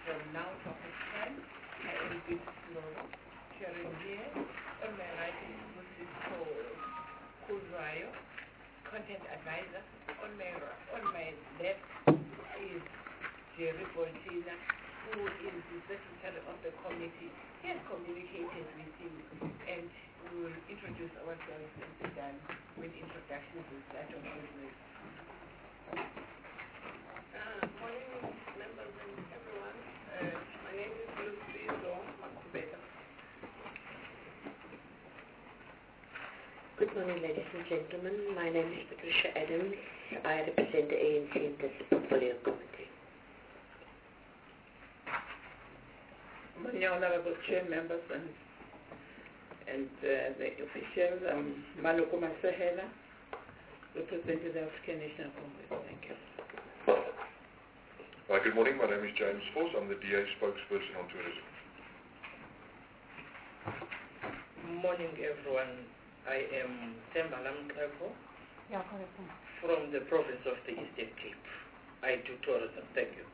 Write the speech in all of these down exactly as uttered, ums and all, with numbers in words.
from now to half ten. I am Bit Slovo, sharing here. On my right is Missus Kulrayo, content advisor. On my on my left is Jerry Boltina, who is the secretary of the committee. He has communicated with you, and we will introduce ourselves and be done with introductions and such of business. Uh, morning, members and everyone. Uh, my name is Lucizo Makubeta. Good morning, ladies and gentlemen. My name is Patricia Adams. I represent the A N C in this portfolio committee. Good morning, honorable chair members and and uh, the officials. I'm Maloko Masahela, representing the African National Congress. Thank you. Hi, good morning. My name is James Force. I'm the D A spokesperson on tourism. Morning, everyone. I am Themba Lamkeko from the province of the Eastern Cape. I do tourism. Thank you.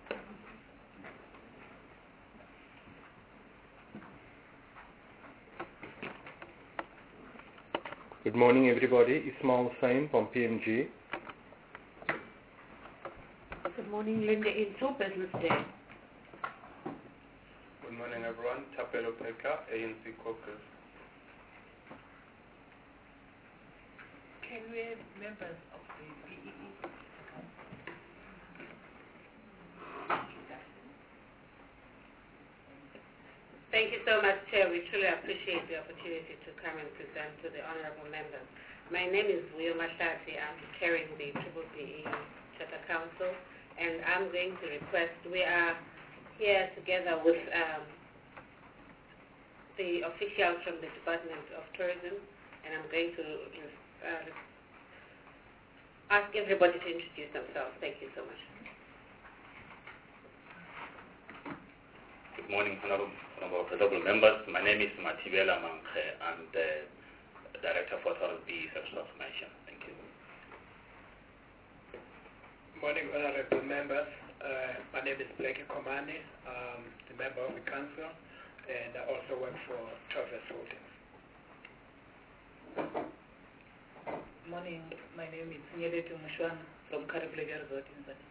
Good morning, everybody. Ismail Hussain from P M G. Good morning, Linda Inso, Business Day. Good morning, everyone. Tapelo Peka, A N C Caucus. Can we have members of the P E E? Thank you so much, Chair. We truly appreciate the opportunity to come and present to the honorable members. My name is Vuyo Mahlati. I'm carrying the Triple P E Charter Council, and I'm going to request, we are here together with um, the officials from the Department of Tourism, and I'm going to uh, ask everybody to introduce themselves. Thank you so much. Good morning, honorable, honorable members. My name is Matibela Mankhe. I'm the Director for Tourism B Service Mention. Thank you. Good morning, honorable members. Uh, my name is Blake Komani. I'm the member of the council, and I also work for Travis Holdings. Morning, my name is Nyeletu Mushwana from Kariblega Resort in Zati.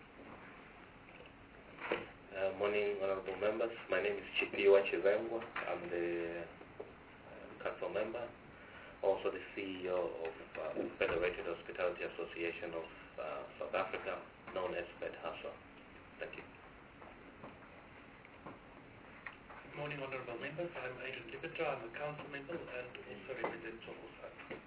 Uh, morning, honorable members. My name is Chipiwa Chivengwa. I'm the uh, council member, also the C E O of uh, Federated Hospitality Association of uh, South Africa, known as FedHASA. Thank you. Good morning, honorable members. I'm Adrian Libitra. I'm a council member and also represent Sokosa.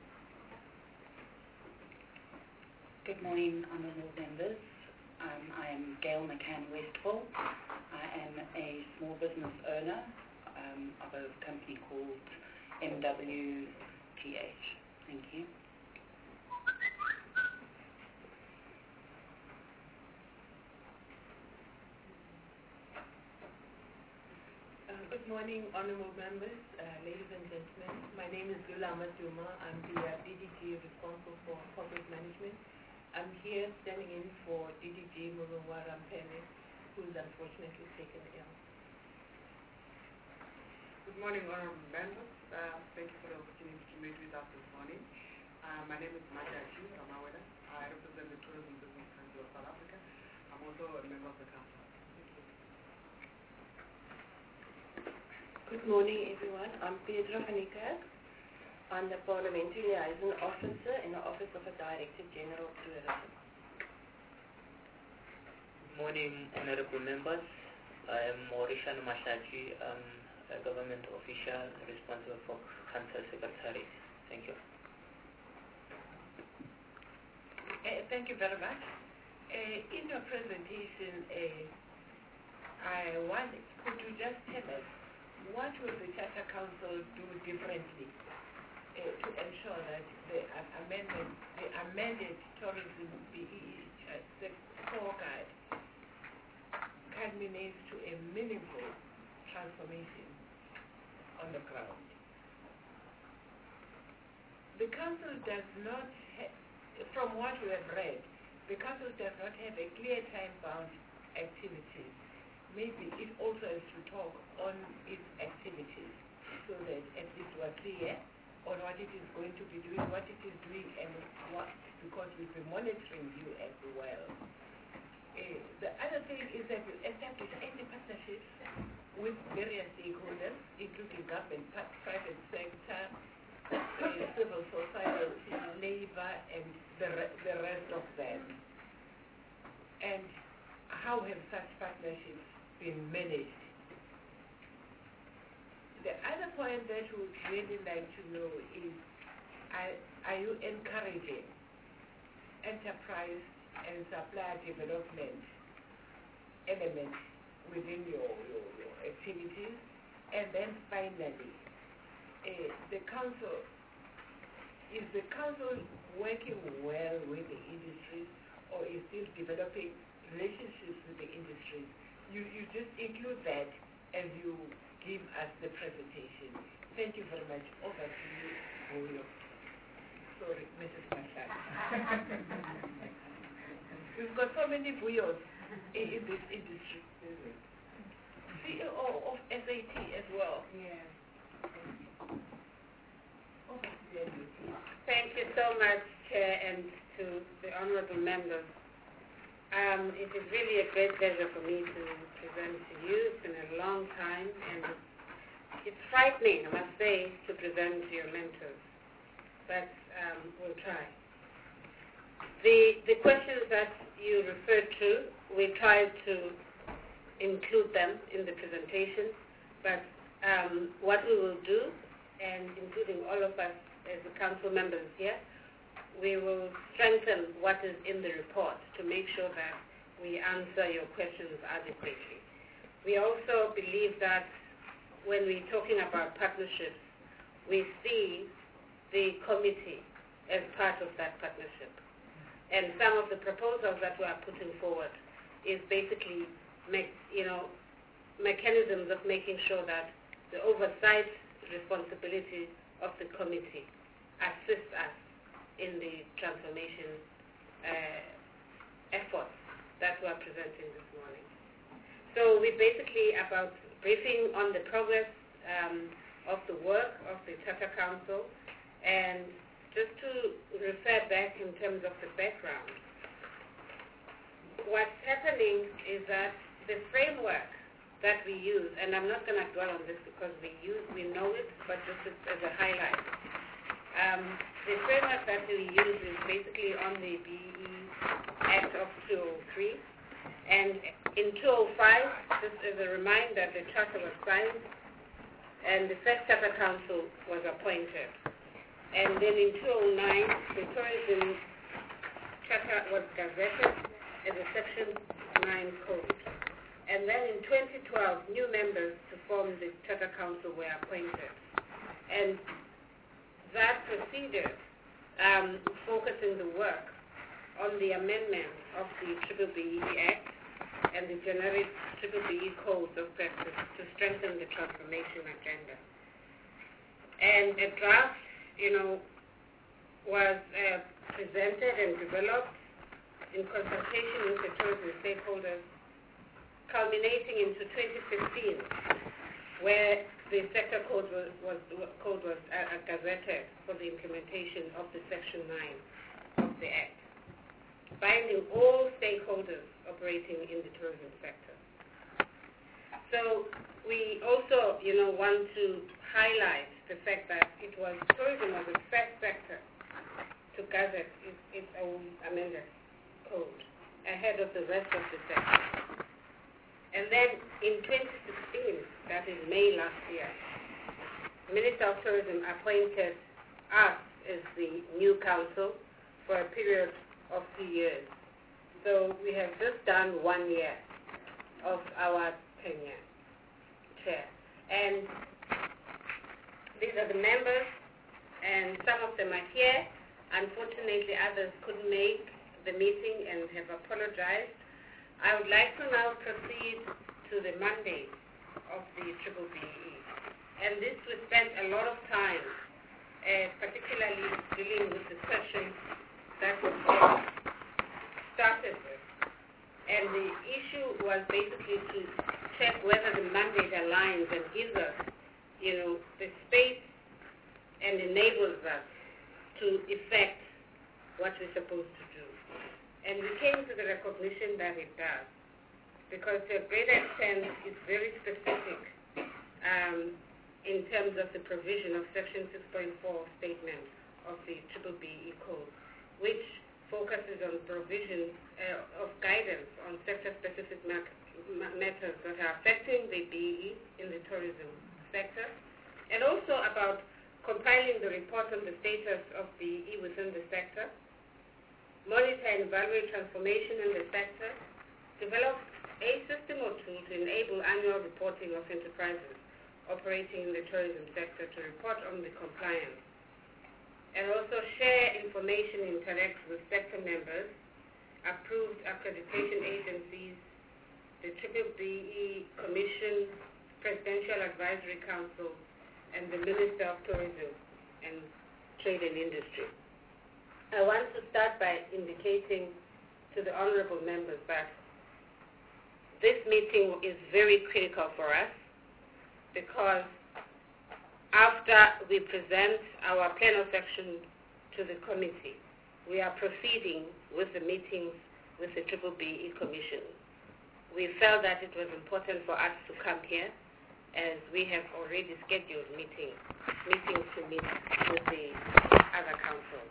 Good morning, honorable members. Um, I am Gail McCann Westfall. I am a small business owner um, of a company called M W T H. Thank you. Uh, good morning, honorable members, uh, ladies and gentlemen. My name is Lula Matuma. I'm the uh, D D G responsible for corporate management. I'm here standing in for D D G Mulungwara Mpene, who is unfortunately taken ill. Good morning, honorable members. Uh, thank you for the opportunity to meet with us this morning. Uh, my name is Majachi Ramaweda. I represent the Tourism Business Council of South Africa. I'm also a member of the council. Good morning, everyone. I'm Pedro Hanika. I'm the Parliamentary Liaison Officer in the Office of the Director General of Tourism. Good morning, honorable members. I am Mauritian Mashaji. I'm a government official responsible for Council Secretary. Thank you. Uh, thank you very much. Uh, in your presentation, uh, I wondered, could you just tell us what will the Charter Council do differently Uh, to ensure that the uh, amendment, the amended tourism B E E uh, scorecard culminates to a meaningful transformation on the ground. The council does not, from what we have read, the council does not have a clear time-bound activity, maybe it also has to talk on its activities so that at least we're clear on what it is going to be doing, what it is doing, and what, because we've been monitoring you as well. Uh, the other thing is that you establish any partnerships with various stakeholders, including government, private sector, uh, civil society, labor, and the, re the rest of them. And how have such partnerships been managed? The other point that we would really like to know is, are, are you encouraging enterprise and supplier development elements within your, your, your activities? And then finally, uh, the council, is the council working well with the industries, or is still developing relationships with the industries? You, you just include that as you give us the presentation. Thank you very much. Over to you, Vuyo. Sorry, Missus Mashak. We've got so many Vuyos in, in this industry. C E O of S A T as well. Yes. Over to you. Thank you so much, Chair, and to the honourable members. Um, it is really a great pleasure for me to present to you. It's been a long time, and it's frightening, I must say, to present to your mentors. But um, we'll try. The, the questions that you referred to, we tried to include them in the presentation, but um, what we will do, and including all of us as the council members here, we will strengthen what is in the report to make sure that we answer your questions adequately. We also believe that when we're talking about partnerships, we see the committee as part of that partnership. And some of the proposals that we are putting forward is basically make, you know, mechanisms of making sure that the oversight responsibility of the committee assists us in the transformation uh, efforts that we are presenting this morning. So we're basically about briefing on the progress um, of the work of the Charter Council, and just to refer back in terms of the background, what's happening is that the framework that we use, and I'm not going to dwell on this because we use, we know it, but just as a highlight. Um, the framework that we use is basically on the B E E Act of two thousand three, and in two thousand five, just as a reminder, the charter was signed, and the first Charter Council was appointed. And then in two thousand nine, the Tourism Charter was gazetted as a Section nine code. And then in twenty twelve, new members to form the Charter Council were appointed. And that proceeded um, focusing the work on the amendment of the Triple B E Act and the generic Triple B E Codes of Practice to strengthen the transformation agenda. And a draft, you know, was uh, presented and developed in consultation with the tourism stakeholders, culminating into twenty fifteen, where the sector code was, was, code was uh, gazetted for the implementation of the Section nine of the Act, binding all stakeholders operating in the tourism sector. So we also, you know, want to highlight the fact that it was tourism was the first sector to gazette its, its own amended code ahead of the rest of the sector. And then in twenty sixteen, that is May last year, the Minister of Tourism appointed us as the new council for a period of two years. So we have just done one year of our tenure, Chair. And these are the members, and some of them are here. Unfortunately, others couldn't make the meeting and have apologized. I would like to now proceed to the mandate of the Triple B E. And this we spent a lot of time, uh, particularly dealing with the questions that were started with. And the issue was basically to check whether the mandate aligns and gives us, you know, the space and enables us to effect what we're supposed to do. And we came to the recognition that it does, because to a great extent it's very specific um, in terms of the provision of Section six point four statement of the B B E Code, which focuses on provision uh, of guidance on sector-specific matters that are affecting the B E E in the tourism sector, and also about compiling the report on the status of B E E within the sector, monitor and evaluate transformation in the sector, develop a system or tool to enable annual reporting of enterprises operating in the tourism sector to report on the compliance, and also share information and interact with sector members, approved accreditation agencies, the B B E Commission, Presidential Advisory Council, and the Minister of Tourism and Trade and Industry. I want to start by indicating to the honorable members that this meeting is very critical for us, because after we present our plenary section to the committee, we are proceeding with the meetings with the B B E Commission. We felt that it was important for us to come here, as we have already scheduled meetings, meetings to meet with the other councils.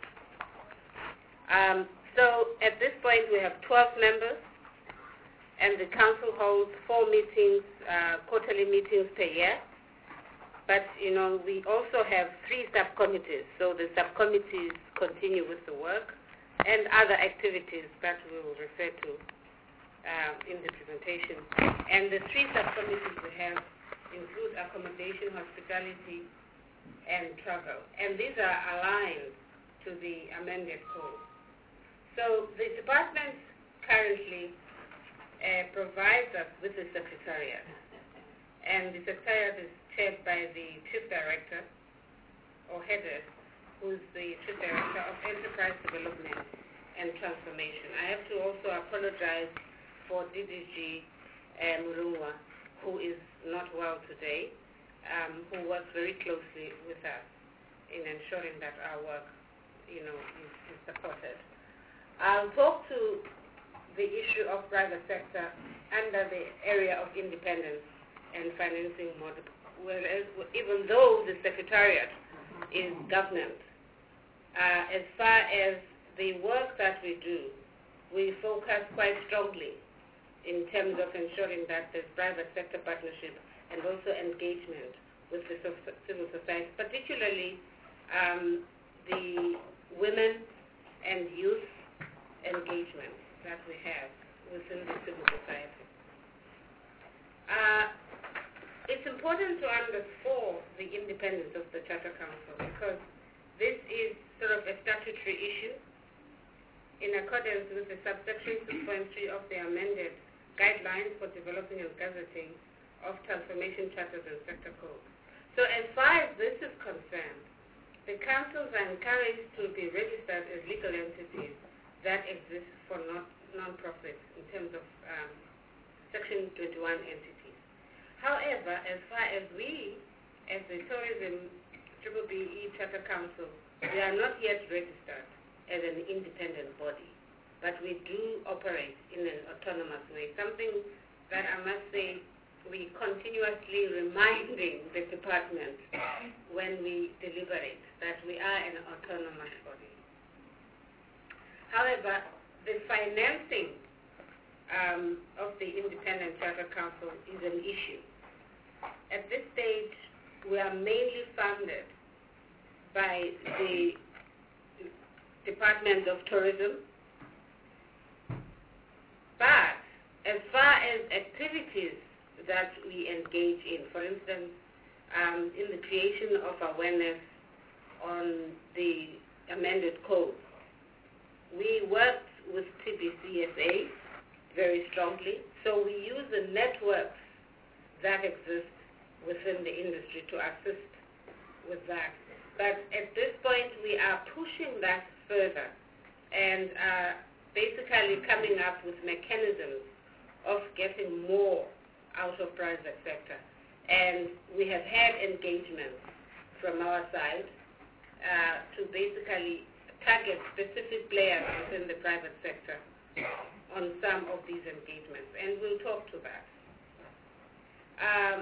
Um, so at this point we have twelve members, and the council holds four meetings, uh, quarterly meetings per year. But, you know, we also have three subcommittees, so the subcommittees continue with the work and other activities that we will refer to um, in the presentation. And the three subcommittees we have include accommodation, hospitality, and travel. And these are aligned to the amended code. So the department currently uh, provides us with a secretariat. And the secretariat is chaired by the chief director, or headed, who's the chief director of enterprise development and transformation. I have to also apologize for D D G uh, Murungwa, who is not well today, um, who works very closely with us in ensuring that our work, you know, is, is supported. I'll talk to the issue of private sector under the area of independence and financing model, whereas even though the secretariat is government, uh, as far as the work that we do, we focus quite strongly in terms of ensuring that there's private sector partnership and also engagement with the civil society, particularly um, the women and youth engagement that we have within the civil society. Uh, it's important to underscore the independence of the Charter Council, because this is sort of a statutory issue in accordance with the subsection six point three of the amended Guidelines for Developing and Gazetting of Transformation Charters and Sector Codes. So as far as this is concerned, the councils are encouraged to be registered as legal entities that exist for non- non-profits in terms of um, Section twenty-one entities. However, as far as we, as the Tourism B B E Charter Council, we are not yet registered as an independent body, but we do operate in an autonomous way, something that I must say we continuously reminding the department when we deliberate that we are an autonomous body. However, the financing um, of the Independent Charter Council is an issue. At this stage, we are mainly funded by the Department of Tourism, but as far as activities that we engage in, for instance, um, in the creation of awareness on the amended code, we worked with T B C S A very strongly, so we use the networks that exist within the industry to assist with that. But at this point, we are pushing that further and uh, basically coming up with mechanisms of getting more out of private sector. And we have had engagement from our side uh, to basically target specific players within the private sector on some of these engagements, and we'll talk to that. Um,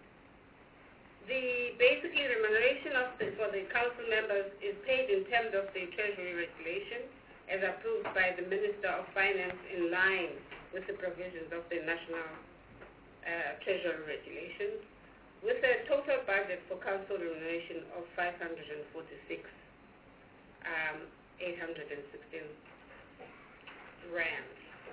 the basically remuneration of the, for the council members is paid in terms of the Treasury regulation as approved by the Minister of Finance in line with the provisions of the National uh, Treasury regulations, with a total budget for council remuneration of five hundred forty-six um, eight hundred sixteen rand.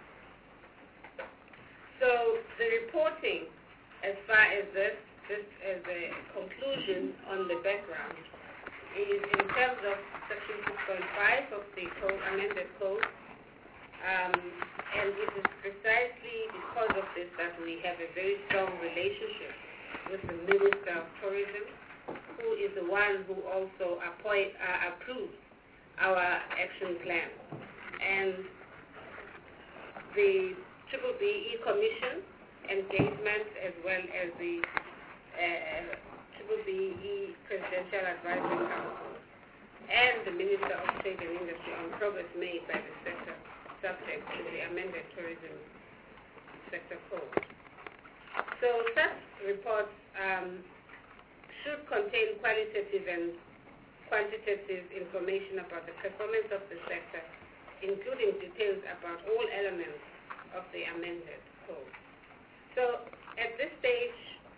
So the reporting, as far as this, this as a conclusion on the background, is in terms of Section six point five of the code, amended code, um, and it is precisely because of this that we have a very strong relationship with the Minister of Tourism, who is the one who also appoint, uh, approves our action plan. And the Triple B E Commission engagement, as well as the uh, Triple B E Presidential Advisory Council, and the Minister of Trade and Industry on progress made by the sector subject to the amended tourism sector code. So such reports um, should contain qualitative and quantitative information about the performance of the sector, including details about all elements of the amended code. So at this stage,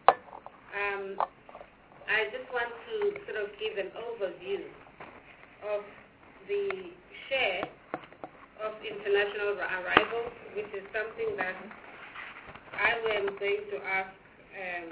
um, I just want to sort of give an overview of the share of international arrivals, which is something that I am going to ask um,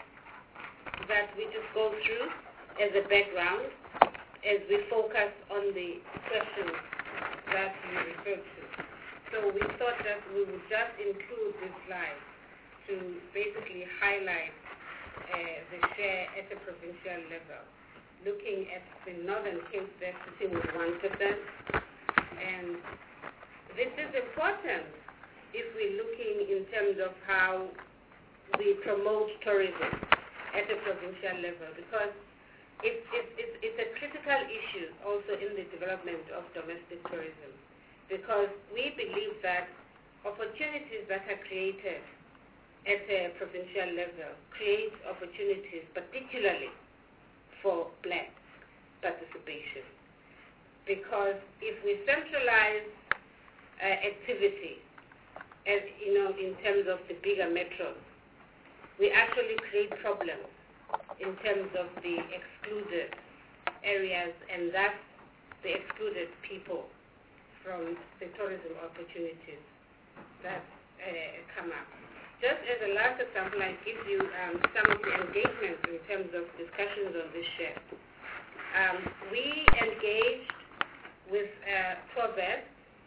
that we just go through as a background as we focus on the questions that you referred to. So we thought that we would just include this slide to basically highlight uh, the share at the provincial level, looking at the Northern Cape that sitting with one percent. And this is important if we're looking in terms of how we promote tourism at the provincial level, because it's, it's, it's, it's a critical issue also in the development of domestic tourism, because we believe that opportunities that are created at a provincial level create opportunities particularly for black participation. Because if we centralize uh, activity, as you know, in terms of the bigger metros, we actually create problems in terms of the excluded areas and thus the excluded people from the tourism opportunities that uh, come up. Just as a last example, I give you um, some of the engagements in terms of discussions on this share. Um, we engaged with uh, TOVET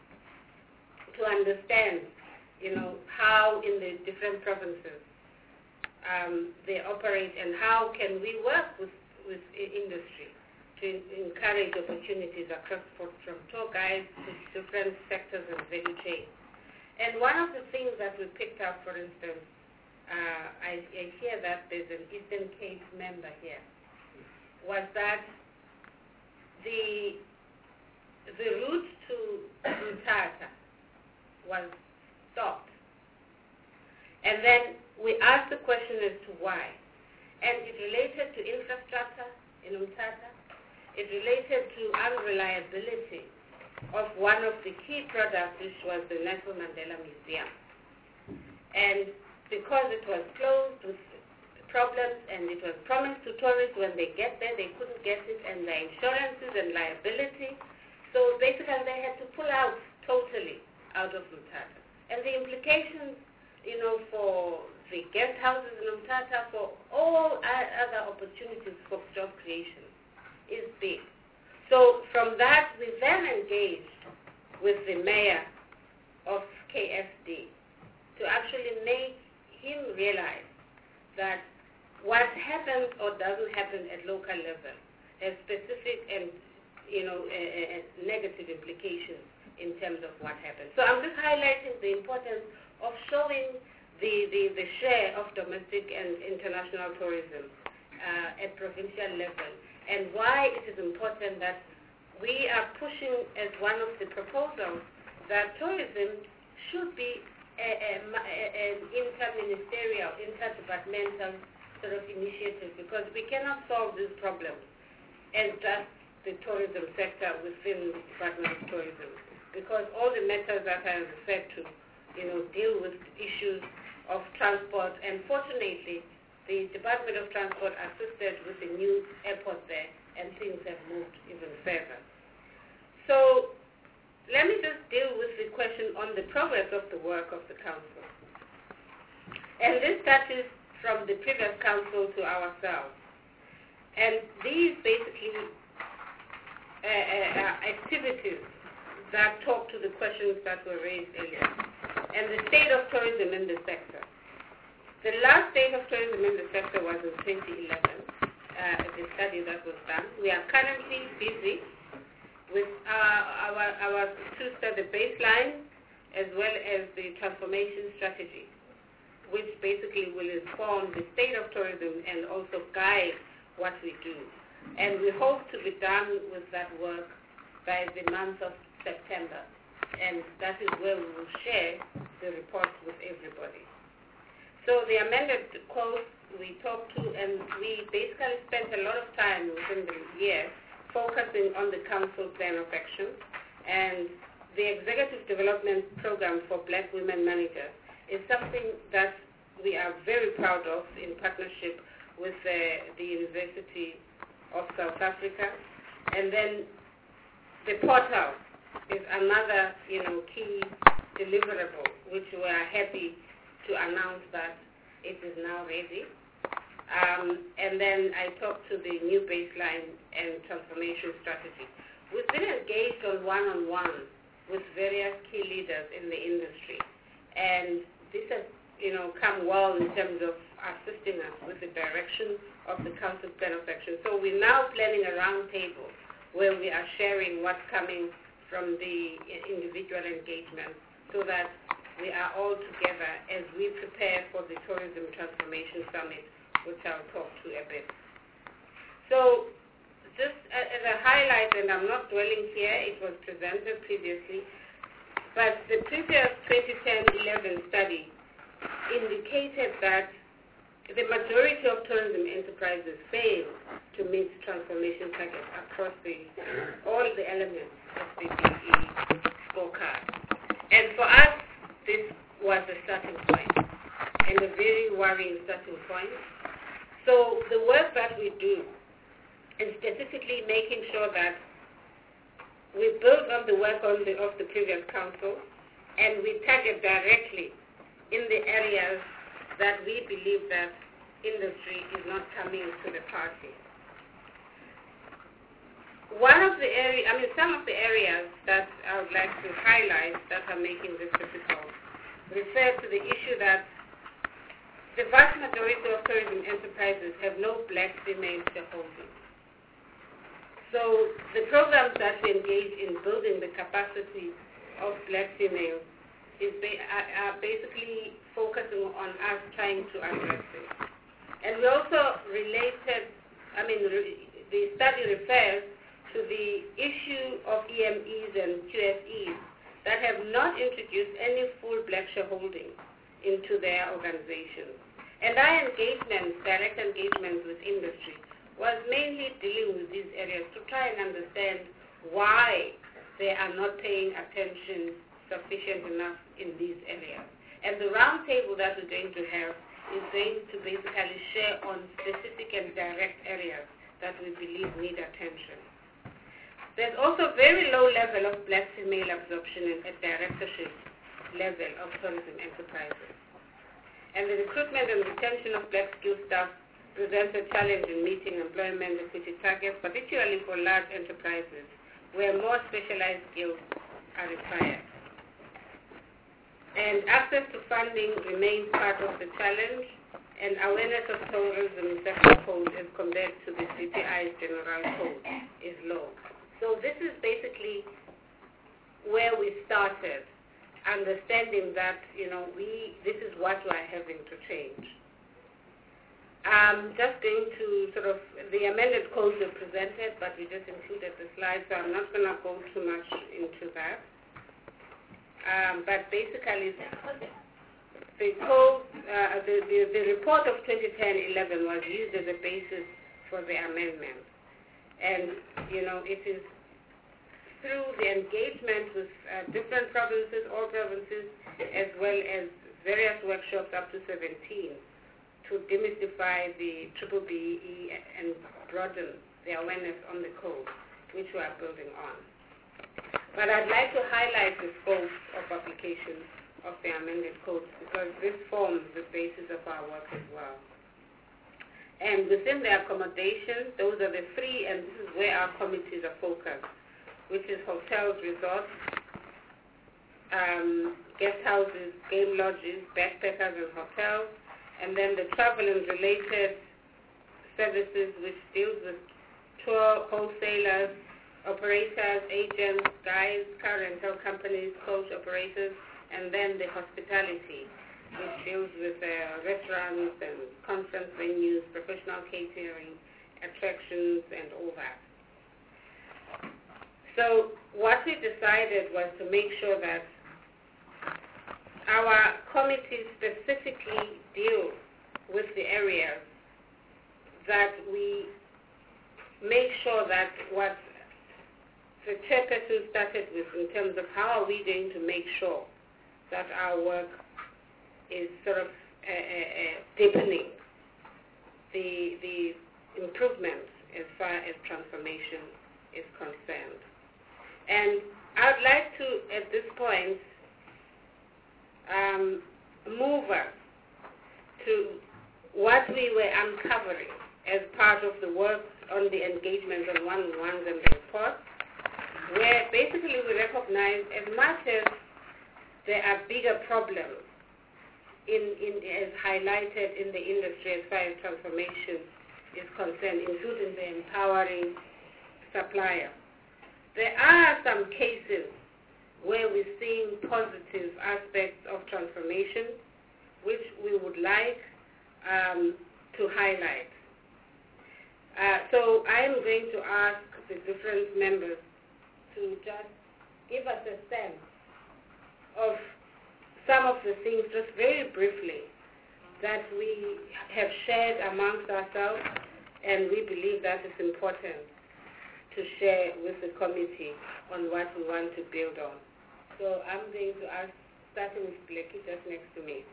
to understand, you know, how in the different provinces um, they operate and how can we work with, with industry to in- encourage opportunities across from tour guides to different sectors and value chains. And one of the things that we picked up, for instance, uh, I, I hear that there's an Eastern Cape member here, was that the the route to Mthatha was stopped. And then we asked the question as to why. And it related to infrastructure in Mthatha. It related to unreliability of one of the key products, which was the Nelson Mandela Museum. And because it was closed with problems and it was promised to tourists when they get there, they couldn't get it, and the insurances and liability. So basically they had to pull out totally out of Mthatha. And the implications, you know, for the guest houses in Mthatha, for all other opportunities for job creation is big. So from that, we then engaged with the mayor of K F D to actually make him realize that what happens or doesn't happen at local level has specific and, you know, uh, uh, negative implications in terms of what happens. So I'm just highlighting the importance of showing the, the, the share of domestic and international tourism uh, at provincial level, and why it is important that we are pushing as one of the proposals that tourism should be a, a, a, an interministerial, interdepartmental sort of initiative, because we cannot solve these problems as just the tourism sector within the Department of Tourism, because all the matters that I referred to, you know, deal with issues of transport, and fortunately, the Department of Transport assisted with the new airport there, and things have moved even further. So, let me just deal with the question on the progress of the work of the Council. And this touches from the previous Council to ourselves. And these basically uh, uh, activities that talk to the questions that were raised earlier, and the state of tourism in the sector. The last state of tourism in the sector was in twenty eleven, uh, the study that was done. We are currently busy with uh, our, our to set the baseline as well as the transformation strategy, which basically will inform the state of tourism and also guide what we do. And we hope to be done with that work by the month of September. And that is where we will share the report with everybody. So the amended quote we talked to, and we basically spent a lot of time within the year focusing on the Council Plan of Action and the Executive Development Program for Black Women Managers is something that we are very proud of in partnership with uh, the University of South Africa. And then the portal is another, you know, key deliverable, which we are happy to announce that it is now ready. Um, and then I talked to the new baseline and transformation strategy. We've been engaged on one-on-one with various key leaders in the industry, and this has, you know, come well in terms of assisting us with the direction of the Council Plan of Action. So we're now planning a roundtable where we are sharing what's coming from the individual engagement, so that we are all together as we prepare for the Tourism Transformation Summit, which I'll talk to a bit. So just as a highlight, and I'm not dwelling here, it was presented previously, but the previous twenty ten eleven study indicated that the majority of tourism enterprises fail to meet transformation targets across the, all the elements of the D E scorecard. And for us, this was a starting point, and a very worrying starting point. So the work that we do is specifically making sure that we build on the work on the, of the previous council, and we target directly in the areas that we believe that industry is not coming to the party. One of the areas, I mean, some of the areas that I would like to highlight that are making this difficult refer to the issue that the vast majority of tourism enterprises have no black female shareholding. So the programs that we engage in building the capacity of black females is ba are, are basically focusing on us trying to address this. And we also related, I mean, re the study refers to the issue of E M Es and Q S Es that have not introduced any full black shareholding into their organizations. And our engagements, direct engagements with industry, was mainly dealing with these areas to try and understand why they are not paying attention sufficient enough in these areas. And the roundtable that we're going to have is going to basically share on specific and direct areas that we believe need attention. There's also very low level of black female absorption at directorship level of tourism enterprises. And the recruitment and retention of black skilled staff presents a challenge in meeting employment equity targets, particularly for large enterprises where more specialized skills are required. And access to funding remains part of the challenge, and awareness of tourism sector code as compared to the C P I's general code is low. So this is basically where we started. understanding that, you know, we, this is what we're having to change. I'm just going to sort of, the amended codes were presented, but we just included the slides, so I'm not going to go too much into that. Um, but basically, the code, uh, the, the, the report of twenty ten eleven was used as a basis for the amendment. And, you know, it is through the engagement with uh, different provinces, all provinces, as well as various workshops up to seventeen, to demystify the triple B E and broaden the awareness on the code, which we are building on. But I'd like to highlight the scope of application of the amended codes because this forms the basis of our work as well. And within the accommodation, those are the three, and this is where our committees are focused, which is hotels, resorts, um, guest houses, game lodges, backpackers and hotels, and then the travel and related services, which deals with tour wholesalers, operators, agents, guides, car rental companies, coach operators, and then the hospitality, which deals with uh, restaurants and conference venues, professional catering, attractions, and all that. So what we decided was to make sure that our committee specifically deal with the areas that we make sure that what the chairperson started with in terms of how are we going to make sure that our work is sort of uh, uh, deepening the, the improvements as far as transformation is concerned. And I'd like to, at this point, um, move us to what we were uncovering as part of the work on the engagement on one-on-ones and the report, where basically we recognize as much as there are bigger problems in, in, as highlighted in the industry as far as transformation is concerned, including the empowering supplier. There are some cases where we're seeing positive aspects of transformation, which we would like um, to highlight. Uh, so I am going to ask the different members to just give us a sense of some of the things, just very briefly, that we have shared amongst ourselves, and we believe that is important to share with the committee on what we want to build on. So I'm going to ask, starting with Blakey, just next to me.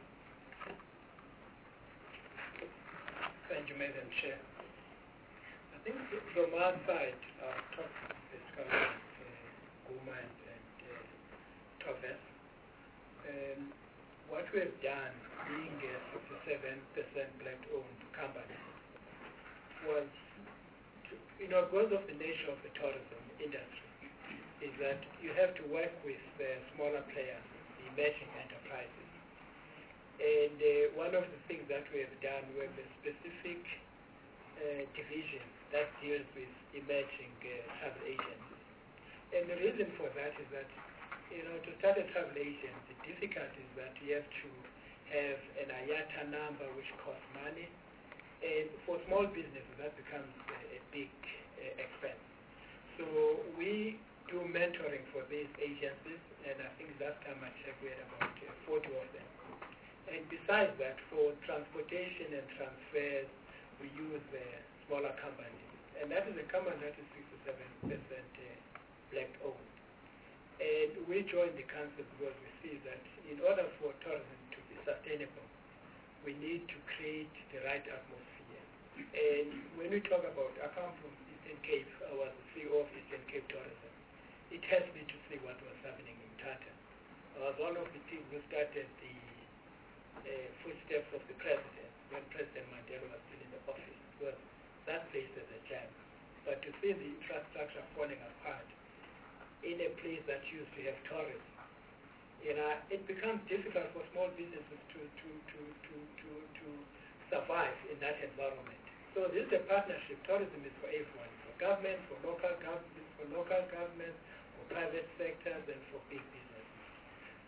Thank you, Madam Chair. I think from our side, our top discussants, uh, Guma and, and uh, Toves, um, what we have done, being a fifty-seven percent black-owned company, was, to, you know, because of the nature of the tourism industry, is that you have to work with uh, smaller players, the emerging enterprises. And uh, one of the things that we have done, we have a specific uh, division that deals with emerging uh, travel agencies. And the reason for that is that, you know, to start a travel agent, the difficulty is that you have to have an I A T A number which costs money. And for small businesses, that becomes a, a big uh, expense. So we do mentoring for these agencies, and I think last time I checked we had about uh, forty of them. And besides that, for transportation and transfers, we use uh, smaller companies. And that is a company that is sixty-seven percent uh, black-owned. And we joined the council because we see that in order for tourism to be sustainable, we need to create the right atmosphere. And when we talk about, I come from Eastern Cape, I was the C E O of Eastern Cape Tourism. It helped me to see what was happening in Tata. I was one of the team who started the uh, footsteps of the president when President Mandela was still in the office. Because that place is a gem. But to see the infrastructure falling apart in a place that used to have tourism, you know, it becomes difficult for small businesses to, to, to, to, to, to survive in that environment. So this is a partnership. Tourism is for everyone, for government, for local governments, for local governments, for private sectors, and for big businesses.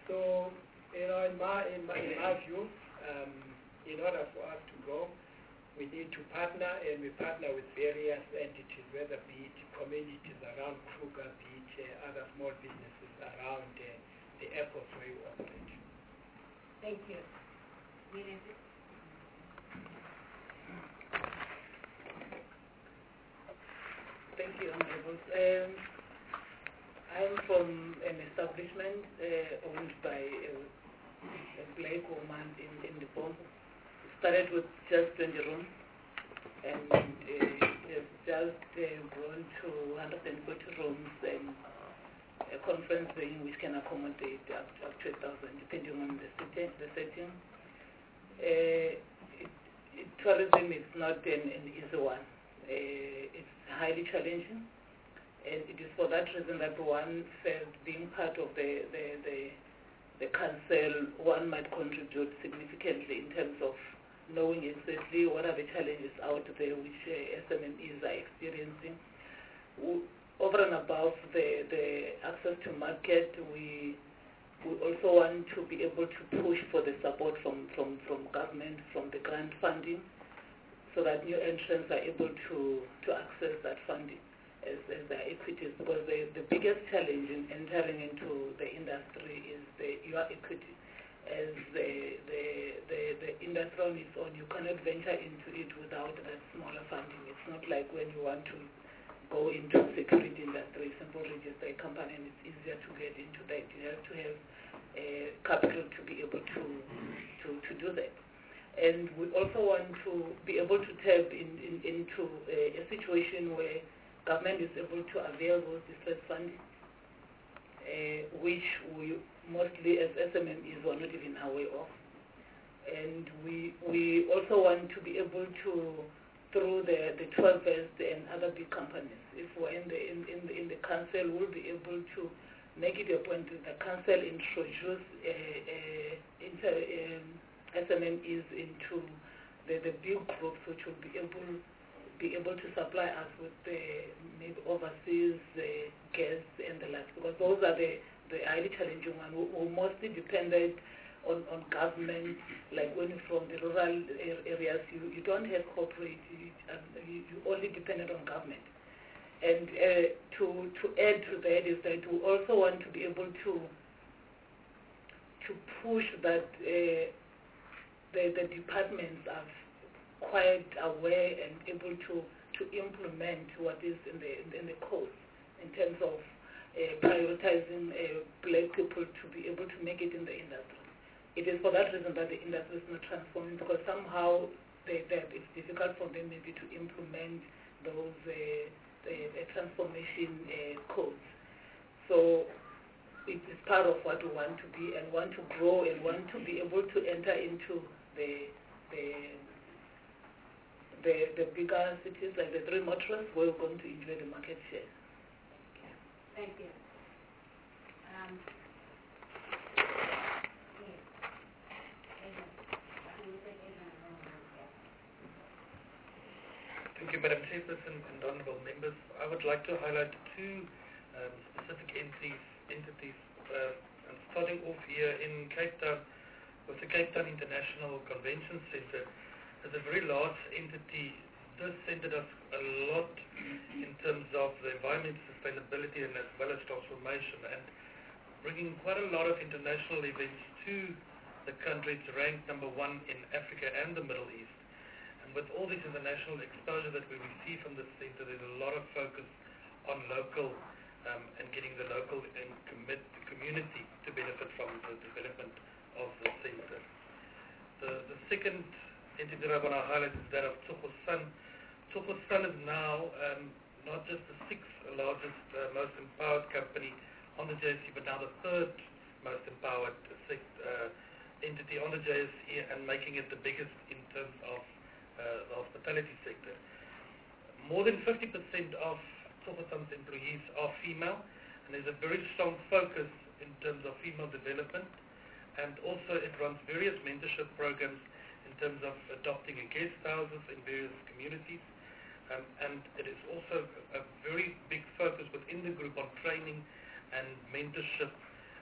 So, you know, in my, in my, in my view, um, in order for us to grow, we need to partner, and we partner with various entities, whether be it communities around Kruger, be it uh, other small businesses around uh, the airports where we operate. Thank you. Thank you, Honourables. Um, I'm from an establishment uh, owned by a, a black woman in, in the bomb. Started with just twenty rooms, and uh, has just uh, grown to one hundred forty rooms and a conference room which can accommodate up to, up to one thousand, depending on the setting. The setting. Uh, it, it, tourism is not an, an easy one. Uh, it's highly challenging, and it is for that reason that one felt being part of the, the, the, the council, one might contribute significantly in terms of knowing exactly what are the challenges out there which uh, S M M Es are experiencing. We, over and above the, the access to market, we we also want to be able to push for the support from, from, from government, from the grant funding, so that new entrants are able to, to access that funding as, as their equities, because the, the biggest challenge in entering into the industry is the, your equity. As the, the, the, the industry on its own, you cannot venture into it without that smaller funding. It's not like when you want to go into security industry, simple register a company, and it's easier to get into that. You have to have uh, capital to be able to, to, to do that. And we also want to be able to tap in, in, into a, a situation where government is able to avail those distress funding, uh, which we mostly as S M M Es are not even aware of. And we, we also want to be able to, through the, the twelve Best and other big companies, if we're in the, in, in the, in the council, we'll be able to make it a point that the council introduce a, a inter, um, S M M Es into the, the big groups which will be able be able to supply us with the maybe overseas uh, gas and the like, because those are the, the highly challenging ones. We, we're mostly dependent on, on government, like when you're from the rural areas, you, you don't have corporate, you, you, you're only dependent on government. And uh, to, to add to that is that we also want to be able to to push that uh, the, the departments are quite aware and able to, to implement what is in the, in the course in terms of uh, prioritizing uh, black people to be able to make it in the industry. It is for that reason that the industry is not transforming, because somehow they, they, it's difficult for them maybe to implement those uh, the, the transformation uh, codes. So it is part of what we want to be and want to grow and want to be able to enter into the the the, the bigger cities like the three metros where we're going to enjoy the market share. Thank you. Um, Thank you, Madam Chairperson and honourable members. I would like to highlight two um, specific entities, entities uh, and starting off here in Cape Town with the Cape Town International Convention Centre. As a very large entity, this centred us a lot in terms of the environmental sustainability and as well as transformation, and bringing quite a lot of international events to the country to rank number one in Africa and the Middle East. And with all this international exposure that we receive from this centre, there's a lot of focus on local um, and getting the local and commit the community to benefit from the development of the centre. The, the second entity that I want to highlight is that of Tsogosan. Tsogosan is now um, not just the sixth largest, uh, most empowered company on the J S E, but now the third most empowered uh, entity on the J S E, and making it the biggest in terms of uh, the hospitality sector. More than fifty percent of Tsogosan's employees are female, and there's a very strong focus in terms of female development, and also it runs various mentorship programs in terms of adopting a guest houses in various communities, um, and it is also a very big focus within the group on training and mentorship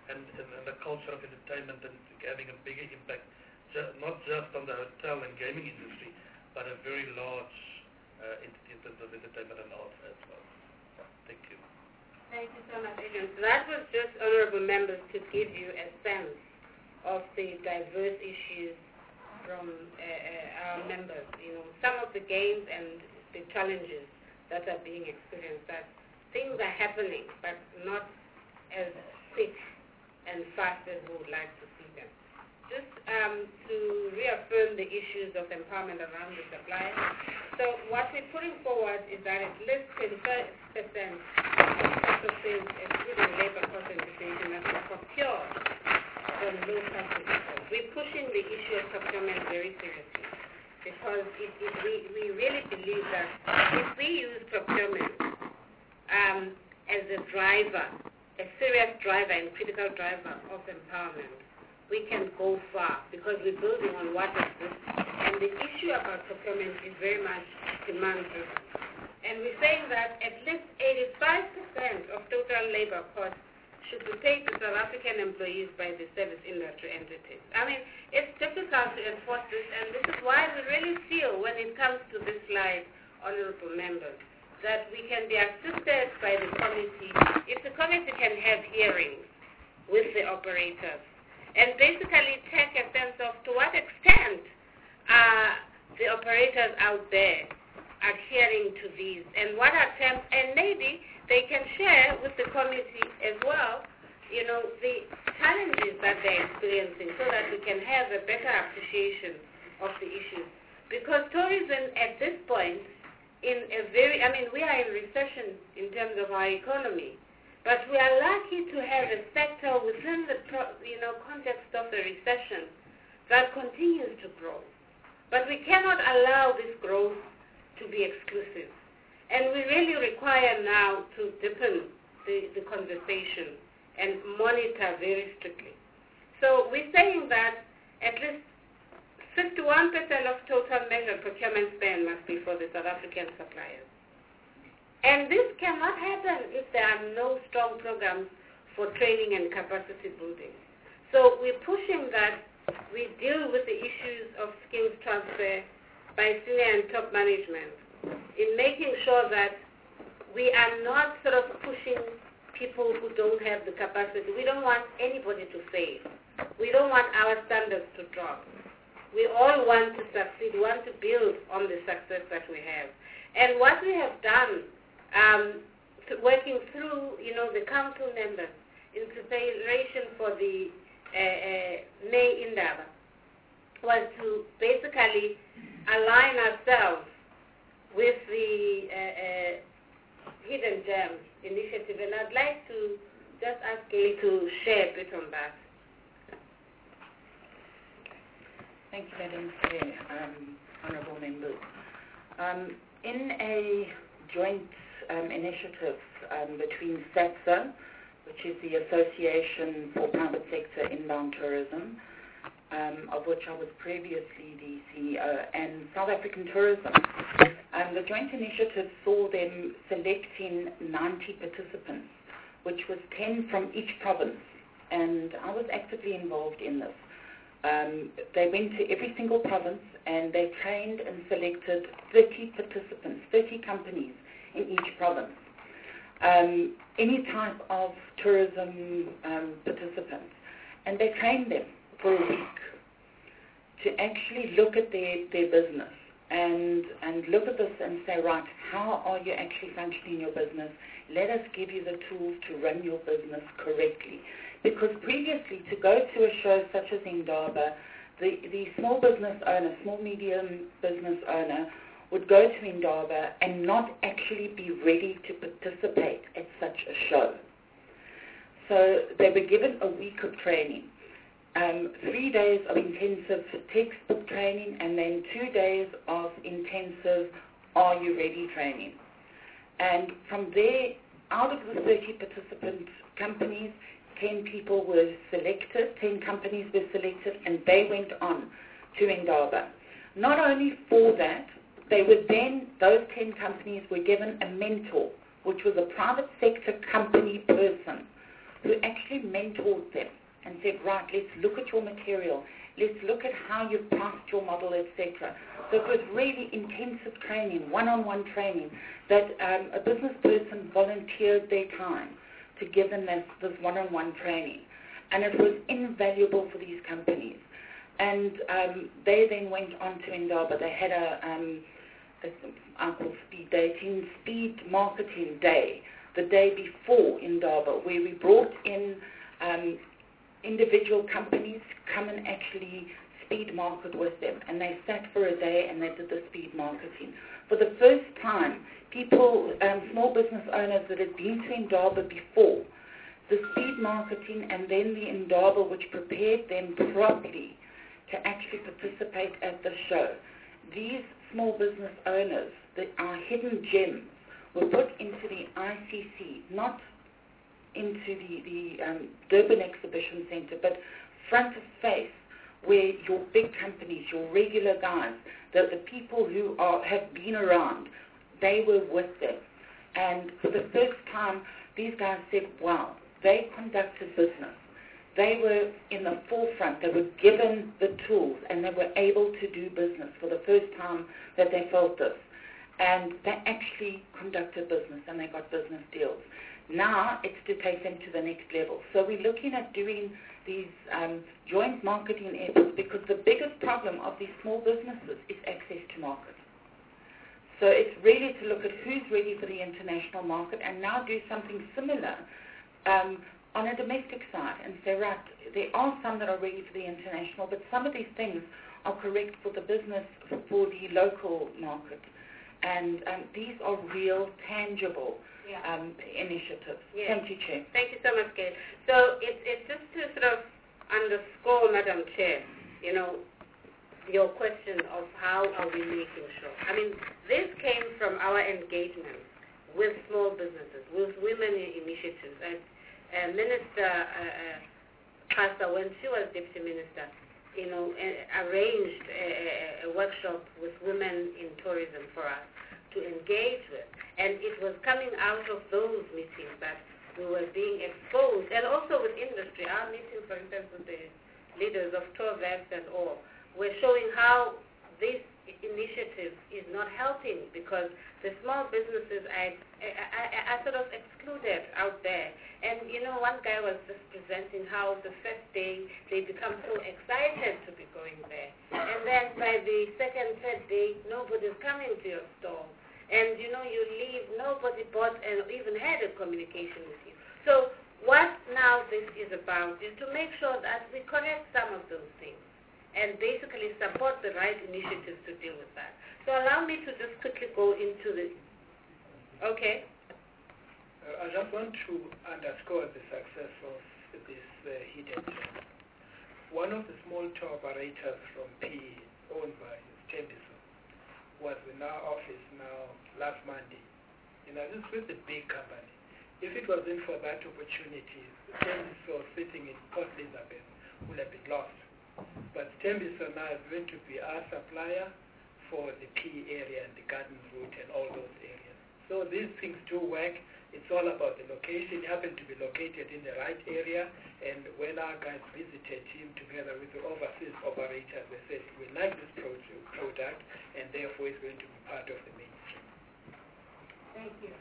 and, and, and the culture of entertainment and having a bigger impact, ju- not just on the hotel and gaming industry, but a very large uh, entity in terms of entertainment and art as well. Thank you. Thank you so much, Adrian. So that was just, honourable members, to give you a sense of the diverse issues from uh, uh, our members. You know, some of the gains and the challenges that are being experienced, that things are happening, but not as quick and fast as we would like to see them. Just um, to reaffirm the issues of empowerment around the supplier. So what we're putting forward is that at least twenty-five percent of cost of sales, excluding labor cost anticipation, that we procure from low-cost producers. We're pushing the issue of procurement very seriously because it, it, we, we really believe that if we use procurement um, as a driver, a serious driver and critical driver of empowerment, we can go far because we're building on what exists. And the issue about procurement is very much demand-driven. And we're saying that at least eighty-five percent of total labor costs should be paid to South African employees by the service industry entities. I mean, it's difficult to enforce this, and this is why we really feel when it comes to this slide, honourable members, that we can be assisted by the committee if the committee can have hearings with the operators and basically take a sense of to what extent are the operators out there adhering to these and what attempts, and maybe they can share with the committee as well, you know, the challenges that they're experiencing so that we can have a better appreciation of the issues. Because tourism at this point, in a very, I mean, we are in recession in terms of our economy, but we are lucky to have a sector within the, you know, context of the recession that continues to grow. But we cannot allow this growth to be exclusive. And we really require now to deepen the, the conversation and monitor very strictly. So we're saying that at least fifty-one percent of total measured procurement spend must be for the South African suppliers. And this cannot happen if there are no strong programs for training and capacity building. So we're pushing that we deal with the issues of skills transfer by senior and top management in making sure that we are not sort of pushing people who don't have the capacity. We don't want anybody to fail. We don't want our standards to drop. We all want to succeed. We want to build on the success that we have. And what we have done, um, th- working through, you know, the council members in preparation for the uh, uh, May Indaba, was to basically align ourselves with the uh, uh, Hidden Gems initiative. And I'd like to just ask Gail to share a bit on that. Thank you, Madam Chair, um, honourable members. Um, in a joint um, initiative um, between SATSA, which is the Association for Private Sector Inbound Tourism, um, of which I was previously the C E O, and South African Tourism, um, the joint initiative saw them selecting ninety participants, which was ten from each province, and I was actively involved in this. Um, they went to every single province and they trained and selected thirty participants, thirty companies in each province. Um, any type of tourism um, participants. And they trained them for a week to actually look at their, their business and, and look at this and say, right, how are you actually functioning in your business? Let us give you the tools to run your business correctly. Because previously, to go to a show such as Indaba, the, the small business owner, small medium business owner, would go to Indaba and not actually be ready to participate at such a show. So they were given a week of training, um, three days of intensive textbook training, and then two days of intensive Are You Ready training. And from there, out of the thirty participant companies, ten people were selected, ten companies were selected, and they went on to Indaba. Not only for that, they were then, those ten companies were given a mentor, which was a private sector company person, who actually mentored them and said, right, let's look at your material, let's look at how you've priced your model, et cetera. So it was really intensive training, one-on-one training, that um, a business person volunteered their time to give them this, this one-on-one training. And it was invaluable for these companies. And um, they then went on to Indaba. They had a, um, a Uncle Speed Dating, Speed Marketing Day, the day before Indaba, where we brought in um, individual companies to come and actually speed market with them. And they sat for a day and they did the speed marketing. For the first time, people, um, small business owners that had been to Indaba before, the speed marketing and then the Indaba, which prepared them properly to actually participate at the show. These small business owners, that are hidden gems, were put into the I C C, not into the, the um, Durban Exhibition Centre, but front of face, where your big companies, your regular guys, the, the people who are, have been around, they were with them. And for the first time, these guys said, wow, they conducted business. They were in the forefront. They were given the tools, and they were able to do business for the first time that they felt this. And they actually conducted business, and they got business deals. Now it's to take them to the next level. So we're looking at doing these um, joint marketing efforts, because the biggest problem of these small businesses is access to market. So it's really to look at who's ready for the international market and now do something similar um, on a domestic side and say, right, there are some that are ready for the international, but some of these things are correct for the business, for the local market. And um, these are real, tangible yeah. um, initiatives. Yes. Thank you, Chair. Thank you so much, Gail. So it's, it's just to sort of underscore, Madam Chair, you know, your question of how are we making sure. I mean, this came from our engagement with small businesses, with women initiatives. And uh, Minister uh, Pastor, when she was Deputy Minister, you know, uh, arranged a, a workshop with women in tourism for us to engage with. And it was coming out of those meetings that we were being exposed, and also with industry. Our meeting, for instance, with the leaders of Torvex and all, we're showing how this initiative is not helping, because the small businesses are, are, are sort of excluded out there. And, you know, one guy was just presenting how the first day they become so excited to be going there. And then by the second, third day, nobody's coming to your store. And, you know, you leave, nobody bought and even had a communication with you. So what now this is about is to make sure that we correct some of those things and basically support the right initiatives to deal with that. So allow me to just quickly go into the... Okay. Uh, I just want to underscore the success of this uh, hidden gem. One of the small tour operators from P E, owned by Tembiso, was in our office now last Monday. You know, this was a big company. If it wasn't for that opportunity, Tembiso sitting in Port Elizabeth would have been lost. But Tembiso now is going to be our supplier for the P area and the Garden Route and all those areas. So these things do work. It's all about the location. It happened to be located in the right area, and when our guys visited him together with the overseas operators, they said, we like this pro product, and therefore it's going to be part of the mainstream. Thank you.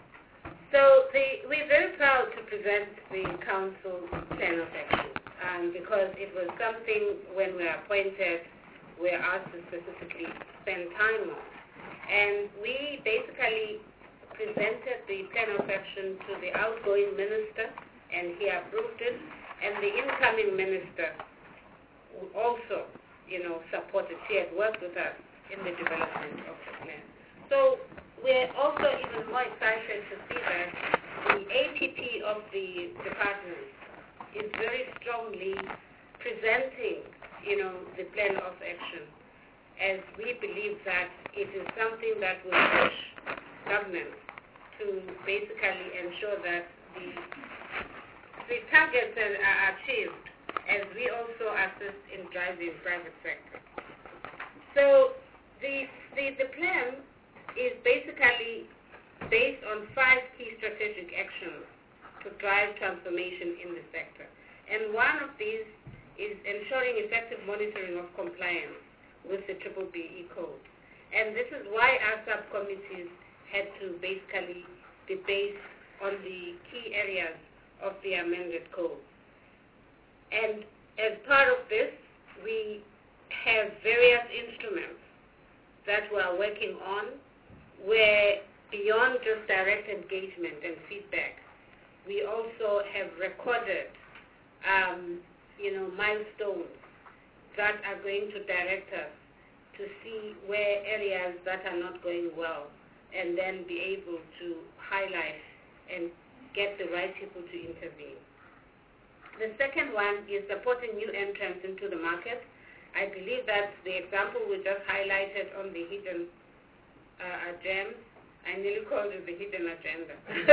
So the, we're very proud to present the Council Plan of Action. Um, because it was something, when we were appointed, we were asked to specifically spend time on. And we basically presented the plan of action to the outgoing minister, and he approved it, and the incoming minister also, you know, supported. She had worked with us in the development of the plan. So we're also even more excited to see that the A P P of the department is very strongly presenting, you know, the plan of action, as we believe that it is something that will push government to basically ensure that the, the targets are achieved, as we also assist in driving private sector. So the, the, the plan is basically based on five key strategic actions to drive transformation in the sector. And one of these is ensuring effective monitoring of compliance with the B B B E code. And this is why our subcommittees had to basically be based on the key areas of the amended code. And as part of this, we have various instruments that we are working on where beyond just direct engagement and feedback, we also have recorded um, you know, milestones that are going to direct us to see where areas that are not going well and then be able to highlight and get the right people to intervene. The second one is supporting new entrants into the market. I believe that the example we just highlighted on the hidden uh, gems, I nearly called it the hidden agenda.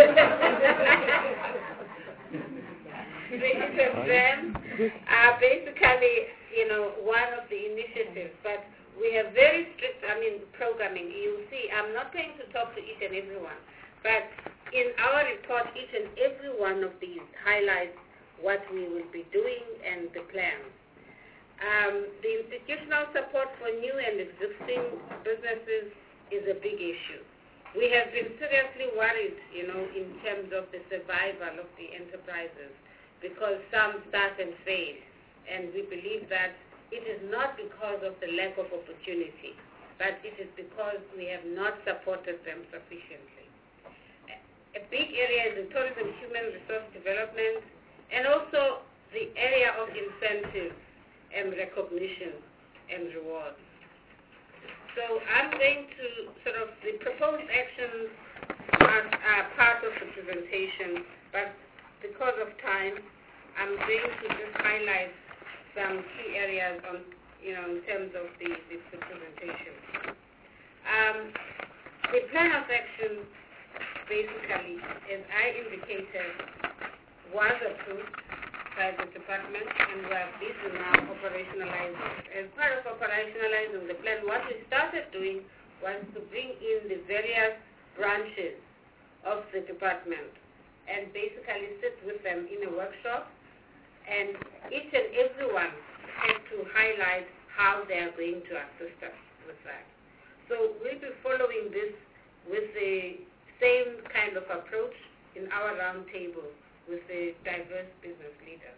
The hidden gems are basically, you know, one of the initiatives, but we have very strict, I mean, programming. You'll see, I'm not going to talk to each and every one, but in our report, each and every one of these highlights what we will be doing and the plans. Um, the institutional support for new and existing businesses is a big issue. We have been seriously worried, you know, in terms of the survival of the enterprises because some start and fail, and we believe that it is not because of the lack of opportunity, but it is because we have not supported them sufficiently. A big area is the tourism, human resource development, and also the area of incentives and recognition and rewards. So I'm going to sort of, the proposed actions are, are part of the presentation, but because of time, I'm going to just highlight some key areas on, you know, in terms of the, the, the presentation. Um, the plan of action, basically, as I indicated, was approved by the department, and we are busy now operationalizing. As part of operationalizing the plan, what we started doing was to bring in the various branches of the department and basically sit with them in a workshop, and each and every one had to highlight how they are going to assist us with that. So we'll be following this with the same kind of approach in our roundtable with the diverse business leaders.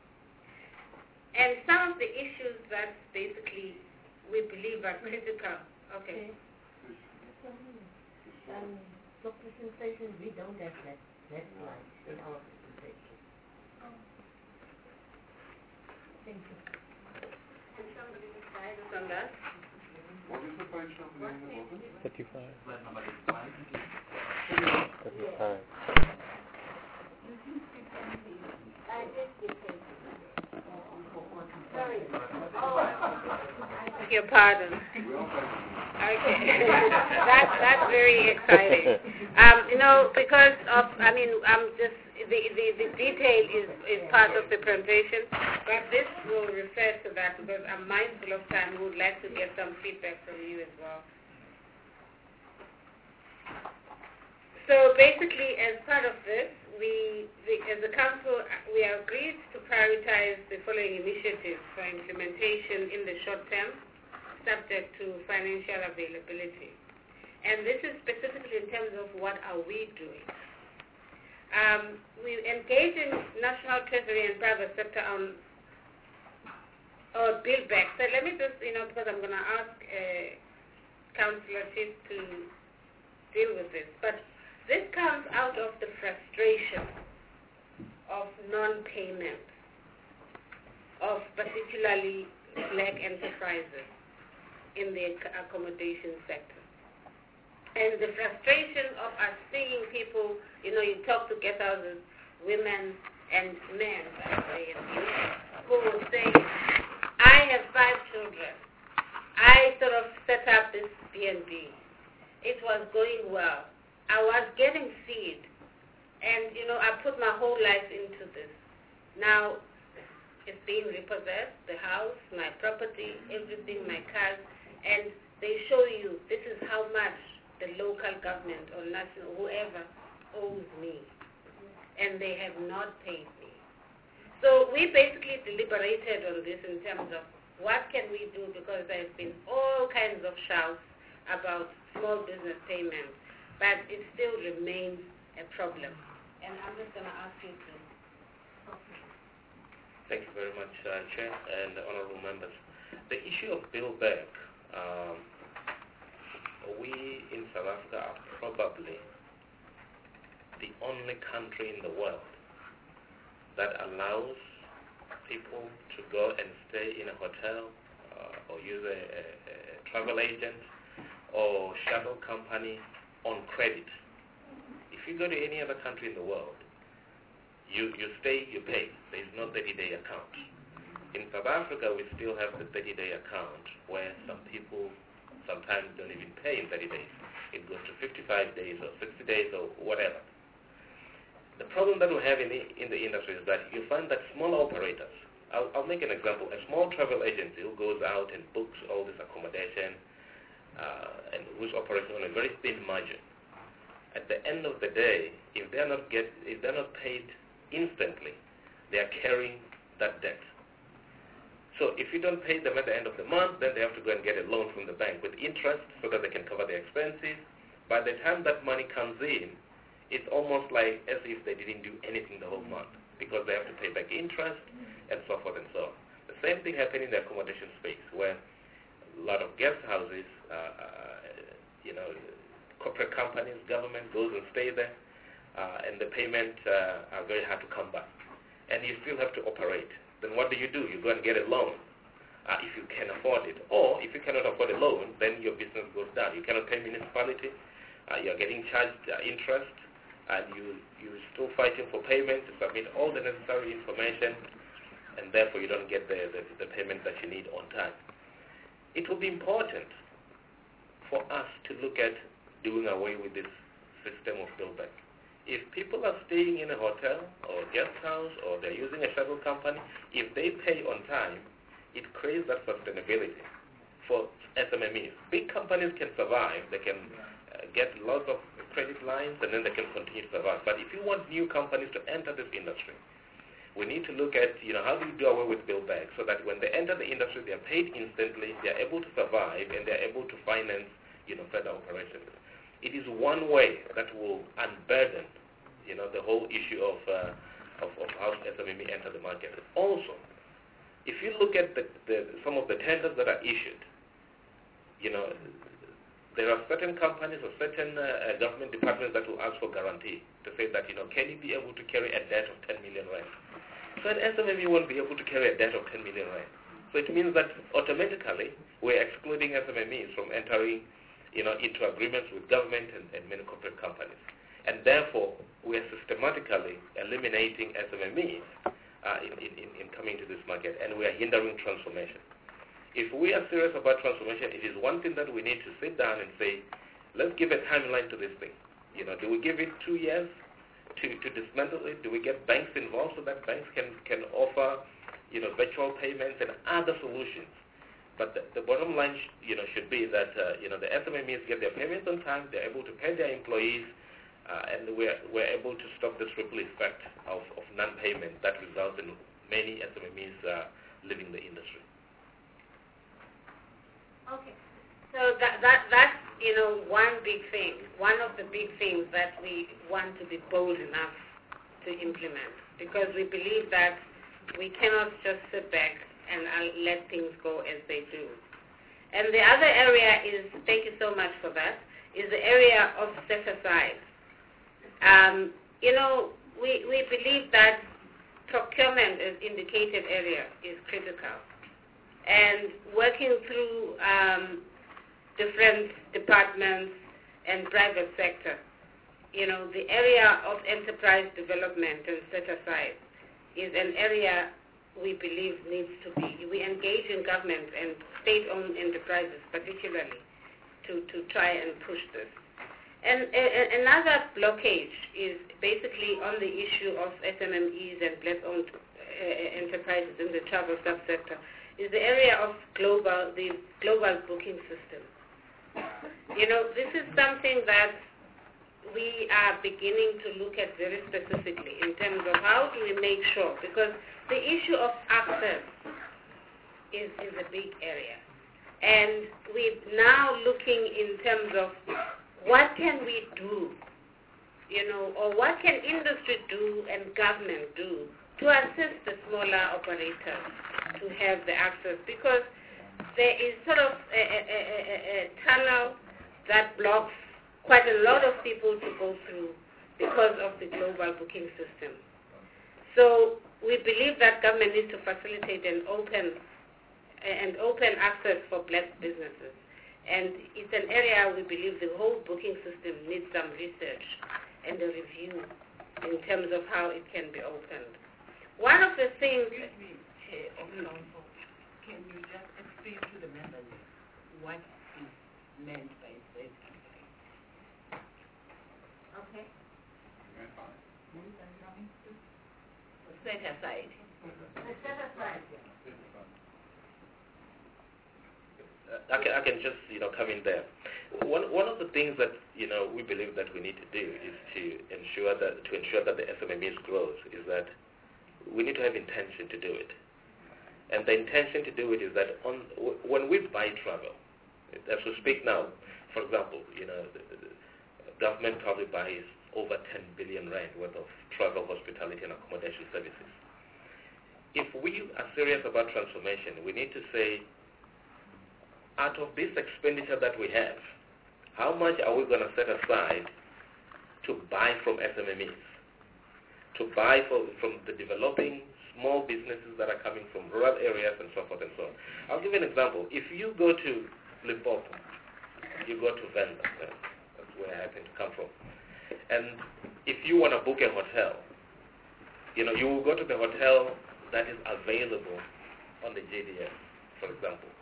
And some of the issues that basically we believe are critical. Okay. Um, for presentation, we don't have that, that slide in our presentation. Thank you. Can somebody decide us on that? What is the page number in the bottom? thirty-five. Slide number thirty-five. thirty-five. I did get it. Sorry. Oh, your pardon. Okay. that's, that's very exciting. Um, you know, because of, I mean, I'm just, the, the, the detail is, is part of the presentation, but this will refer to that because I'm mindful of time. We would like to get some feedback from you as well. So basically, as part of this, we, the, as a council, we agreed to prioritize the following initiatives for implementation in the short term, subject to financial availability. And this is specifically in terms of what are we doing. Um, we engage in national treasury and private sector on or build back. So let me just, you know, because I'm going to ask uh, Councillor Chief to deal with this. But this comes out of the frustration of non-payment of particularly black enterprises in the accommodation sector. And the frustration of us seeing people, you know, you talk to guest houses, women and men, by the way, who will say, I have five children. I sort of set up this B and B. It was going well. I was getting feed. And, you know, I put my whole life into this. Now, it's being repossessed, the house, my property, everything, my cars, and they show you this is how much the local government or national, whoever, owes me. and they have not paid me. So we basically deliberated on this in terms of what can we do, because there have been all kinds of shouts about small business payments, but it still remains a problem. And I'm just going to ask you to. Thank you very much, uh, Chair and honorable members. The issue of bill back, um, we in South Africa are probably the only country in the world that allows people to go and stay in a hotel uh, or use a, a, a travel agent or shuttle company on credit. If you go to any other country in the world, you, you stay, you pay. There is no thirty-day account. In South Africa, we still have the thirty-day account where some people sometimes don't even pay in thirty days. It goes to fifty-five days or sixty days or whatever. The problem that we have in the, in the industry is that you find that small operators, I'll, I'll make an example, a small travel agency who goes out and books all this accommodation uh, and who's operating on a very thin margin, at the end of the day, if they're not get, if they're not paid instantly, they are carrying that debt. So if you don't pay them at the end of the month, then they have to go and get a loan from the bank with interest so that they can cover their expenses. By the time that money comes in, it's almost like as if they didn't do anything the whole month, because they have to pay back interest and so forth and so on. The same thing happened in the accommodation space, where a lot of guest houses, uh, uh, you know, corporate companies, government goes and stay there, uh, and the payments uh, are very hard to come by. And you still have to operate. Then what do you do? You go and get a loan uh, if you can afford it. Or if you cannot afford a loan, then your business goes down. You cannot pay municipality. Uh, you're getting charged uh, interest. And you, you're still fighting for payment to submit all the necessary information, and therefore you don't get the, the, the payment that you need on time. It will be important for us to look at doing away with this system of bill back. If people are staying in a hotel or guest house or they're using a shuttle company, if they pay on time, it creates that sustainability for S M M Es. Big companies can survive. They can uh, get lots of credit lines, and then they can continue to survive. But if you want new companies to enter this industry, we need to look at, you know, how do you do away with bill back so that when they enter the industry, they are paid instantly, they are able to survive, and they are able to finance, you know, further operations. It is one way that will unburden, you know, the whole issue of, uh, of, of how S M M E enter the market. Also, if you look at the, the, some of the tenders that are issued, you know, there are certain companies or certain uh, government departments that will ask for guarantee to say that, you know, can you be able to carry a debt of ten million rand? So an S M M E won't be able to carry a debt of ten million rand. So it means that automatically we're excluding S M M Es from entering, you know, into agreements with government and, and many corporate companies. And therefore, we are systematically eliminating S M M Es uh, in, in, in coming to this market, and we are hindering transformation. If we are serious about transformation, it is one thing that we need to sit down and say, let's give a timeline to this thing. You know, do we give it two years to, to dismantle it? Do we get banks involved so that banks can, can offer, you know, virtual payments and other solutions? But the, the bottom line, sh- you know, should be that, uh, you know, the S M M Es get their payments on time, they're able to pay their employees, uh, and we're, we're able to stop this ripple effect of, of non-payment that results in many S M M Es uh, leaving the industry. Okay. So that, that that's, you know, one big thing, one of the big things that we want to be bold enough to implement, because we believe that we cannot just sit back and uh, let things go as they do. And the other area is, thank you so much for that, is the area of set aside. Um, you know, we, we believe that procurement as indicated area is critical. And working through um, different departments and private sector, you know, the area of enterprise development and set aside is an area we believe needs to be. We engage in government and state-owned enterprises particularly to, to try and push this. And uh, another blockage is basically on the issue of S M M Es and black-owned uh, enterprises in the travel subsector, is the area of global, the global booking system. You know, this is something that we are beginning to look at very specifically in terms of how do we make sure, because the issue of access is, is a big area. And we're now looking in terms of what can we do, you know, or what can industry do and government do to assist the smaller operators to have the access, because there is sort of a, a, a, a tunnel that blocks quite a lot of people to go through because of the global booking system. So we believe that government needs to facilitate an open and open access for black businesses. And it's an area we believe the whole booking system needs some research and a review in terms of how it can be opened. One of the things... Excuse me, Chair of Council, can you just explain to the members what is meant by set aside? Okay. Set aside. Set aside. I can, I can just, you know, come in there. One, one of the things that, you know, we believe that we need to do is to ensure that, to ensure that the S M E S grows is that we need to have intention to do it. And the intention to do it is that on, when we buy travel, as we speak now, for example, you know, the, the government probably buys over ten billion rand worth of travel, hospitality, and accommodation services. If we are serious about transformation, we need to say, out of this expenditure that we have, how much are we going to set aside to buy from S M E Es, to buy for, from the developing small businesses that are coming from rural areas and so forth and so on. I'll give you an example. If you go to Limpopo, you go to Venda, that's where I happen to come from, and if you want to book a hotel, you know, you will go to the hotel that is available on the J D S, for example.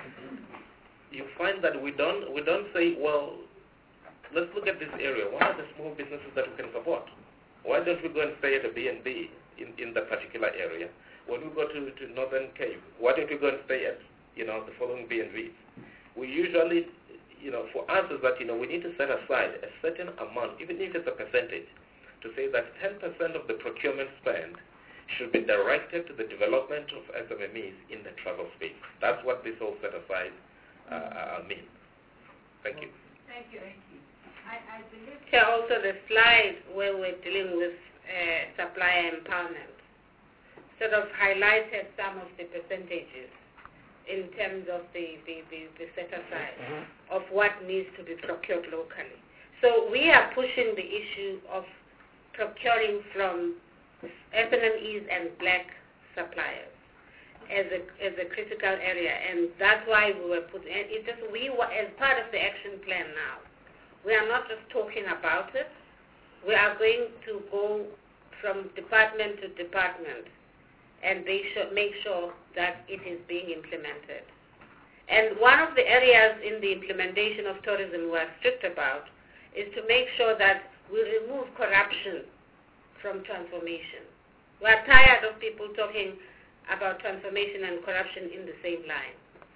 You find that we don't we don't say, well, let's look at this area. What are the small businesses that we can support? Why don't we go and stay at a B and B in, in that particular area? When we go to, to Northern Cape, why don't we go and stay at, you know, the following B and Bs? We usually, you know, for us is that, you know, we need to set aside a certain amount, even if it's a percentage, to say that ten percent of the procurement spend should be directed to the development of S M E Es in the travel space. That's what this whole set aside uh, uh, means. Thank you. Thank you. Thank you. I, I believe... Here also the slide where we're dealing with uh, supplier empowerment sort of highlighted some of the percentages in terms of the, the, the, the set aside mm-hmm. of what needs to be procured locally. So we are pushing the issue of procuring from S M Es and black suppliers as a as a critical area, and that's why we were put. And it just we were as part of the action plan now. We are not just talking about it. We are going to go from department to department, and they should make sure that it is being implemented. And one of the areas in the implementation of tourism we are strict about is to make sure that we remove corruption from transformation. We are tired of people talking about transformation and corruption in the same line.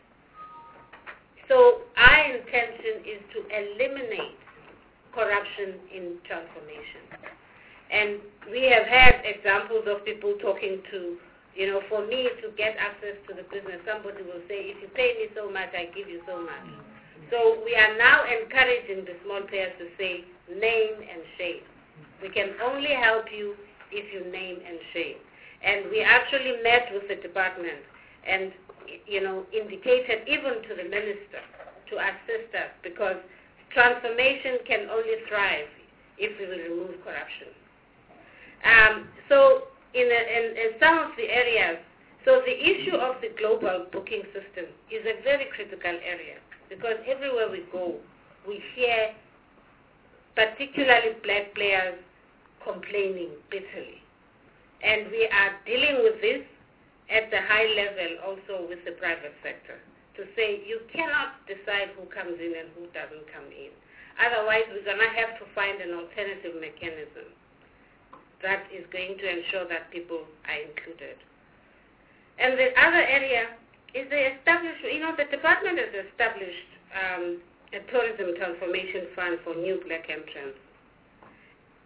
So our intention is to eliminate corruption in transformation. And we have had examples of people talking to, you know, for me to get access to the business, somebody will say, if you pay me so much, I give you so much. So we are now encouraging the small players to say, name and shame. We can only help you if you name and shame. And we actually met with the department and, you know, indicated even to the minister to assist us, because transformation can only thrive if we will remove corruption. Um, so in, a, in, in some of the areas, so the issue of the global booking system is a very critical area, because everywhere we go, we hear particularly black players complaining bitterly. And we are dealing with this at the high level also with the private sector, to say you cannot decide who comes in and who doesn't come in. Otherwise, we're going to have to find an alternative mechanism that is going to ensure that people are included. And the other area is the establishment, you know, the department has established um, a tourism transformation fund for new black entrants.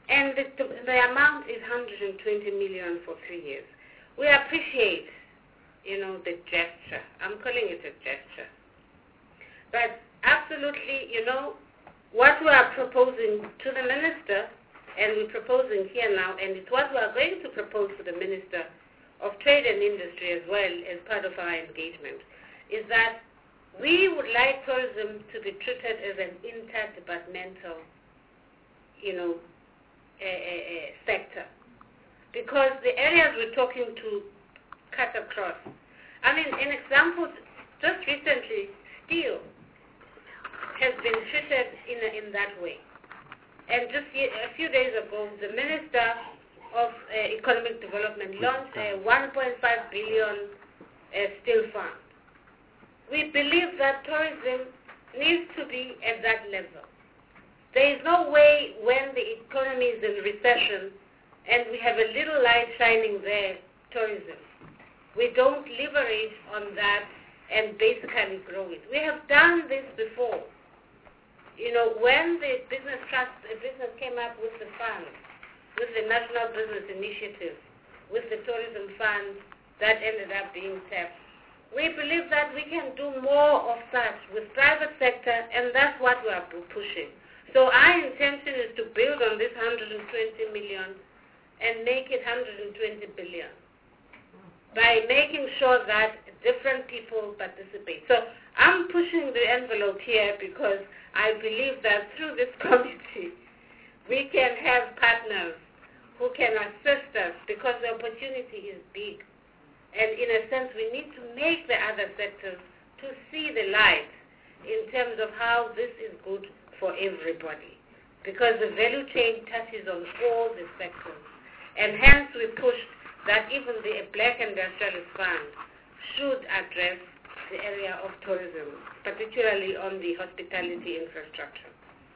And the, the amount is one hundred twenty million for three years. We appreciate, you know, the gesture. I'm calling it a gesture. But absolutely, you know, what we are proposing to the minister, and we're proposing here now, and it's what we are going to propose to the Minister of Trade and Industry as well as part of our engagement, is that we would like tourism to be treated as an interdepartmental, you know, a, a, a sector. Because the areas we're talking to cut across. I mean, an example, just recently, steel has been treated in, a, in that way. And just a few days ago, the Minister of uh, Economic Development launched a one point five billion uh, steel fund. We believe that tourism needs to be at that level. There is no way when the economy is in recession and we have a little light shining there, tourism. We don't leverage on that and basically grow it. We have done this before. You know, when the business trust, the business came up with the fund, with the National Business Initiative, with the tourism fund that ended up being tapped, we believe that we can do more of that with private sector, and that's what we are pushing. So our intention is to build on this one hundred twenty million and make it one hundred twenty billion by making sure that different people participate. So I'm pushing the envelope here because I believe that through this committee we can have partners who can assist us because the opportunity is big. And in a sense, we need to make the other sectors to see the light in terms of how this is good for everybody. Because the value chain touches on all the sectors. And hence we pushed that even the Black Industrialist Fund should address the area of tourism, particularly on the hospitality infrastructure.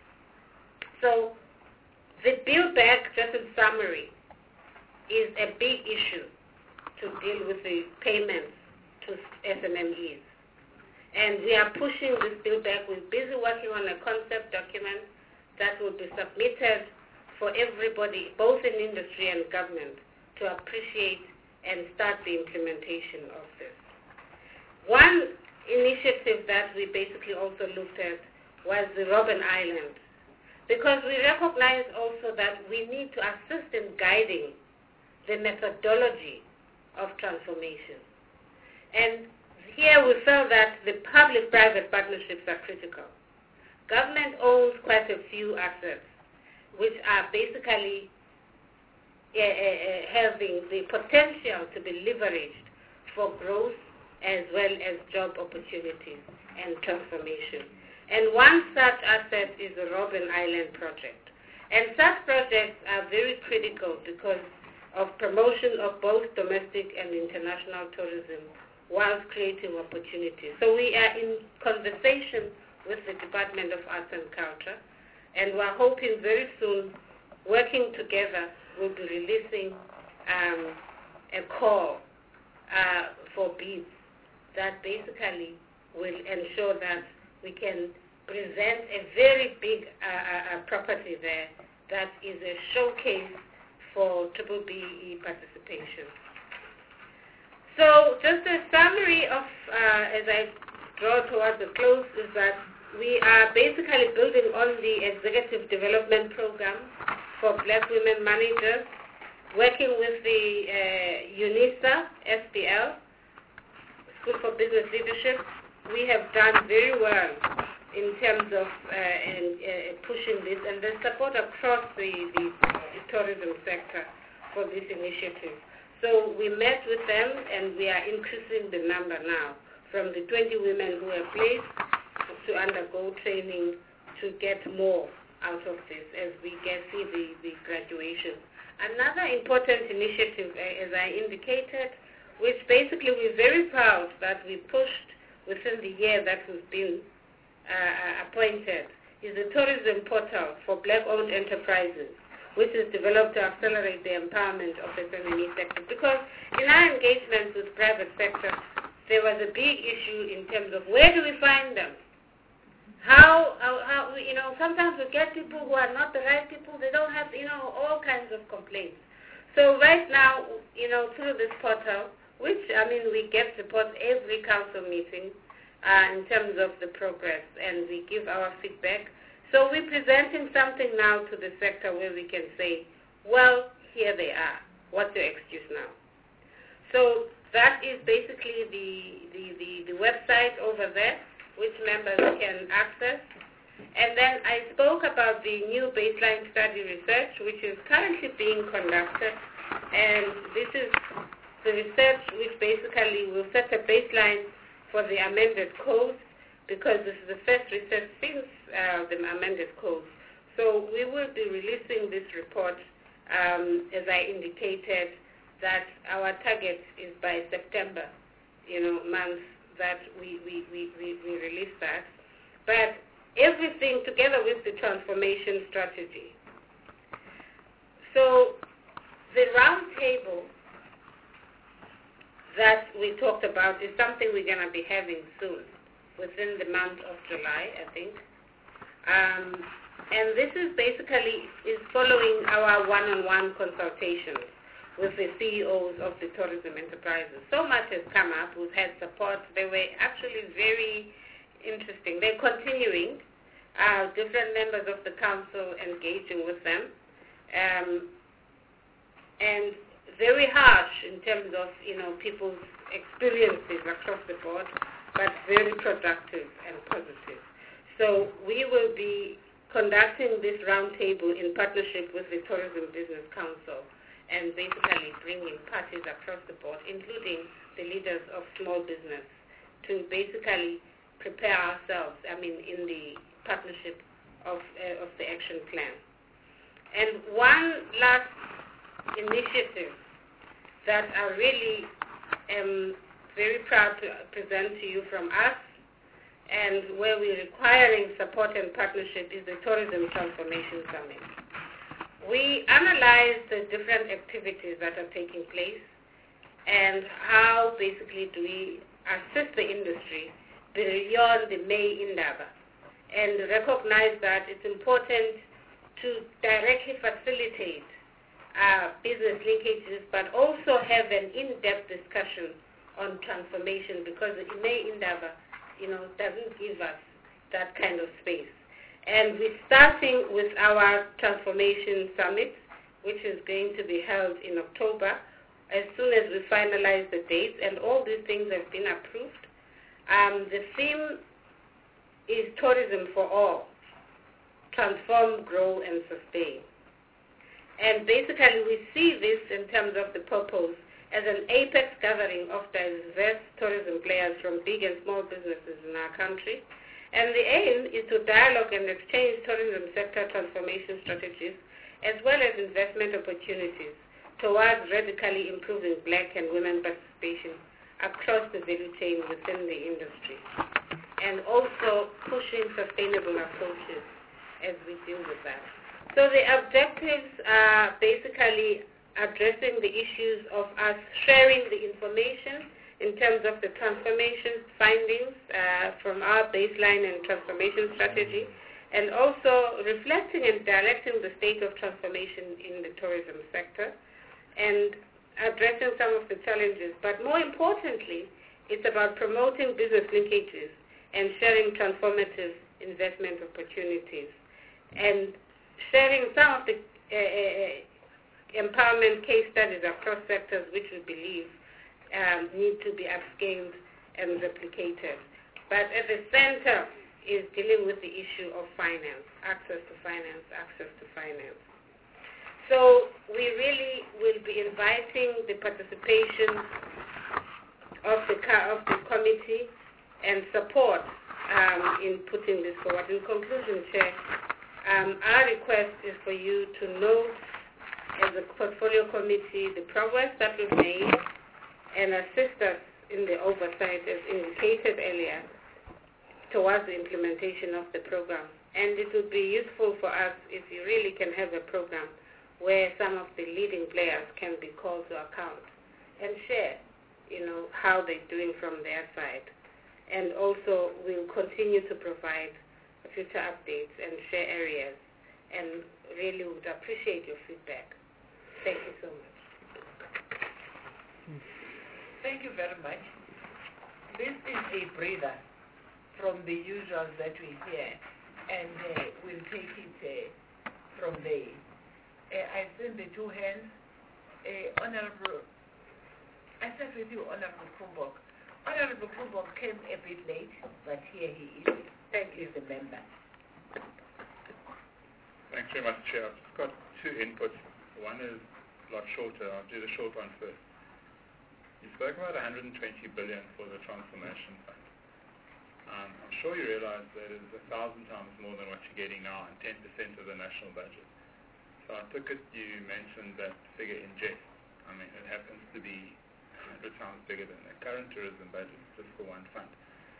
So the Build Back, just in summary, is a big issue to deal with the payments to S M M Es. And we are pushing this Build Back. We're busy working on a concept document that will be submitted for everybody, both in industry and government, to appreciate and start the implementation of this. One initiative that we basically also looked at was the Robben Island, because we recognize also that we need to assist in guiding the methodology of transformation. And here we felt that the public-private partnerships are critical. Government owns quite a few assets, which are basically uh, uh, having the potential to be leveraged for growth as well as job opportunities and transformation. And one such asset is the Robben Island project. And such projects are very critical because of promotion of both domestic and international tourism whilst creating opportunities. So we are in conversation with the Department of Arts and Culture, and we're hoping very soon, working together, we'll be releasing um, a call uh, for bids that basically will ensure that we can present a very big uh, uh, property there that is a showcase for Triple B E participation. So just a summary of, uh, as I draw towards the close, is that we are basically building on the Executive Development Program for Black Women Managers, working with the uh, UNISA, S P L, School for Business Leadership. We have done very well in terms of uh, in, uh, pushing this, and there's support across the, the, the tourism sector for this initiative. So we met with them, and we are increasing the number now from the twenty women who are placed to undergo training to get more out of this as we get see the, the graduation. Another important initiative, uh, as I indicated, which basically we're very proud that we pushed within the year that we've been uh, appointed, is the tourism portal for black-owned enterprises, which is developed to accelerate the empowerment of the S M M E sector. Because in our engagements with private sector, there was a big issue in terms of where do we find them? How, how, how, you know, sometimes we get people who are not the right people. They don't have, you know, all kinds of complaints. So right now, you know, through this portal, which, I mean, we get reports every council meeting uh, in terms of the progress, and we give our feedback. So we're presenting something now to the sector where we can say, well, here they are. What's your excuse now? So that is basically the, the, the, the website over there, which members can access. And then I spoke about the new baseline study research, which is currently being conducted. And this is the research which basically will set a baseline for the amended code, because this is the first research since uh, the amended code. So we will be releasing this report, um, as I indicated, that our target is by September, you know, month that we, we, we, we, we release that. But everything together with the transformation strategy. So the round table that we talked about is something we're going to be having soon, within the month of July, I think. Um, and this is basically is following our one-on-one consultations with the C E Os of the tourism enterprises. So much has come up. We've had support. They were actually very interesting. They're continuing, uh, different members of the council engaging with them, um, and very harsh in terms of, you know, people's experiences across the board, but very productive and positive. So we will be conducting this roundtable in partnership with the Tourism Business Council, and basically bringing parties across the board, including the leaders of small business, to basically prepare ourselves, I mean, in the partnership of, uh, of the action plan. And one last initiative that I really am very proud to present to you from us, and where we're requiring support and partnership, is the Tourism Transformation Summit. We analyze the different activities that are taking place and how basically do we assist the industry beyond the May Indaba, and recognize that it's important to directly facilitate uh, business linkages, but also have an in-depth discussion on transformation, because the May Indaba, you know, doesn't give us that kind of space. And we're starting with our Transformation Summit, which is going to be held in October, as soon as we finalize the dates, and all these things have been approved. Um, the theme is Tourism for All, Transform, Grow, and Sustain. And basically we see this in terms of the purpose as an apex gathering of diverse tourism players from big and small businesses in our country. And the aim is to dialogue and exchange tourism sector transformation strategies, as well as investment opportunities towards radically improving black and women participation across the value chain within the industry, and also pushing sustainable approaches as we deal with that. So the objectives are basically addressing the issues of us sharing the information in terms of the transformation findings uh, from our baseline and transformation strategy, and also reflecting and directing the state of transformation in the tourism sector, and addressing some of the challenges. But more importantly, it's about promoting business linkages and sharing transformative investment opportunities, and sharing some of the uh, empowerment case studies across sectors which we believe Um, need to be upscaled and replicated. But at the center is dealing with the issue of finance, access to finance, access to finance. So we really will be inviting the participation of the, of the committee and support um, in putting this forward. In conclusion, Chair, um, our request is for you to note as a portfolio committee the progress that we've made, and assist us in the oversight, as indicated earlier, towards the implementation of the program. And it would be useful for us if you really can have a program where some of the leading players can be called to account and share, you know, how they're doing from their side. And also we'll continue to provide future updates and share areas, and really would appreciate your feedback. Thank you so much. Thank you very much. This is a breather from the usuals that we hear, and uh, we'll take it uh, from there. Uh, I send the two hands. Uh, Honorable, I start with you, Honorable Kumbok. Honorable Kumbok came a bit late, but here he is. Thank you, the member. Thanks very much, Chair. I've just got two inputs. One is a lot shorter. I'll do the short one first. You spoke about one hundred twenty billion dollars for the Transformation Fund. Um, I'm sure you realize that is a thousand times more than what you're getting now and ten percent of the national budget. So I took it you mentioned that figure in jest. I mean, it happens to be one hundred times bigger than the current tourism budget just for one fund.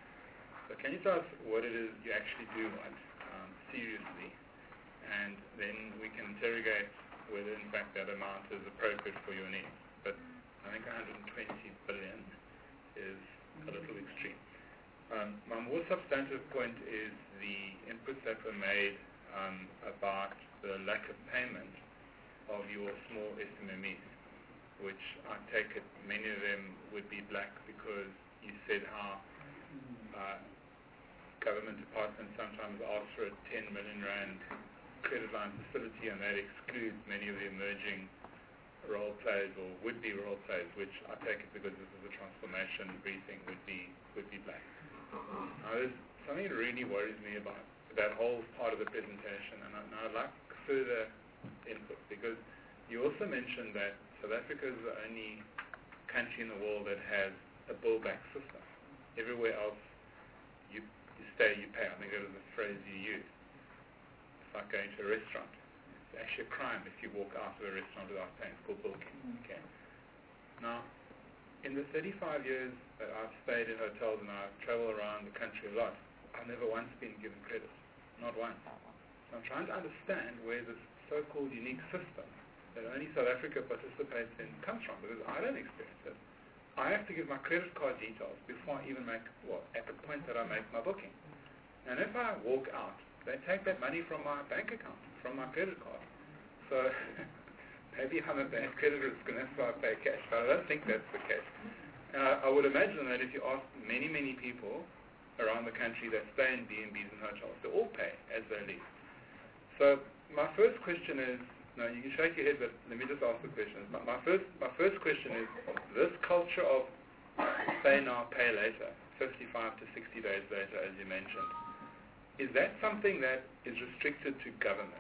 So can you tell us what it is you actually do want um, seriously? And then we can interrogate whether in fact that amount is appropriate for your needs. But I think one hundred twenty billion is a little extreme. Um, my more substantive point is the inputs that were made um, about the lack of payment of your small S M M Es, which I take it many of them would be black because you said how uh, government departments sometimes ask for a ten million rand credit line facility, and that excludes many of the emerging role players or would-be role players, which I take it because this is a transformation briefing would be would be black. Now, there's something that really worries me about that whole part of the presentation, and, I, and I'd like further input, because you also mentioned that South Africa is the only country in the world that has a bill-back system. Everywhere else, you, you stay, you pay. I think that was the phrase you used. It's like going to a restaurant. It's actually a crime if you walk out of a restaurant without paying. It's called bilking. Okay. Now, in the thirty-five years that I've stayed in hotels and I've traveled around the country a lot, I've never once been given credit. Not once. So I'm trying to understand where this so-called unique system that only South Africa participates in comes from, because I don't experience it. I have to give my credit card details before I even make, well, at the point that I make my booking. And if I walk out, they take that money from my bank account, from my credit card. So maybe I'm a bad creditor, it's going to have to pay cash, but I don't think that's the case. And I, I would imagine that if you ask many, many people around the country that stay in B and Bs and hotels, they all pay as they leave. So my first question is, no, you can shake your head, but let me just ask the question. My, my first my first question is, this culture of pay now, pay later, fifty-five to sixty days later, as you mentioned, is that something that is restricted to government?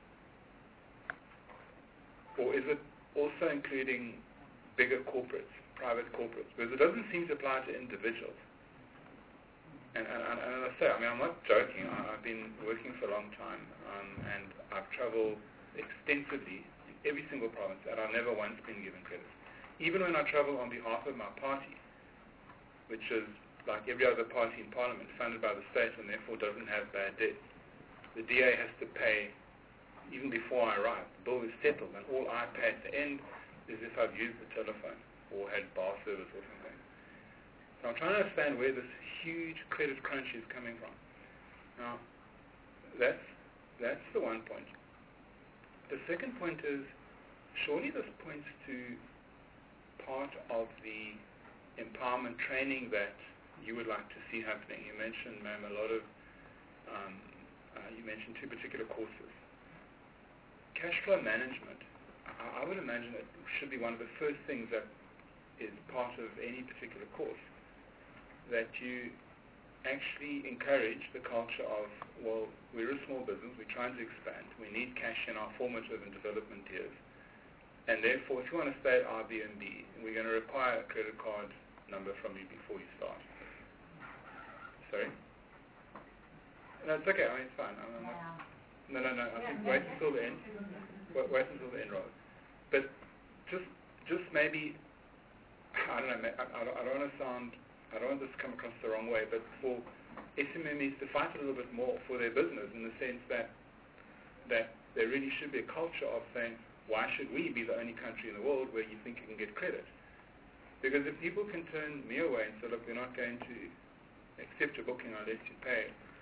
Or is it also including bigger corporates, private corporates? Because it doesn't seem to apply to individuals. And, and, and, and as I say, I mean, I'm not joking. I, I've been working for a long time, um, and I've traveled extensively in every single province, and I've never once been given credit. Even when I travel on behalf of my party, which is like every other party in Parliament, funded by the state and therefore doesn't have bad debt, the D A has to pay even before I arrive. The bill is settled, and all I pay at the end is if I've used the telephone or had bar service or something. So I'm trying to understand where this huge credit crunch is coming from. Now, that's, that's the one point. The second point is, surely this points to part of the empowerment training that you would like to see happening. You mentioned, ma'am, a lot of, um, uh, you mentioned two particular courses. Cash flow management, I, I would imagine it should be one of the first things that is part of any particular course, that you actually encourage the culture of, well, we're a small business, we're trying to expand, we need cash in our formative and development years, and therefore if you want to stay at Airbnb, we're going to require a credit card number from you before you start. Sorry? No, it's okay, I mean, it's fine. I'm, I'm not, no, no, no, I think wait until the end. Wait, wait until the end, rather. But just, just maybe, I don't know, I, I, I don't want to sound, I don't want this to come across the wrong way, but for S M M Es to fight a little bit more for their business, in the sense that that there really should be a culture of saying, why should we be the only country in the world where you think you can get credit? Because if people can turn me away and say, look, we're not going to accept your booking unless you pay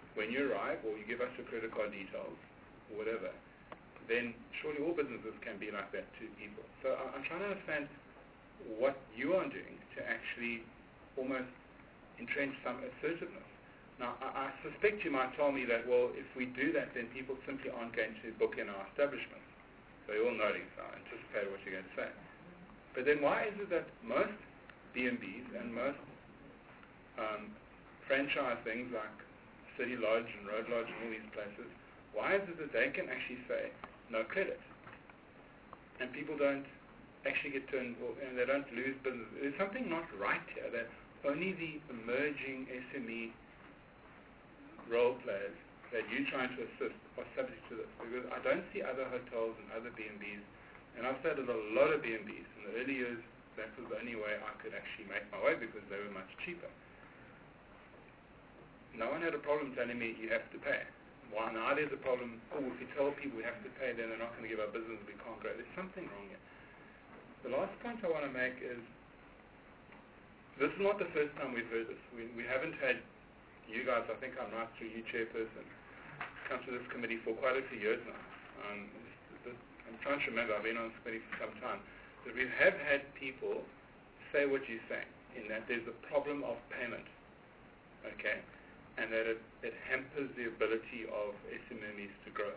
when you arrive, or you give us your credit card details, or whatever, then surely all businesses can be like that to people. So I, I'm trying to understand what you are doing to actually almost entrench some assertiveness. Now, I, I suspect you might tell me that, well, if we do that, then people simply aren't going to book in our establishments. So you're all nodding, so I anticipate what you're going to say. But then why is it that most B and Bs and most um, franchise things like City Lodge and Road Lodge and all these places, why is it that they can actually say no credit? And people don't actually get turned, or, and they don't lose business. There's something not right here, that only the emerging S M E role players that you're trying to assist are subject to this. Because I don't see other hotels and other B and Bs, and I've stayed at a lot of B and Bs. In the early years, that was the only way I could actually make my way because they were much cheaper. No one had a problem telling me you have to pay. Why now there's a problem, oh, if we tell people we have to pay, then they're not going to give our business, we can't grow. There's something wrong here. The last point I want to make is, this is not the first time we've heard this. We, we haven't had you guys, I think I'm right through you, Chairperson, come to this committee for quite a few years now. Um, this, this, I'm trying to remember, I've been on this committee for some time, that we have had people say what you're saying, in that there's a problem of payment, okay, and that it, it hampers the ability of S M Es to grow.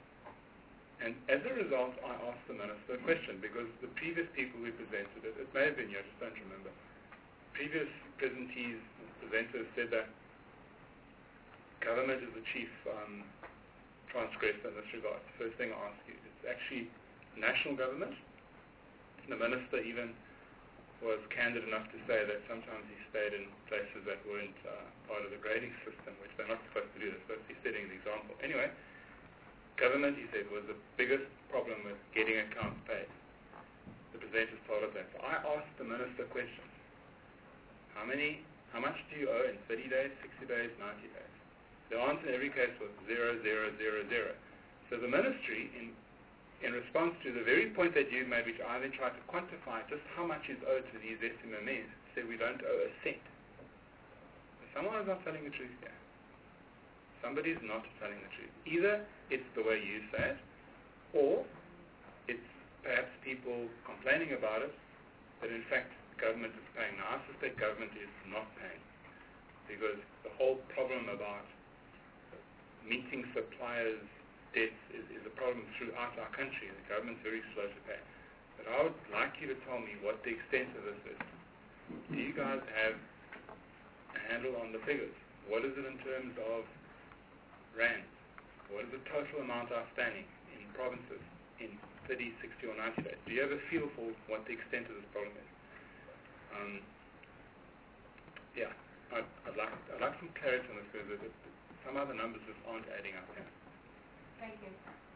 And as a result, I asked the Minister a question, because the previous people who presented it, it may have been you, I just don't remember, previous presentees, presenters said that government is the chief um, transgressor in this regard. The first thing I ask you, it's actually national government. The Minister even was candid enough to say that sometimes he stayed in places that weren't uh, part of the grading system, which they're not supposed to do. They're supposed to be setting the example. Anyway, government, he said, was the biggest problem with getting accounts paid. The presenters told us that. So I asked the Minister questions. How many, how much do you owe in thirty days, sixty days, ninety days? The answer in every case was zero, zero, zero, zero. So the ministry, in in response to the very point that you made, which I then tried to quantify just how much is owed to these S M Es, said we don't owe a cent. So someone is not telling the truth here. Somebody is not telling the truth. Either it's the way you say it, or it's perhaps people complaining about it, that in fact government is paying. Now I suspect government is not paying, because the whole problem about meeting suppliers' debts is, is a problem throughout our country, and the government's very slow to pay. But I would like you to tell me what the extent of this is. Do you guys have a handle on the figures? What is it in terms of rands? What is the total amount outstanding in provinces in thirty, sixty, or ninety days? Do you have a feel for what the extent of this problem is? Um, yeah, I'd, I'd, like, I'd like some clarity on this, because it, some other numbers just aren't adding up here. Thank you.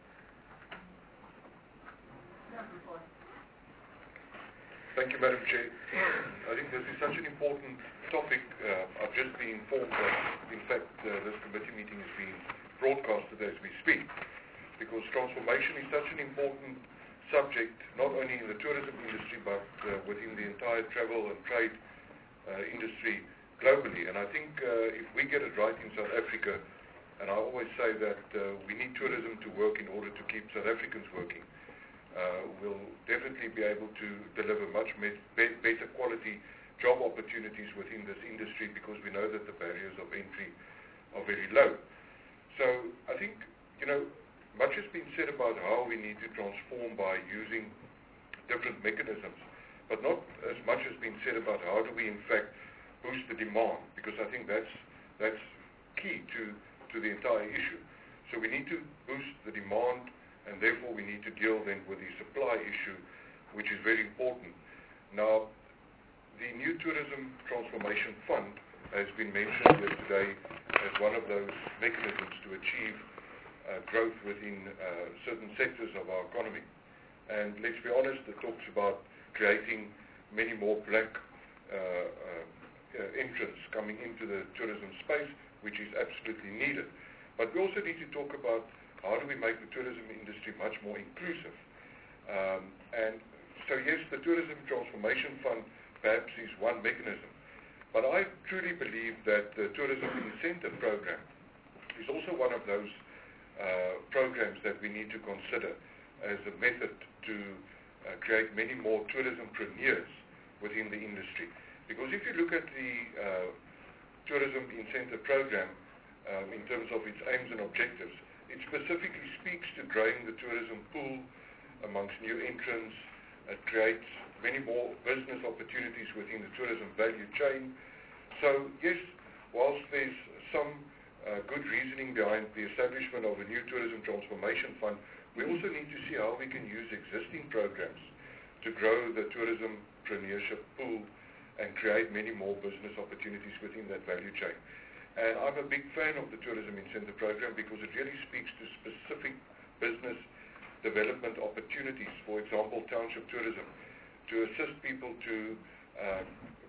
Thank you, Madam Chair. I think this is such an important topic. Uh, I've just been informed that, in fact, uh, this committee meeting is being broadcasted as we speak, because transformation is such an important subject, not only in the tourism industry, but uh, within the entire travel and trade uh, industry globally. And I think uh, if we get it right in South Africa, and I always say that uh, we need tourism to work in order to keep South Africans working, uh, we'll definitely be able to deliver much me- be- better quality job opportunities within this industry, because we know that the barriers of entry are very low. So I think, you know, much has been said about how we need to transform by using different mechanisms, but not as much has been said about how do we in fact boost the demand, because I think that's that's key to, to the entire issue. So we need to boost the demand, and therefore we need to deal then with the supply issue, which is very important. Now, the new Tourism Transformation Fund has been mentioned here today as one of those mechanisms to achieve uh, growth within uh, certain sectors of our economy. And let's be honest, it talks about creating many more black uh, uh, uh, entrants coming into the tourism space, which is absolutely needed. But we also need to talk about how do we make the tourism industry much more inclusive. Um, and so yes, the Tourism Transformation Fund perhaps is one mechanism. But I truly believe that the Tourism Incentive Program is also one of those uh, programs that we need to consider as a method to uh, create many more tourismpreneurs within the industry. Because if you look at the uh, tourism incentive program um, in terms of its aims and objectives, it specifically speaks to growing the tourism pool amongst new entrants. It creates many more business opportunities within the tourism value chain. So yes, whilst there's some uh, good reasoning behind the establishment of a new tourism transformation fund, we also need to see how we can use existing programs to grow the tourism entrepreneurship pool and create many more business opportunities within that value chain. And I'm a big fan of the tourism incentive program because it really speaks to specific business development opportunities. For example, township tourism, to assist people to uh,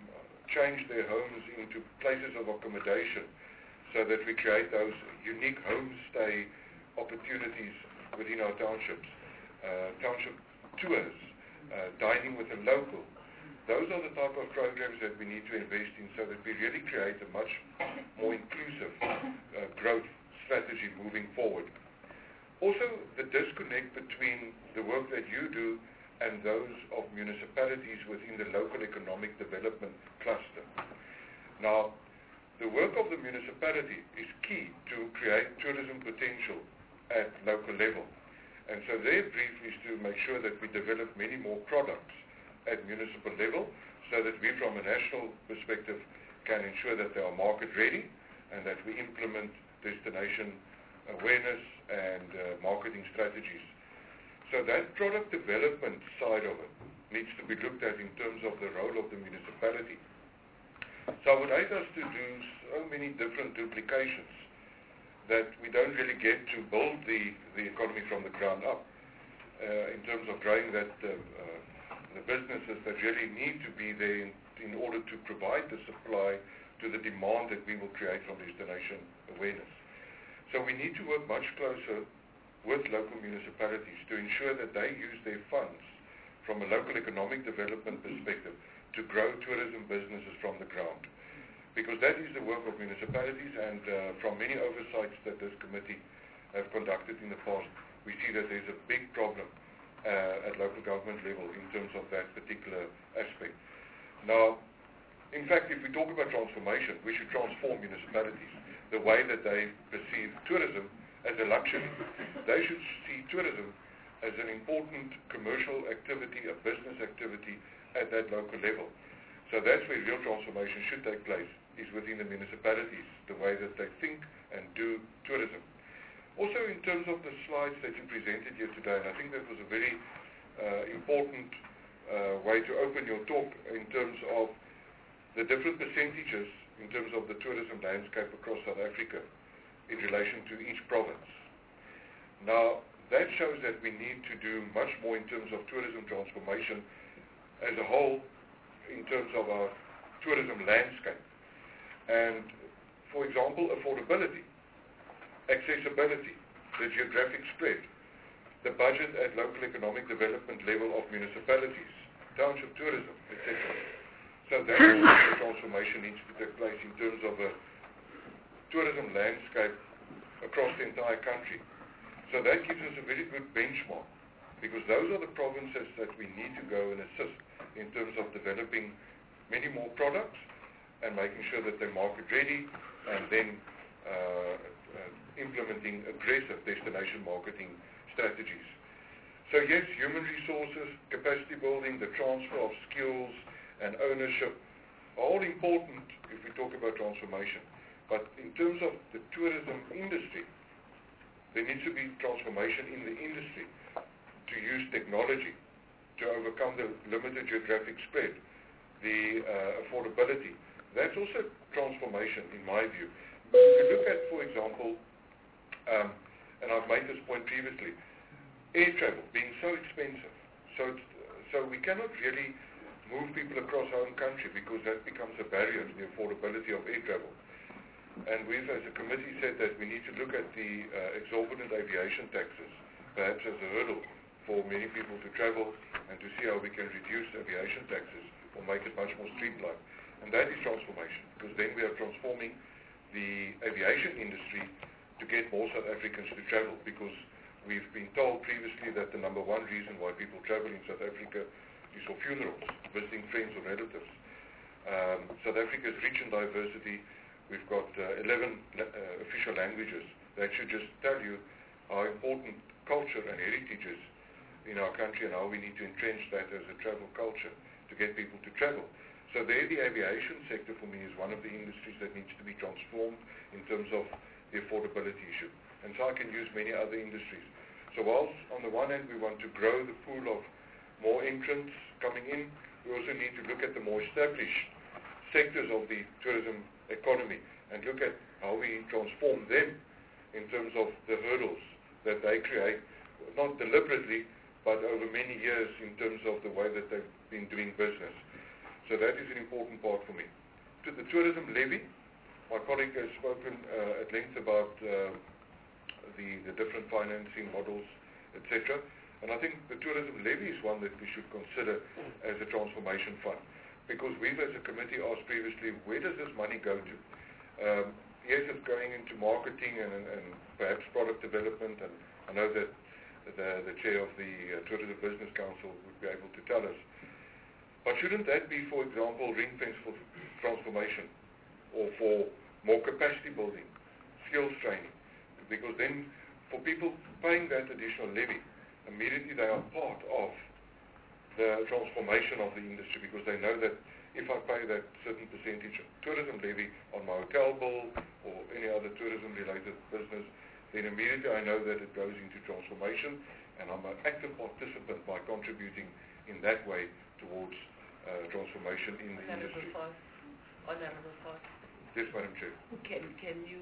change their homes into places of accommodation so that we create those unique homestay opportunities within our townships. Uh, township tours, uh, dining with a local. Those are the type of programs that we need to invest in so that we really create a much more inclusive uh, growth strategy moving forward. Also, the disconnect between the work that you do and those of municipalities within the local economic development cluster. Now, the work of the municipality is key to create tourism potential at local level. And so their brief is to make sure that we develop many more products at municipal level so that we from a national perspective can ensure that they are market ready and that we implement destination awareness and uh, marketing strategies. So that product development side of it needs to be looked at in terms of the role of the municipality. So I would hate us to do so many different duplications that we don't really get to build the, the economy from the ground up uh, in terms of growing that uh, uh, the businesses that really need to be there in, in order to provide the supply to the demand that we will create from destination awareness. So we need to work much closer with local municipalities to ensure that they use their funds from a local economic development perspective to grow tourism businesses from the ground. Because that is the work of municipalities, and uh, from many oversights that this committee have conducted in the past, we see that there's a big problem uh, at local government level in terms of that particular aspect. Now, in fact, if we talk about transformation, we should transform municipalities. The way that they perceive tourism as a luxury. They should see tourism as an important commercial activity, a business activity at that local level. So that's where real transformation should take place, is within the municipalities, the way that they think and do tourism. Also in terms of the slides that you presented here today, and I think that was a very uh, important uh, way to open your talk in terms of the different percentages in terms of the tourism landscape across South Africa in relation to each province. Now, that shows that we need to do much more in terms of tourism transformation as a whole, in terms of our tourism landscape. And, for example, affordability, accessibility, the geographic spread, the budget at local economic development level of municipalities, township tourism, et cetera. So that transformation needs to take place in terms of a tourism landscape across the entire country. So that gives us a very good benchmark, because those are the provinces that we need to go and assist in terms of developing many more products and making sure that they're market ready, and then uh, uh, implementing aggressive destination marketing strategies. So yes, human resources, capacity building, the transfer of skills and ownership are all important if we talk about transformation. But in terms of the tourism industry, there needs to be transformation in the industry to use technology to overcome the limited geographic spread, the uh, affordability. That's also transformation in my view. But if you look at, for example, um, and I've made this point previously, air travel being so expensive, so it's, so we cannot really move people across our own country because that becomes a barrier to the affordability of air travel. And we've, as a committee, said that we need to look at the uh, exorbitant aviation taxes, perhaps as a hurdle for many people to travel, and to see how we can reduce aviation taxes or make it much more streamlined. And that is transformation, because then we are transforming the aviation industry to get more South Africans to travel, because we've been told previously that the number one reason why people travel in South Africa is for funerals, visiting friends or relatives. Um, South Africa is rich in diversity. We've got uh, eleven uh, official languages. That should just tell you how important culture and heritage is in our country and how we need to entrench that as a travel culture to get people to travel. So there the aviation sector for me is one of the industries that needs to be transformed in terms of the affordability issue. And so I can use many other industries. So whilst on the one hand we want to grow the pool of more entrants coming in, we also need to look at the more established sectors of the tourism economy and look at how we transform them in terms of the hurdles that they create, not deliberately, but over many years in terms of the way that they've been doing business. So that is an important part for me. To the tourism levy, my colleague has spoken uh, at length about uh, the, the different financing models, et cetera. And I think the tourism levy is one that we should consider as a transformation fund. Because we've as a committee asked previously, where does this money go to? Um, yes, it's going into marketing and, and, and perhaps product development, and I know that the, the chair of the uh, Tourism Business Council would be able to tell us. But shouldn't that be, for example, ring fence for transformation or for more capacity building, skills training? Because then for people paying that additional levy, immediately they are part of the transformation of the industry, because they know that if I pay that certain percentage of tourism levy on my hotel bill or any other tourism-related business, then immediately I know that it goes into transformation, and I'm an active participant by contributing in that way towards uh, transformation in the Honorable industry. Foss. Honorable Foss. Yes, Madam Chair. Can, can you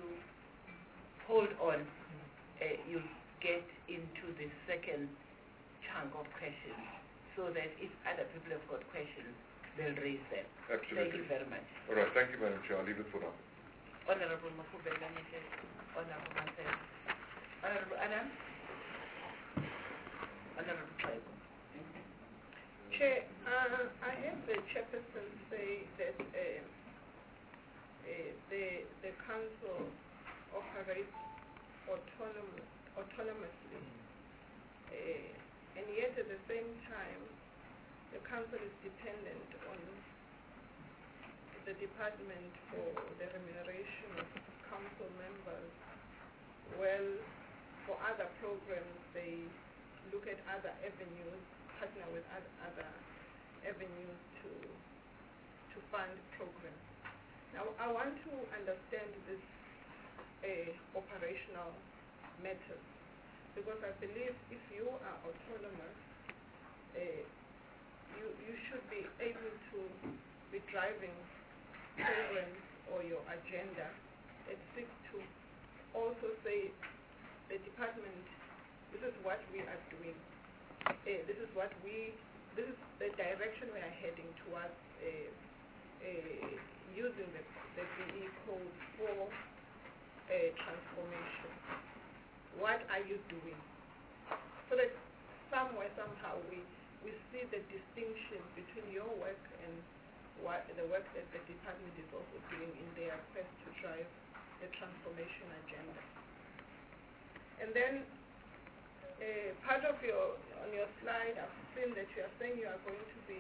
hold on? Uh, you'll get into the second chunk of questions, so that if other people have got questions, they'll raise them. Absolutely. Thank you very much. All right, thank you, Madam Chair. I'll leave it for now. Honorable Makubela Nike, Honorable Marcel, Honorable Adam, Honorable Tribal. Chair, uh, I have the chairperson say that uh, uh, the, the council operates autonom autonomously. Uh, And yet, at the same time, the council is dependent on the department for the remuneration of council members. Well, for other programs, they look at other avenues, partner with other, other avenues to to fund programs. Now, I want to understand this uh, operational method, because I believe if you are autonomous, uh, you, you should be able to be driving programs or your agenda and seek to also say, the department, this is what we are doing. Uh, this is what we, this is the direction we are heading towards uh, uh, using the, the B E code for uh, transformation. What are you doing? So that somewhere, somehow, we, we see the distinction between your work and what the work that the department is also doing in their quest to drive the transformation agenda. And then, uh, part of your, on your slide, I've seen that you are saying you are going to be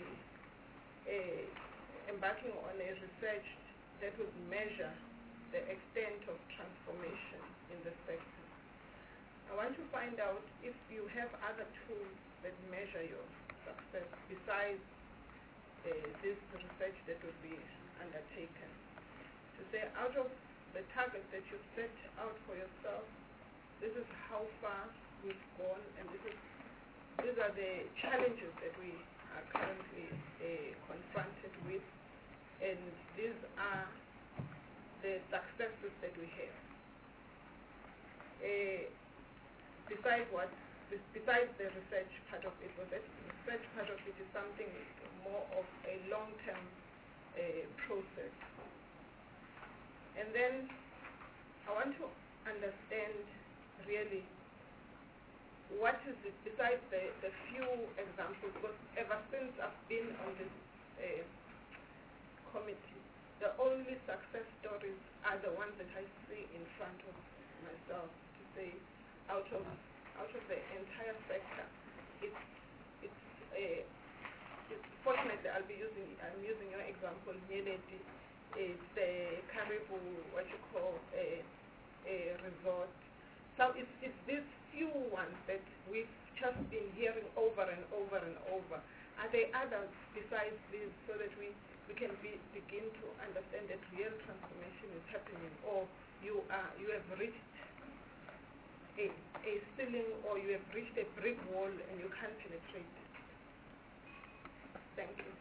uh, embarking on a research that would measure the extent of transformation in the sector. I want to find out if you have other tools that measure your success besides uh, this research that will be undertaken. To say, out of the targets that you've set out for yourself, this is how far we've gone, and this is, these are the challenges that we are currently uh, confronted with, and these are the successes that we have. Uh, Besides what, besides the research part of it, well, that research part of it is something more of a long-term uh, process. And then I want to understand really what is it, besides the, the few examples, because ever since I've been on this uh, committee, the only success stories are the ones that I see in front of myself to say, out of out of the entire sector, it's it's a it's, fortunately I'll be using I'm using your example. Nyeleti, it's a Caribou, what you call a a resort. So it's it's these few ones that we've just been hearing over and over and over. Are there others besides this, so that we, we can be, begin to understand that real transformation is happening, or you are you have reached a, a ceiling, or you have reached a brick wall and you can't penetrate? Thank you.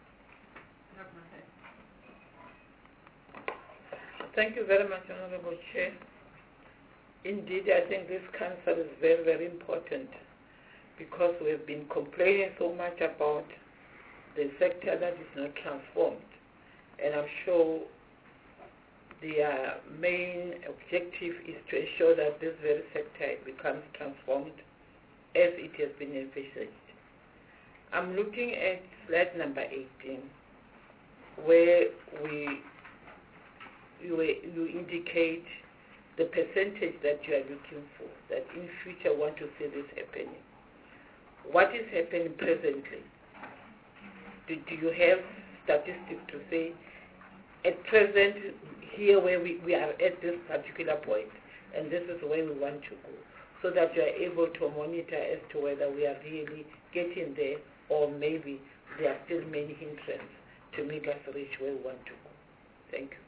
Thank you very much, Honorable Chair. Indeed, I think this council is very, very important, because we have been complaining so much about the sector that is not transformed. And I'm sure their main objective is to ensure that this very sector becomes transformed as it has been envisaged. I'm looking at slide number eighteen, where we you, you indicate the percentage that you are looking for, that in future want to see this happening. What is happening presently? Do, do you have statistics to say, at present, here where we, we are at this particular point, and this is where we want to go, so that you are able to monitor as to whether we are really getting there, or maybe there are still many hindrances to make us reach where we want to go. Thank you.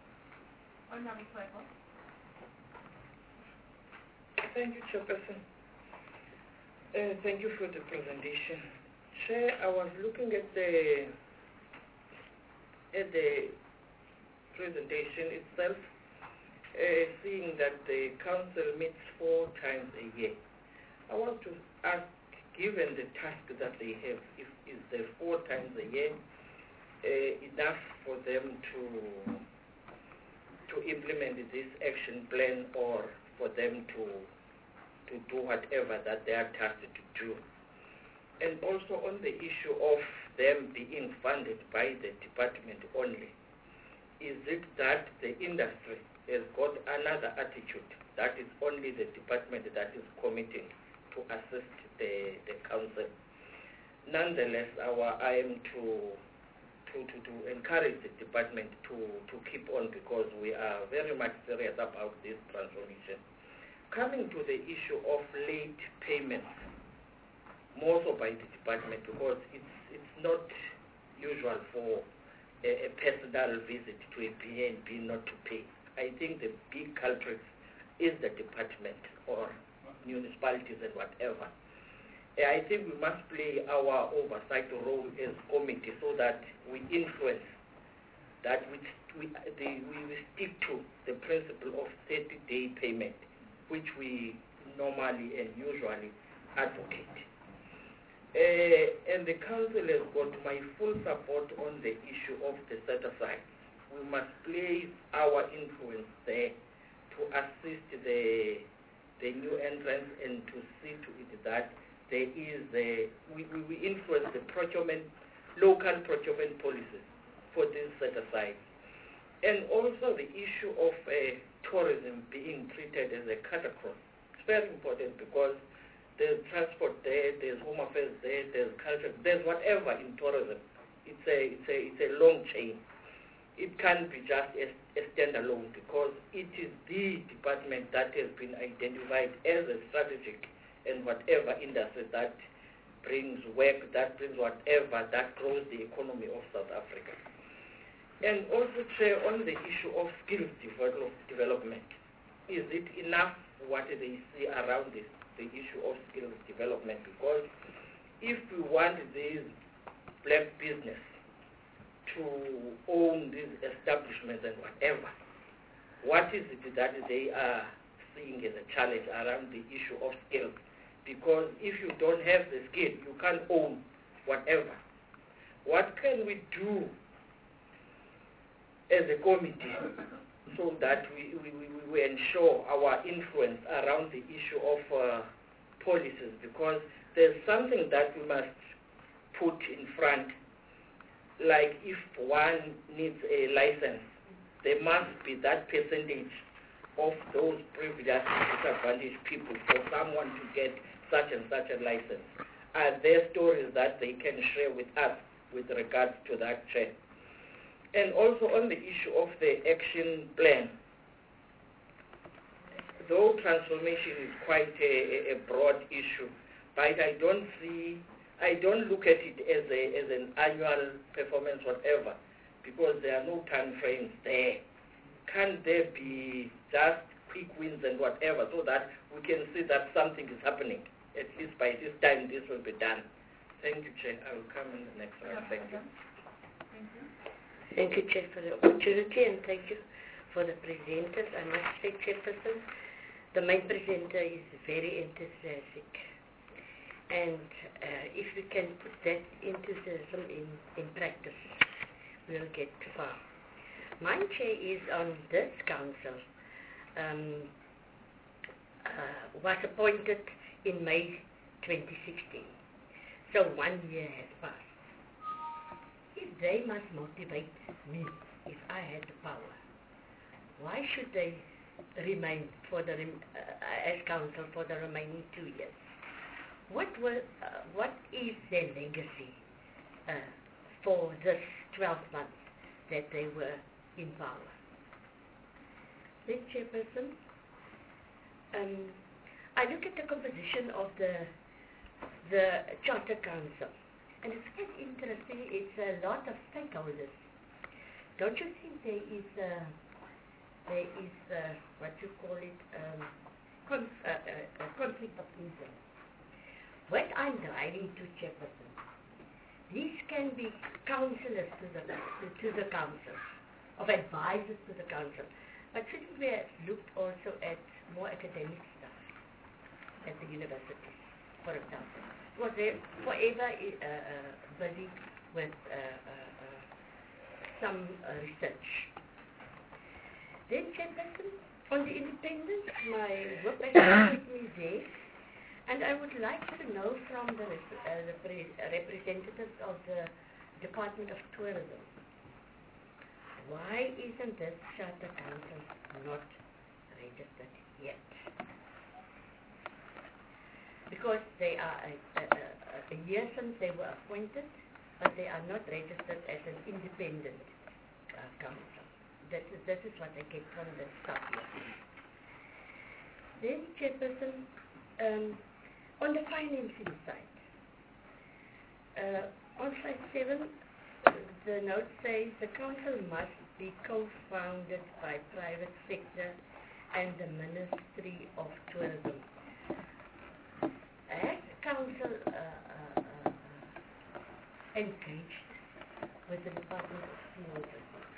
Thank you, Chairperson. Uh, thank you for the presentation. Chair, I was looking at the at the presentation itself, uh, seeing that the council meets four times a year. I want to ask, given the task that they have, if is the four times a year uh, enough for them to to implement this action plan, or for them to to do whatever that they are tasked to do? And also on the issue of them being funded by the department only, is it that the industry has got another attitude, that is only the department that is committing to assist the, the council? Nonetheless, our I am to, to, to, to encourage the department to, to keep on, because we are very much serious about this transformation. Coming to the issue of late payments, more so by the department, because it's it's not usual for a, a personal visit to a B and B not to pay. I think the big culprit is the department or municipalities and whatever. I think we must play our oversight role as committee, so that we influence, that we we, the, we stick to the principle of thirty-day payment, which we normally and usually advocate. Uh, and the council has got my full support on the issue of the set-aside. We must place our influence there to assist the the new entrants, and to see to it that there is a, we, we, we influence the procurement, local procurement policies for this set-aside. And also the issue of uh, tourism being treated as a category. It's very important, because there's transport there, there's home affairs there, there's culture, there's whatever in tourism. It's a, it's a, it's a long chain. It can't be just a, a standalone, because it is the department that has been identified as a strategic and whatever industry that brings work, that brings whatever, that grows the economy of South Africa. And also, Chair, on the issue of skills develop, development, is it enough what they see around this, the issue of skills development? Because if we want these black business to own these establishments and whatever, what is it that they are seeing as a challenge around the issue of skills? Because if you don't have the skill, you can't own whatever. What can we do as a committee so that we, we, we, we ensure our influence around the issue of uh, policies? Because there's something that we must put in front. Like if one needs a license, there must be that percentage of those privileged disadvantaged people for someone to get such and such a license? Are there stories that they can share with us with regards to that, Chair? And also on the issue of the action plan, though transformation is quite a, a broad issue, but I don't see, I don't look at it as, a, as an annual performance whatever, because there are no time frames there. Can there be just quick wins and whatever so that we can see that something is happening? At least by this time this will be done. Thank you, Chair. I will come in the next round. Thank you. Thank you, Chair, for the opportunity, and thank you for the presenters. I must say, Chairperson, the main presenter is very enthusiastic. And uh, if we can put that enthusiasm in, in practice, we'll get far. My chair is on this council, um, uh, was appointed in May twenty sixteen. So one year has passed. If they must motivate me, if I had the power, why should they remain for the rem uh, as council for the remaining two years? What were, uh, what is their legacy uh, for this twelve months that they were in power? Then, Chairperson, um, I look at the composition of the the Charter Council, and it's quite interesting. It's a lot of stakeholders. Don't you think there is a, there is a, what you call it um, con uh, uh, a conflict of interest? What I'm driving to, Chairperson, these can be councillors to the to, to the council, of advisors to the council, but shouldn't we have looked also at more academic stuff at the universities, for example? Was they forever uh, uh, busy with uh, uh, uh, some uh, research? Then, Chairperson, on the independence, my work has with me there, and I would like to know from the rep uh, repre representatives of the Department of Tourism, why isn't this Charter Council not registered yet? Because they are a, a, a, a year since they were appointed, but they are not registered as an independent uh, council. That is, that is what I get from the staff here. Then, Chairperson, um, on the financing side, uh, on slide seven, the note says the council must be co-founded by private sector and the Ministry of Tourism. Has council uh, uh, uh, engaged with the Department of Small Business?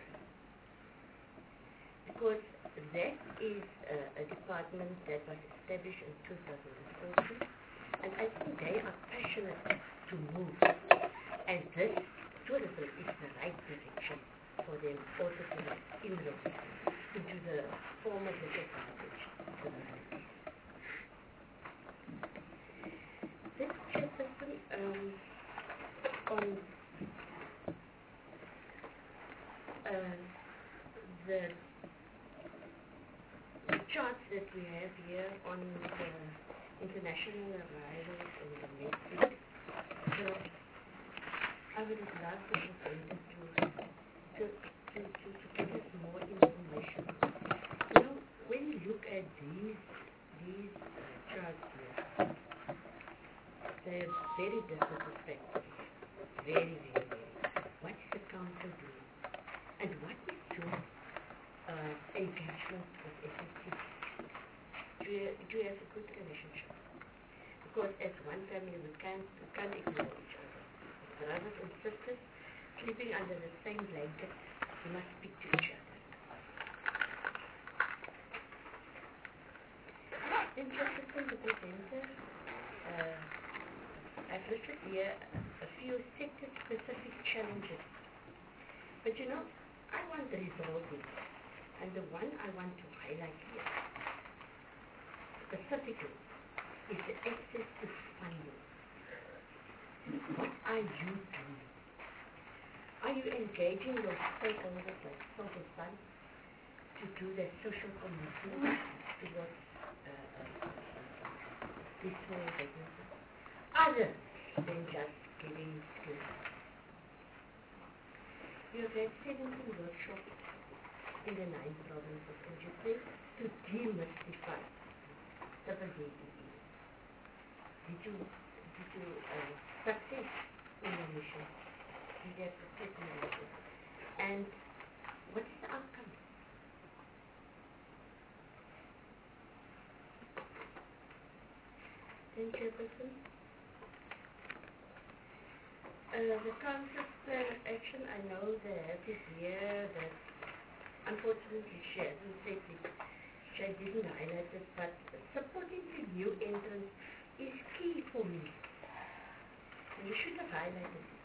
Because that is uh, a department that was established in two thousand fourteen, and I think they are passionate to move, and this tourism is the right direction for them also to have inroads into the former disadvantage communities. This Chairperson, um, on uh, the charts that we have here on the international arrivals and domestic, so I would have loved the presenter to, to, to, to, to give us more information. You know, when you look at these, these uh, charts here, they're very different perspectives. Very, very, very. What is the council doing? And what is your uh, engagement with S S T? Do you, do you have a good relationship? Because as one family, we can't, we can't ignore each other. Brothers and sisters sleeping under the same blanket, we must speak to each other. Then Chairperson, the presenter, uh, I've listed here a few sector-specific challenges. But you know, I want to resolve it. And the one I want to highlight here, specifically, is the access to funding. What are you doing? Are you engaging your stakeholders like Social Fund to do that social commitment towards uh, uh, uh, these small businesses, other than just giving skills. We have had seventeen workshops in the nine provinces, and you say to demystify double D E E. Did you, did you uh, success in your mission? Did you have success in your mission? And what is the outcome? Then, Chairperson, uh, the Council's plan of action, I know that this year that unfortunately she hasn't said it, she didn't highlight it, but supporting the new entrants is key for me. You should have highlighted it.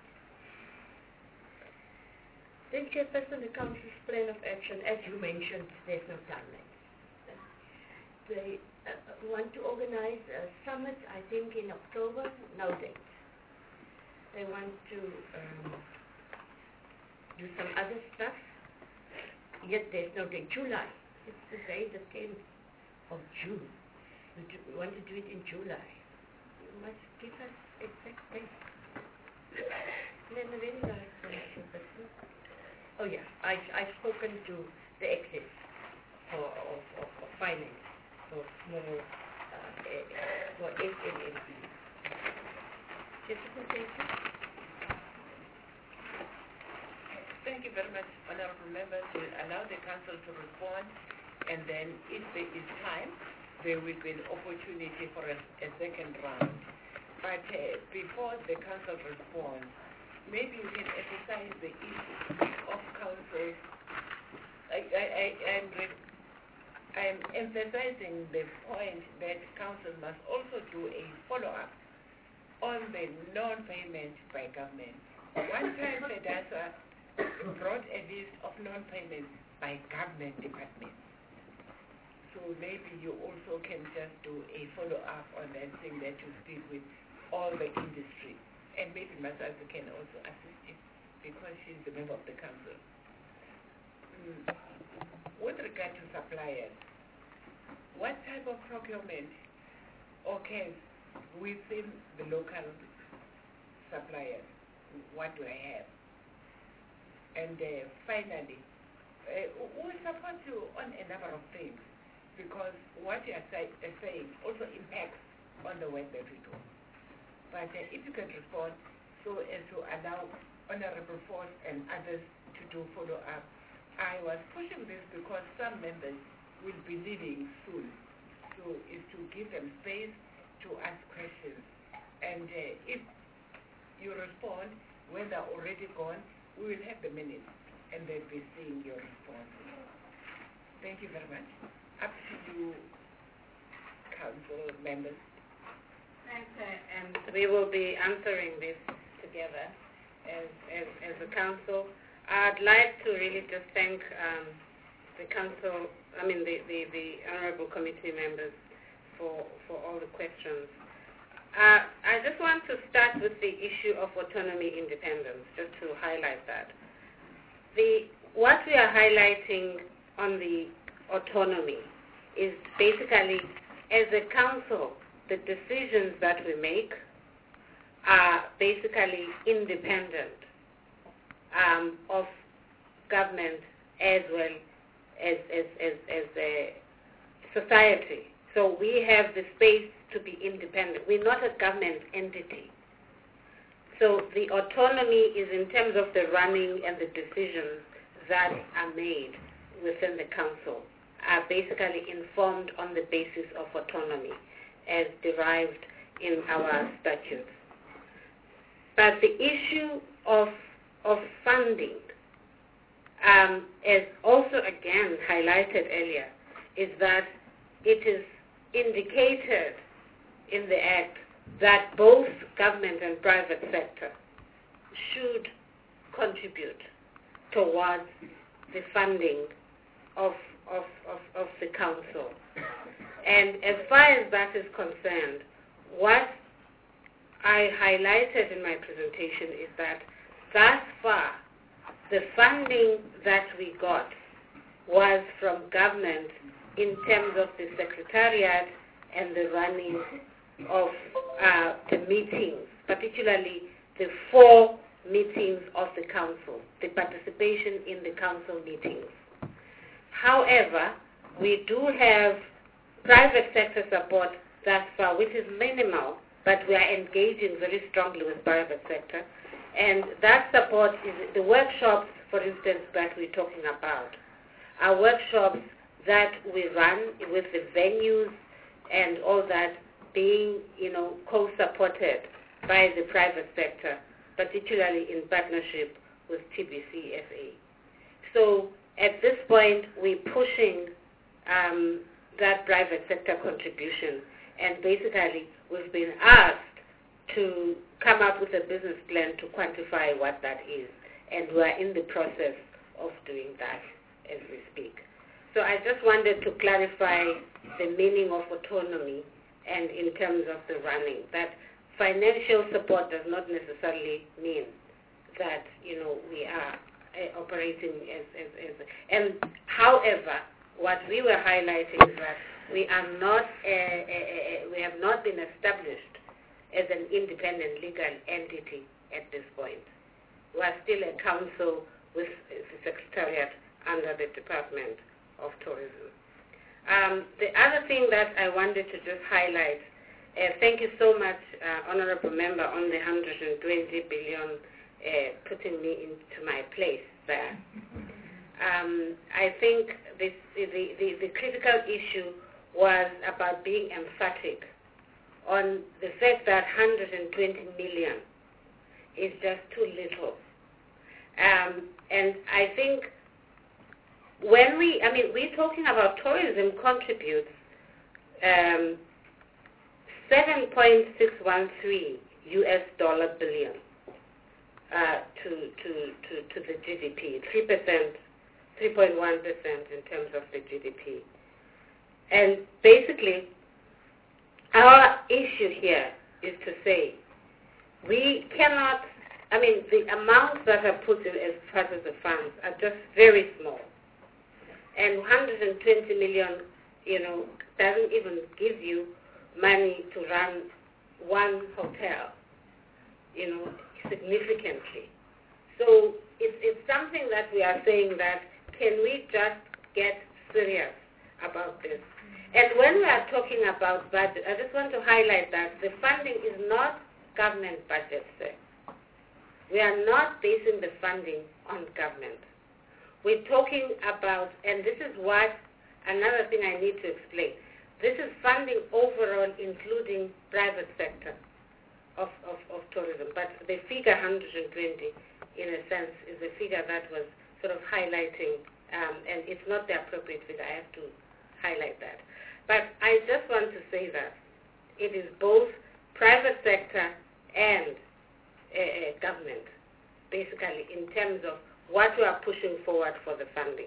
Then, Chairperson, the Council's plan of action, as you mentioned, there's no timeline. They uh, want to organize a summit, I think, in October, no date. They want to um, do some other stuff, yet there's no date. July. It's today the tenth of June. We, do, we want to do it in July. You must give us exact date. And then the very last one, Chairperson. Oh yeah, I, I've spoken to the excess for, of, of, of finance for small, uh, for S M M E. Chairperson, thank you. Thank you very much, honorable members. We'll allow the council to respond, and then if there is time, there will be an opportunity for a, a second round. But uh, before the council responds, maybe you can emphasize the issue of council. I, I, I, I'm, I'm emphasizing the point that council must also do a follow-up on the non-payment by government. One time SEDASA brought a list of non-payments by government departments. So maybe you also can just do a follow-up on that thing that you speak with all the industry. And maybe Masasa can also assist it because she's the member of the council. Mm. With regard to suppliers, what type of procurement occurs within the local suppliers? What do I have? And uh, finally, uh, we support you on a number of things because what you are say, uh, saying also impacts on the work that we do. But uh, if you can respond so as to allow Honorable Force and others to do follow-up. I was pushing this because some members will be leaving soon. So is to give them space to ask questions. And uh, if you respond, when they're already gone, we will have the minutes and they'll be seeing your response. Thank you very much. Up to you, council members. Thanks, uh, and we will be answering this together as, as, as a council. I'd like to really just thank um, the council, I mean the, the, the honorable committee members for, for all the questions. Uh, I just want to start with the issue of autonomy independence, just to highlight that. The, what we are highlighting on the autonomy is basically, as a council, the decisions that we make are basically independent um, of government as well as, as, as, as a society. So we have the space to be independent. We're not a government entity. So the autonomy is in terms of the running and the decisions that are made within the council are basically informed on the basis of autonomy as derived in our statutes. But the issue of, of funding, um, as also again highlighted earlier, is that it is indicated in the Act that both government and private sector should contribute towards the funding of, of, of, of the council. And as far as that is concerned, what I highlighted in my presentation is that thus far, the funding that we got was from government in terms of the secretariat and the running of uh, the meetings, particularly the four meetings of the council, the participation in the council meetings. However, we do have private sector support thus far, which is minimal, but we are engaging very strongly with private sector. And that support is the workshops, for instance, that we're talking about, are workshops that we run with the venues and all that being, you know, co-supported by the private sector, particularly in partnership with T B C F A. So at this point, we're pushing um, that private sector contribution, and basically we've been asked to come up with a business plan to quantify what that is, and we're in the process of doing that as we speak. So I just wanted to clarify the meaning of autonomy and in terms of the running, that financial support does not necessarily mean that, you know, we are uh, operating as, as, as, and however, what we were highlighting is that we are not, uh, uh, we have not been established as an independent legal entity at this point. We are still a council with the secretariat under the Department of Tourism. Um, the other thing that I wanted to just highlight, uh, thank you so much, uh, Honorable Member, on the one hundred twenty billion uh, putting me into my place there. Um, I think this, the, the, the critical issue was about being emphatic on the fact that one hundred twenty million is just too little. Um, and I think when we, I mean, we're talking about tourism contributes um, seven point six one three U S dollar billion uh, to, to, to, to the G D P, three percent, three point one percent in terms of the G D P. And basically, our issue here is to say we cannot, I mean, the amounts that are put in as part of the funds are just very small. And one hundred twenty million, you know, doesn't even give you money to run one hotel, you know, significantly. So it's, it's something that we are saying that can we just get serious about this? And when we are talking about budget, I just want to highlight that the funding is not government budget, sir. We are not basing the funding on government. We're talking about, and this is what, another thing I need to explain, this is funding overall including private sector of, of, of tourism. But the figure one hundred twenty, in a sense, is a figure that was sort of highlighting, um, and it's not the appropriate figure, I have to highlight that. But I just want to say that it is both private sector and uh, government, basically, in terms of what we are pushing forward for the funding.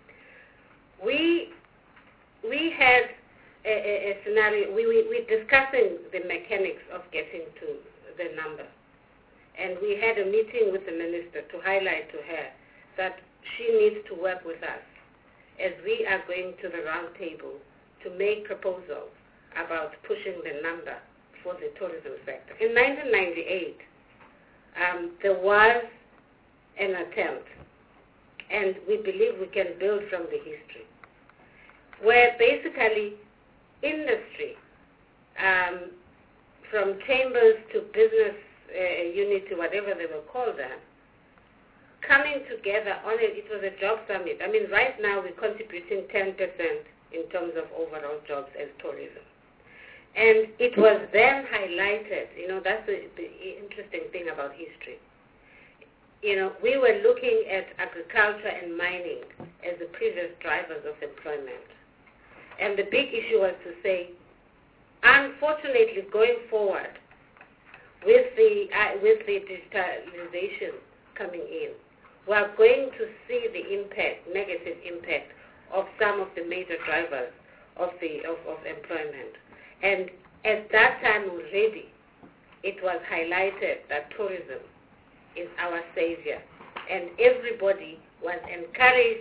We we had a, a, a scenario, we, we, we're discussing the mechanics of getting to the number. And we had a meeting with the minister to highlight to her that she needs to work with us as we are going to the round table to make proposals about pushing the number for the tourism sector. In nineteen ninety-eight, um, there was an attempt, and we believe we can build from the history, where basically industry, um, from chambers to business uh, unity, whatever they were called then, coming together on it, it was a job summit. I mean, right now we're contributing ten percent in terms of overall jobs as tourism. And it was then highlighted, you know, that's the, the interesting thing about history. You know, we were looking at agriculture and mining as the previous drivers of employment. And the big issue was to say, unfortunately, going forward, with the, uh, with the digitalization coming in, we are going to see the impact, negative impact, of some of the major drivers of, the, of, of employment. And at that time already, it was highlighted that tourism is our savior. And everybody was encouraged to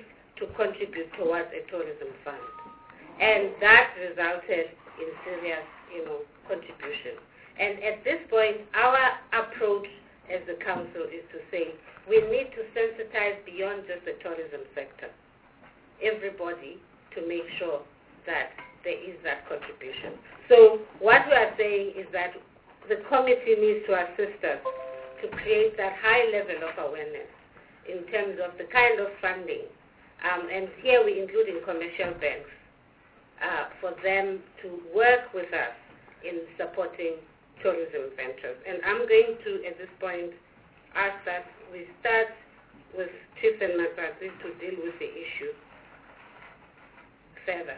to contribute towards a tourism fund. And that resulted in serious, you know, contribution. And at this point, our approach as the council is to say we need to sensitize beyond just the tourism sector, everybody, to make sure that there is that contribution. So what we are saying is that the committee needs to assist us to create that high level of awareness in terms of the kind of funding. Um, and here we include in commercial banks uh, for them to work with us in supporting tourism ventures. And I'm going to, at this point, ask that we start with Chief and Masasi to deal with the issue further.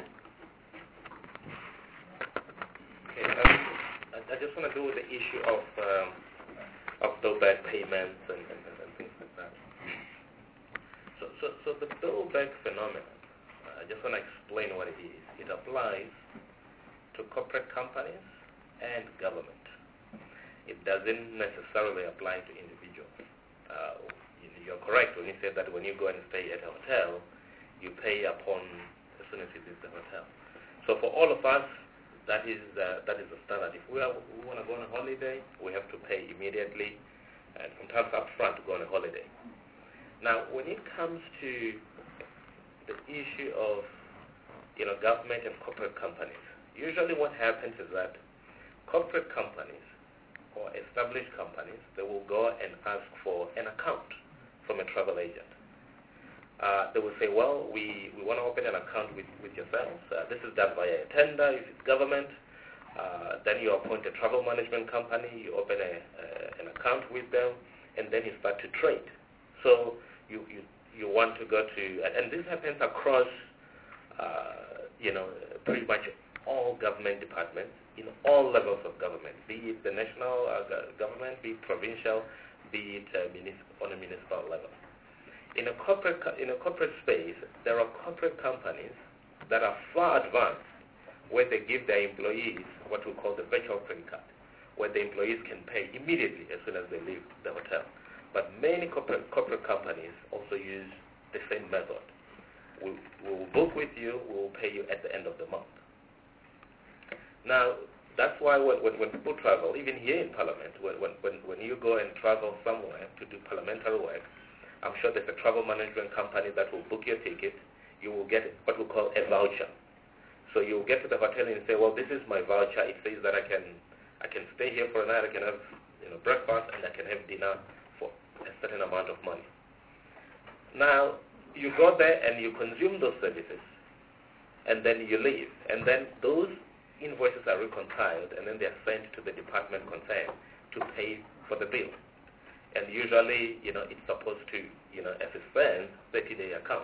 Okay, um, I, I just want to do with the issue of um, of bill-back payments and, and, and things like that. So, so, so the bill-back phenomenon, uh, I just want to explain what it is. It applies to corporate companies and government. It doesn't necessarily apply to individuals. Uh, you, you're correct when you say that when you go and stay at a hotel, you pay upon as soon as you leave the hotel. So for all of us, that is uh, that is the standard. If we, are, we want to go on a holiday, we have to pay immediately, and sometimes up front to go on a holiday. Now, when it comes to the issue of you know government and corporate companies, usually what happens is that corporate companies or established companies, they will go and ask for an account from a travel agent. Uh, they will say, well, we, we want to open an account with, with yourselves. Uh, this is done via a tender. If it's government, uh, then you appoint a travel management company, you open a, uh, an account with them, and then you start to trade. So you, you, you want to go to, and this happens across, uh, you know, pretty much all government departments, in all levels of government, be it the national uh, government, be it provincial, be it uh, municipal, on a municipal level. In a corporate in a corporate space, there are corporate companies that are far advanced, where they give their employees what we call the virtual credit card, where the employees can pay immediately as soon as they leave the hotel. But many corporate corporate companies also use the same method. We will book with you, we will pay you at the end of the month. Now, that's why when, when, when people travel, even here in Parliament, when, when, when you go and travel somewhere to do parliamentary work, I'm sure there's a travel management company that will book your ticket. You will get what we call a voucher. So you'll get to the hotel and say, well, this is my voucher. It says that I can I can stay here for a night, I can have you know breakfast, and I can have dinner for a certain amount of money. Now, you go there and you consume those services, and then you leave. And then those invoices are reconciled, and then they are sent to the department concerned to pay for the bill. And usually, you know, it's supposed to, you know, as it stands, thirty-day account.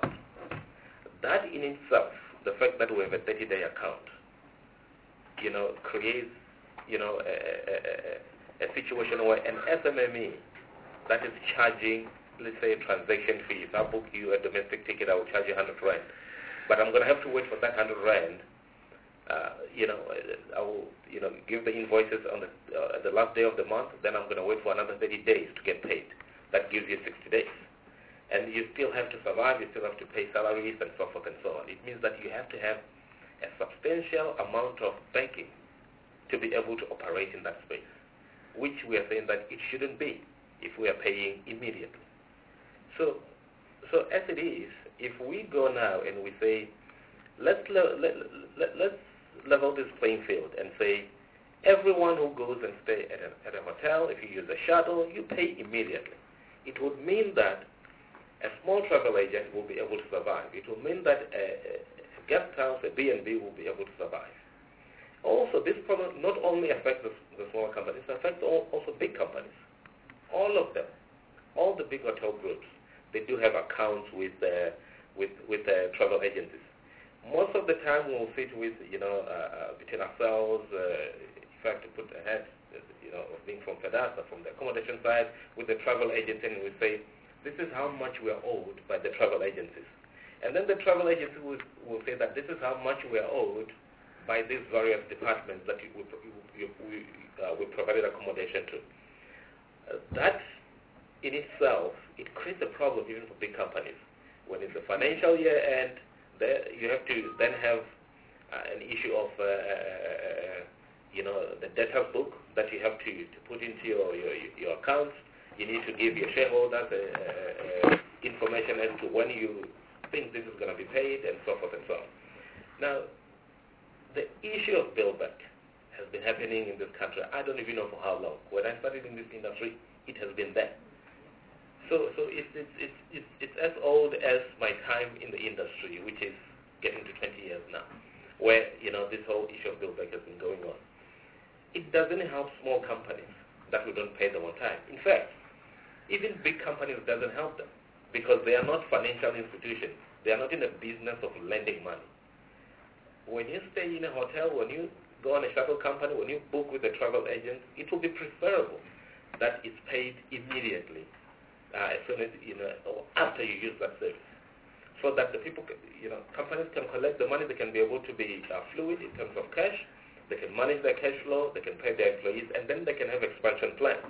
That in itself, the fact that we have a thirty-day account, you know, creates, you know, a, a, a, a situation where an S M M E that is charging, let's say, a transaction fee. If I book you a domestic ticket, I will charge you one hundred rand. But I'm going to have to wait for that one hundred rand. Uh, you know, I will, you know, give the invoices on the uh, the last day of the month. Then I'm going to wait for another thirty days to get paid. That gives you sixty days, and you still have to survive. You still have to pay salaries and so forth and so on. It means that you have to have a substantial amount of banking to be able to operate in that space, which we are saying that it shouldn't be if we are paying immediately. So, so as it is, if we go now and we say, let's le- let, let, let's level this playing field and say everyone who goes and stay at a, at a hotel, if you use a shuttle, you pay immediately. It would mean that a small travel agent will be able to survive. It will mean that a, a guest house, a B and B will be able to survive. Also, this problem not only affects the, the smaller companies, it affects all, also big companies. All of them, all the big hotel groups, they do have accounts with uh, with with uh, travel agencies. Most of the time we'll sit with, you know, uh, between ourselves, uh, if I have to put ahead, you know, being from FEDASA, from the accommodation side, with the travel agency, and we say, this is how much we are owed by the travel agencies. And then the travel agency will, will say that this is how much we are owed by these various departments that we, we, we, uh, we provided accommodation to. Uh, that in itself, it creates a problem even for big companies. When it's a financial year end, there you have to then have uh, an issue of, uh, uh, you know, the data book that you have to, to put into your, your, your accounts. You need to give your shareholders uh, uh, information as to when you think this is going to be paid and so forth and so on. Now, the issue of billback has been happening in this country. I don't even know for how long. When I started in this industry, it has been there. So, so it's, it's, it's, it's, it's as old as my time in the industry, which is getting to twenty years now, where, you know, this whole issue of billback has been going on. It doesn't help small companies that we don't pay them on time. In fact, even big companies doesn't help them because they are not financial institutions. They are not in the business of lending money. When you stay in a hotel, when you go on a shuttle company, when you book with a travel agent, it will be preferable that it's paid immediately uh, as soon as, you know, or after you use that service, so that the people, can, you know, companies can collect the money. They can be able to be uh, fluid in terms of cash. They can manage their cash flow. They can pay their employees, and then they can have expansion plans.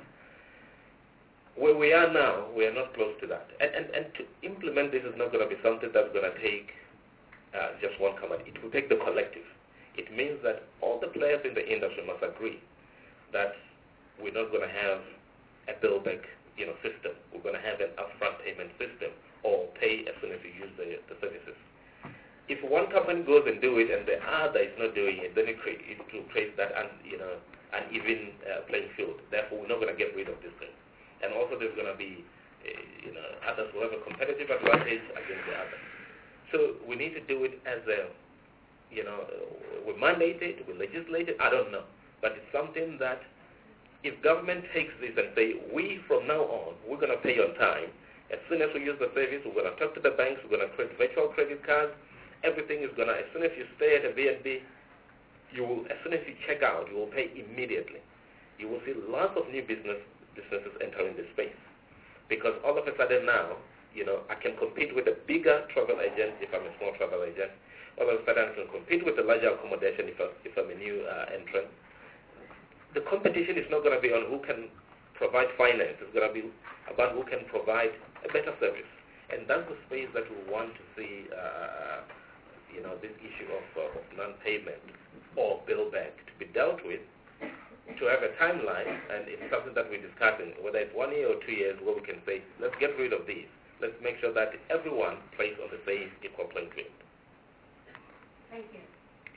Where we are now, we are not close to that. And, and, and to implement this is not going to be something that's going to take uh, just one company. It will take the collective. It means that all the players in the industry must agree that we're not going to have a billback, you know, system. We're going to have an upfront payment system, or pay as soon as you use the, the services. If one company goes and do it and the other is not doing it, then it, create, it will create that un, you know, uneven uh, playing field. Therefore, we're not going to get rid of this thing. And also there's going to be, uh, you know, others who have a competitive advantage against the others. So we need to do it as a, you know, we mandate it, we legislate it, I don't know. But it's something that if government takes this and say, we from now on, we're going to pay on time. As soon as we use the service, we're going to talk to the banks, we're going to create virtual credit cards. Everything is going to, as soon as you stay at a B and B, you will, as soon as you check out, you will pay immediately. You will see lots of new business businesses entering this space. Because all of a sudden now, you know, I can compete with a bigger travel agent if I'm a small travel agent. All of a sudden I can compete with a larger accommodation if, I, if I'm a new uh, entrant. The competition is not going to be on who can provide finance. It's going to be about who can provide a better service. And that's the space that we want to see, uh, you know, this issue of, uh, of non-payment or billback to be dealt with, to have a timeline, and it's something that we're discussing, whether it's one year or two years, where we can say, let's get rid of these. Let's make sure that everyone plays on the same equal playing field. Thank you.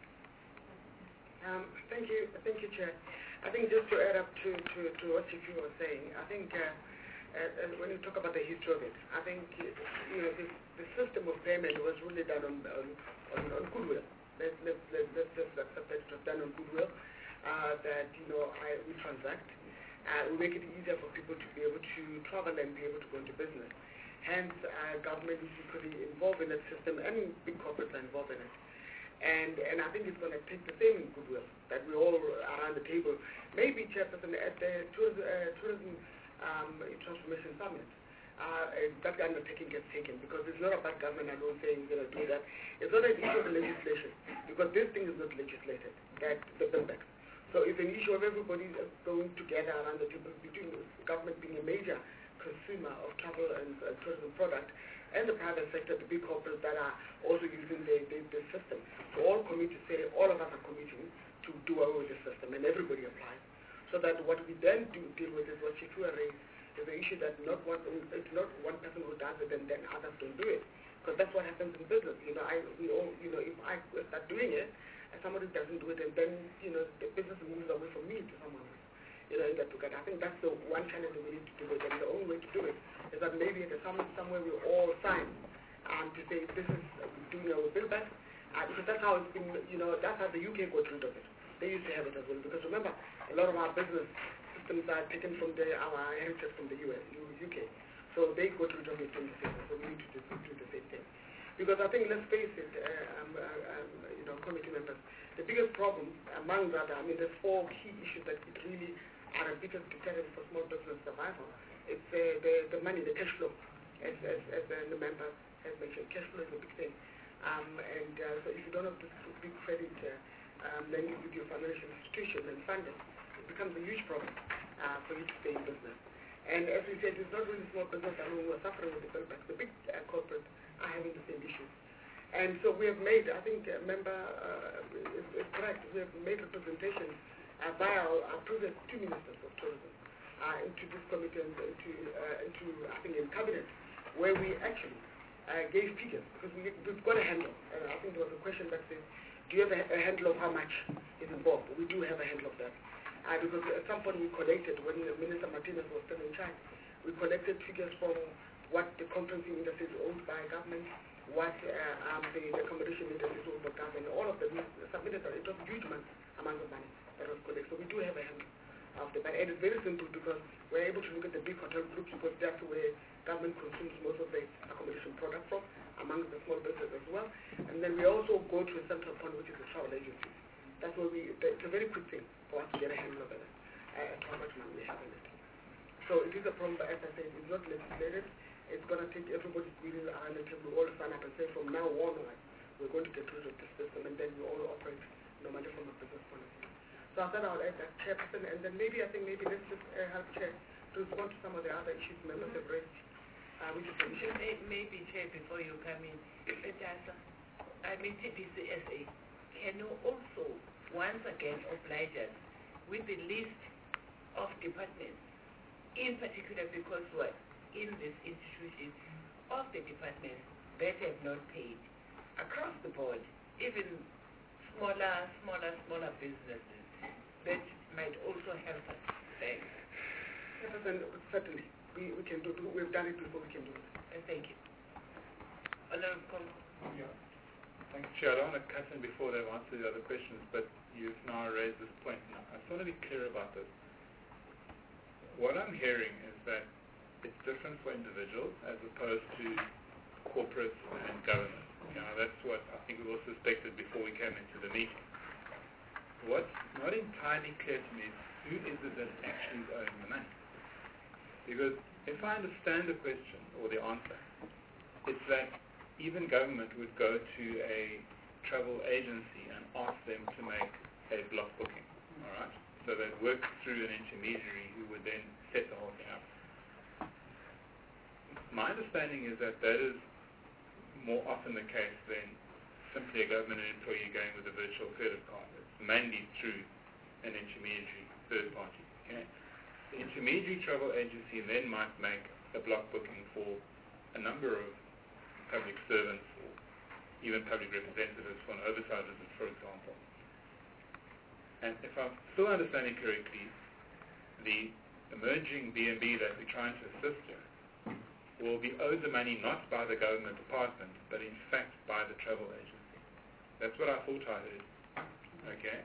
Um, thank you, thank you, Chair. I think just to add up to, to, to what Chifu was saying, I think uh, uh, when you talk about the history of it, I think you know the, the system of payment was really done on on, on, on goodwill. Let's let's let's let's just accept that it was done on goodwill. Uh, that you know I, we transact, uh, we make it easier for people to be able to travel and be able to go into business. Hence, uh, government is equally involved in that system, and big corporates are involved in it. And and I think it's going to take the same goodwill that we all around the table. Maybe, Chairperson, at the tourism, uh, tourism um, transformation summit, uh, that undertaking gets taken, because it's not about government alone saying we're going to do that. It's not an issue of legislation, because this thing is not legislated, that the billbacks. So it's an issue of everybody going together around the table, between government being a major consumer of travel and uh, tourism product, and the private sector, the big corporates that are also using the, the, the system. So all commit to say, all of us are committing to do away with the system, and everybody applies. So that what we then do deal with is what Chifua raised, is the issue that not one, it's not one person who does it and then others don't do it. Because that's what happens in business. You know, I, we all, you know, if I start doing it, and somebody doesn't do it, and then, you know, the business moves away from me to someone else. You know, in that regard. I think that's the one challenge that we need to do it, and the only way to do it is that maybe at some somewhere we all sign um, to say this is uh, doing our billback, uh, because that's how it's been, you know, that's how the U K got rid of it. They used to have it as well, because remember, a lot of our business systems are taken from the, our heritage from the U S, U K. So they got rid of it from the same, so we need to do, do the same thing. Because I think, let's face it, uh, um, uh, um, you know, committee members, the biggest problem, among other, I mean, there's four key issues that it really are the biggest deterrent for small business survival. It's uh, the, the money, the cash flow, as, as, as uh, the member has mentioned. Cash flow is a big thing. Um, and uh, so if you don't have this big credit uh, um, lending with your financial institution and funding, it becomes a huge problem uh, for you to stay in business. And as we said, it's not really small business alone who are suffering with the bill back. The big uh, corporates are having the same issues. And so we have made, I think, a member uh, is, is correct, we have made representations uh, by our, our previous two ministers of tourism uh, into this committee and into, uh, into, I think, in cabinet, where we actually uh, gave figures, because we, we've got a handle. And I think there was a question that said, do you have a, a handle of how much is involved? We do have a handle of that. Uh, because at some point we collected, when Minister Martinez was still in charge, we collected figures from what the conferencing industry is owned by government, what uh, um, the accommodation industry is owned by government. All of them submitted that. It was a huge amount, amount of money that was collected. So we do have a handle of the, but and it's very simple because we're able to look at the big hotel groups because that's where government consumes most of the accommodation product from, among the small businesses as well. And then we also go to a central point, which is the travel agency. That's where we, it's a very quick thing for us to get a handle of it, uh, how much money we have in it. So it is a problem, but as I said, it's not legislated. It's going to take everybody squeezing around until we all sign up and say from now on, we're going to get rid of this system, and then we all operate normally from a business point of view. So I thought I would add that chairperson, and then maybe I think maybe let's just uh, help Chair to respond to some of the other issues members have raised. Uh, which is an issue. Maybe, Chair, before you come in, Etasa, I mean T D C S A, can you also once again oblige us with the list of departments, in particular because we're in this institution, of the departments that have not paid across the board, even smaller, smaller, smaller businesses that might also help us. Thanks. Yes, certainly. We, we can do it. We've done it before, we can do it. And thank you. Honorable Yeah. Thank you, Chair. I don't want to cut in before they've answered the other questions, but you've now raised this point. Now, I just want to be clear about this. What I'm hearing is that it's different for individuals as opposed to corporates and government. You know, that's what I think we all suspected before we came into the meeting. What's not entirely clear to me is who is it that actually is owing the money? Because if I understand the question or the answer, it's that even government would go to a travel agency and ask them to make a block booking, all right? So they'd work through an intermediary who would then set the whole thing up. My understanding is that that is more often the case than simply a government employee going with a virtual credit card. It's mainly through an intermediary, third party. Okay? The intermediary travel agency then might make a block booking for a number of public servants or even public representatives for an oversight visit, for example. And if I'm still understanding correctly, the emerging B and B that we're trying to assist in will be owed the money not by the government department, but in fact by the travel agency. That's what I thought I heard. Okay?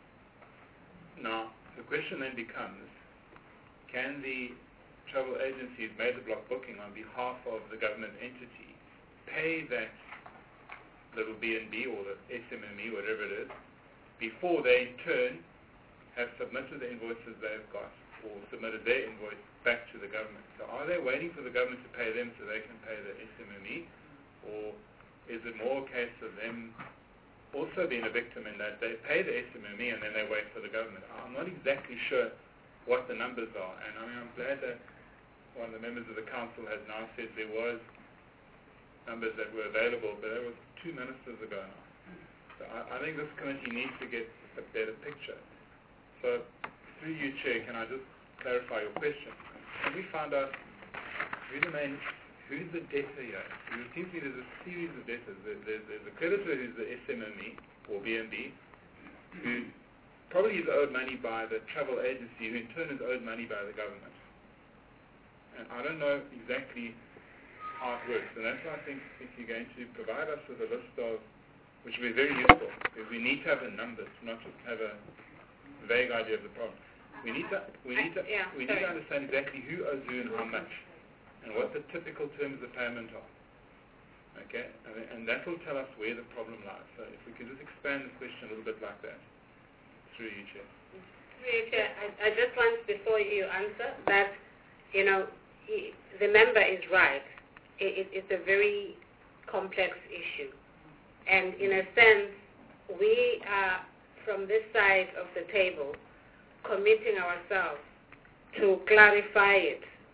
Now, the question then becomes, can the travel agencies made the block booking on behalf of the government entity pay that little B and B or the S M M E, whatever it is, before they in turn have submitted the invoices they've got or submitted their invoice back to the government? So are they waiting for the government to pay them so they can pay the S M M E, or is it more a case of them also being a victim in that they pay the S M M E and then they wait for the government? I'm not exactly sure what the numbers are, and I mean, I'm glad that one of the members of the council has now said there was numbers that were available, but that was two ministers ago now. So I, I think this committee needs to get a better picture. So through you, Chair, can I just clarify your question? Can we find out who the main, who's the debtor here? It seems to me there's a series of debtors. There, there's, there's a creditor who's the S M M E or B and B, who probably is owed money by the travel agency, who in turn is owed money by the government. And I don't know exactly how it works, and that's why I think if you're going to provide us with a list of, which will be very useful, because we need to have the numbers, not just have a vague idea of the problem. We need to we need to yeah, we need to understand exactly who owes who and how much, and what the typical terms of payment are. Okay, and, and that will tell us where the problem lies. So if we could just expand this question a little bit like that, through you, Chair. Through you, Chair, I, I just want, before you answer, that you know he, the member is right. It, it, it's a very complex issue, and in a sense, we are from this side of the table committing ourselves to clarify it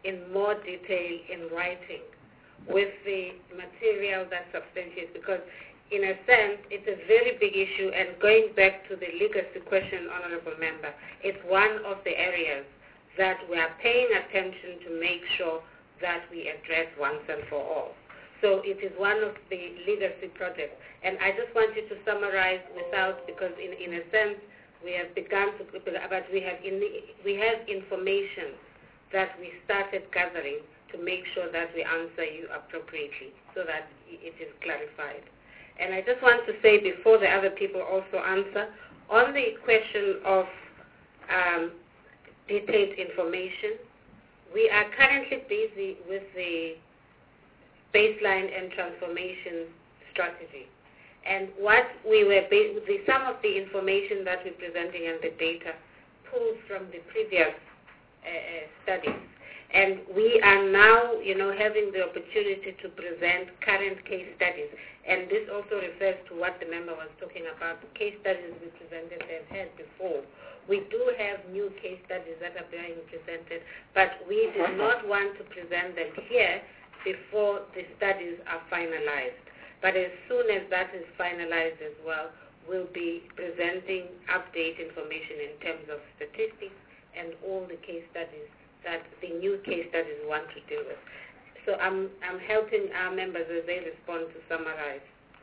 in more detail in writing with the material that substantiates, because in a sense, it's a very big issue, and going back to the legacy question, Honorable Member, it's one of the areas that we are paying attention to make sure that we address once and for all. So it is one of the legacy projects. And I just wanted to summarize without, because in, in a sense, we have begun to, but we have, in the, we have information that we started gathering to make sure that we answer you appropriately so that it is clarified. And I just want to say before the other people also answer, on the question of um, detailed information, we are currently busy with the baseline and transformation strategy. And what we were, ba- the, some of the information that we're presenting and the data pulls from the previous uh, studies. And we are now, you know, having the opportunity to present current case studies. And this also refers to what the member was talking about, the case studies we presented and had before. We do have new case studies that are being presented, but we did not want to present them here before the studies are finalized. But as soon as that is finalized as well, we'll be presenting update information in terms of statistics and all the case studies that the new case studies want to deal with. So I'm, I'm helping our members as they respond to summarize.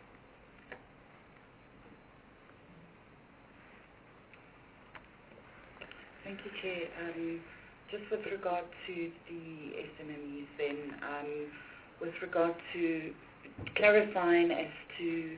Thank you, Chair. Um, just with regard to the S M M Es then, um, with regard to clarifying as to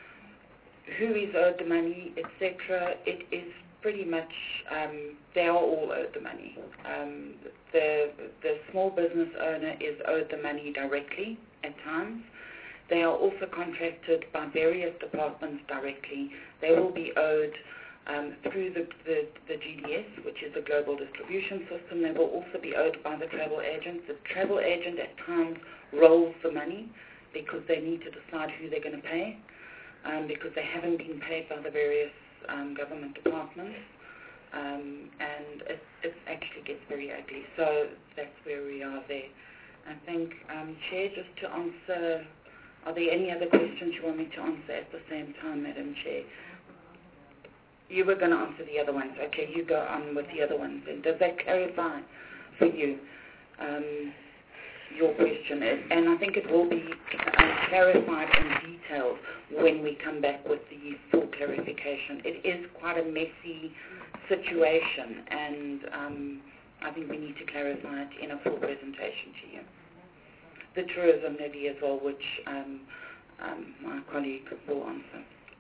who is owed the money, et cetera, it is pretty much, um, they are all owed the money. Um, the, the small business owner is owed the money directly at times. They are also contracted by various departments directly. They will be owed um, through the, the, the G D S, which is the Global Distribution System. They will also be owed by the travel agent. The travel agent at times rolls the money because they need to decide who they're going to pay, um, because they haven't been paid by the various Um, government departments, um, and it, it actually gets very ugly. So that's where we are there. I think, um, Chair, just to answer, are there any other questions you want me to answer at the same time, Madam Chair? You were going to answer the other ones. Okay, you go on with the other ones. And does that clarify for you um, your question? And I think it will be um, clarified in detail when we come back with the full clarification. It is quite a messy situation, and um, I think we need to clarify it in a full presentation to you. The tourism levy as well, which um, um, my colleague will answer.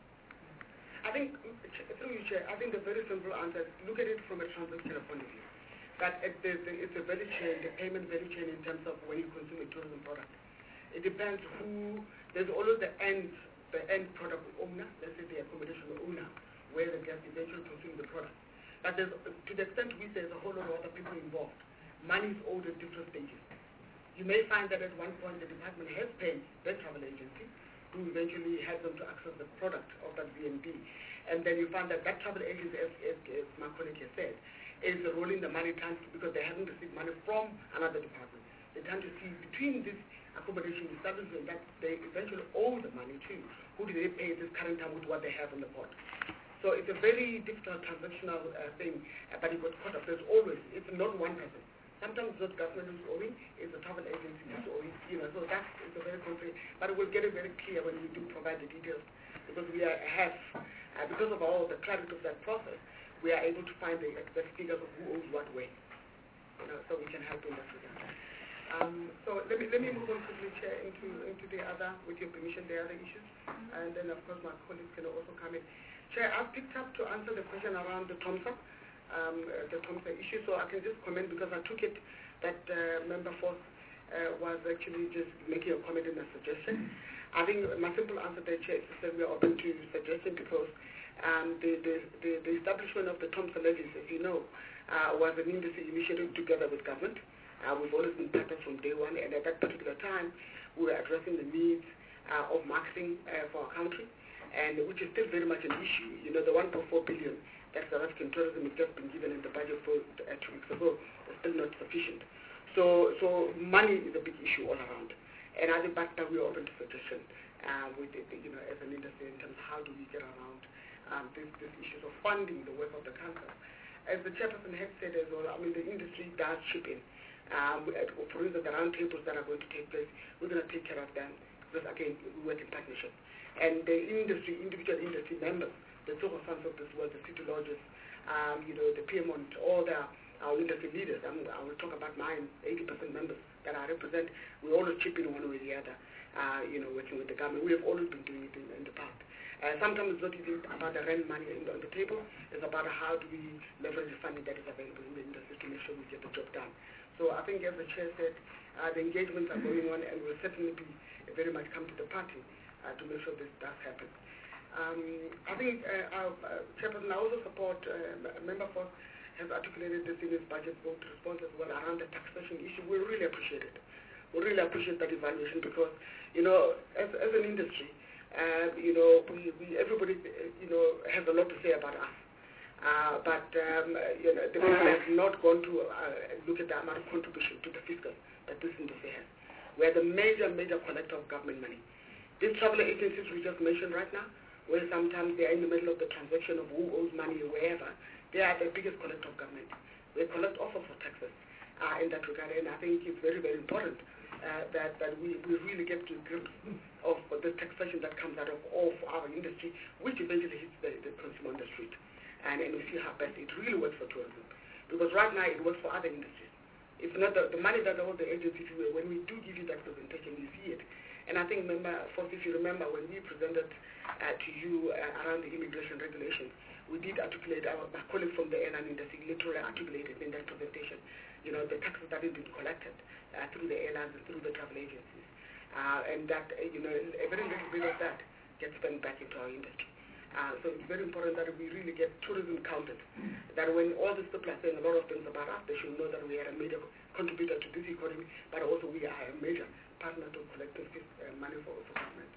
I think, through you, Chair, I think the very simple answer is look at it from a transactional point of view. That it, it's a value chain, the payment value chain in terms of when you consume a tourism product. It depends who, there's always the end, the end product owner, let's say the accommodation owner, where the guest eventually consumes the product. But there's, to the extent we say there's a whole lot of other people involved, money is owed at different stages. You may find that at one point the department has paid the travel agency, who eventually helps them to access the product of that V N D. And then you find that that travel agency, as, as, as my colleague has said, is rolling the money trying to, because they haven't received money from another department. They tend to see between this accommodation establishment that they eventually owe the money to. Who do they pay this current time with what they have in the pot? So it's a very difficult transactional uh, thing, uh, but it was caught up. There's always, it's not one person. Sometimes it's not government who's owing, it's the travel agency who's owing, you know, so that is a very complex, but we'll get it very clear when we do provide the details, because we are, have, uh, because of all the clarity of that process, we are able to find the exact figures of who owes what way, you know, so we can help in that regard. Um, so let me, let me move on quickly, Chair, into, into the other, with your permission, the other issues, and then of course my colleagues can also come in. Chair, I've picked up to answer the question around the TOMSA, um, uh, the TOMSA issue, so I can just comment because I took it that uh, Member Force uh, was actually just making a comment and a suggestion. I think my simple answer there, Chair, is to say we are open to suggesting because um, the, the, the, the establishment of the TOMSA levies, as you know, uh, was an industry initiative together with government. Uh, we've always been partners from day one, and at that particular time, we were addressing the needs uh, of marketing uh, for our country, and which is still very much an issue. You know, the one point four billion that South African tourism has just been given in the budget for uh, two weeks ago is still not sufficient. So, so money is a big issue all around. And I think that we are open to suggestion uh, with the, you know, as an industry in terms of how do we get around um, this, this issues of funding the work of the council. As the chairperson has said as well, I mean, the industry does chip in. Um, for instance, the round tables that are going to take place, we're going to take care of them because, again, we work in partnership. And the industry, individual industry members, the Tsogo Sons of this world, the City Lodges, um, you know, the Piedmont, all the our industry leaders, I'm, I will talk about mine, eighty percent members that I represent, we always chip in one way or the other, uh, you know, working with the government. We have always been doing it in, in the past. Uh, sometimes it's not even about the rent money in, on the table, it's about how do we leverage the funding that is available in the industry to make sure we get the job done. So I think, as the chair said, uh, the engagements are going on and will certainly be very much come to the party uh, to make sure this does happen. Um, I think uh, our uh, chairperson, I also support uh, member for has articulated this in his budget vote response as well around the taxation issue. We really appreciate it. We really appreciate that evaluation because, you know, as, as an industry, uh, you know, we, we everybody, you know, has a lot to say about us. Uh, but, um, you know, the government has not gone to uh, look at the amount of contribution to the fiscal that this industry has. We are the major, major collector of government money. These travel agencies we just mentioned right now, where sometimes they are in the middle of the transaction of who owes money or wherever, they are the biggest collector of government. They collect also for taxes uh, in that regard, and I think it's very, very important uh, that, that we, we really get to grips of the taxation that comes out of, of our industry, which eventually hits the, the consumer on the street. And, and we see how best it really works for tourism. Because right now it works for other industries. It's not the, the money that all the agencies do. When we do give you that presentation, you see it. And I think, remember, first, if you remember, when we presented uh, to you uh, around the immigration regulations, we did articulate, our, our colleagues from the airline industry literally articulated in that presentation, you know, the taxes that have been collected uh, through the airlines and through the travel agencies. Uh, and that, uh, you know, a very little bit of that gets spent back into our industry. Uh, so it's very important that we really get tourism counted. That when all these people are saying a lot of things about us, they should know that we are a major contributor to this economy, but also we are a major partner to collecting this uh, money for, for government.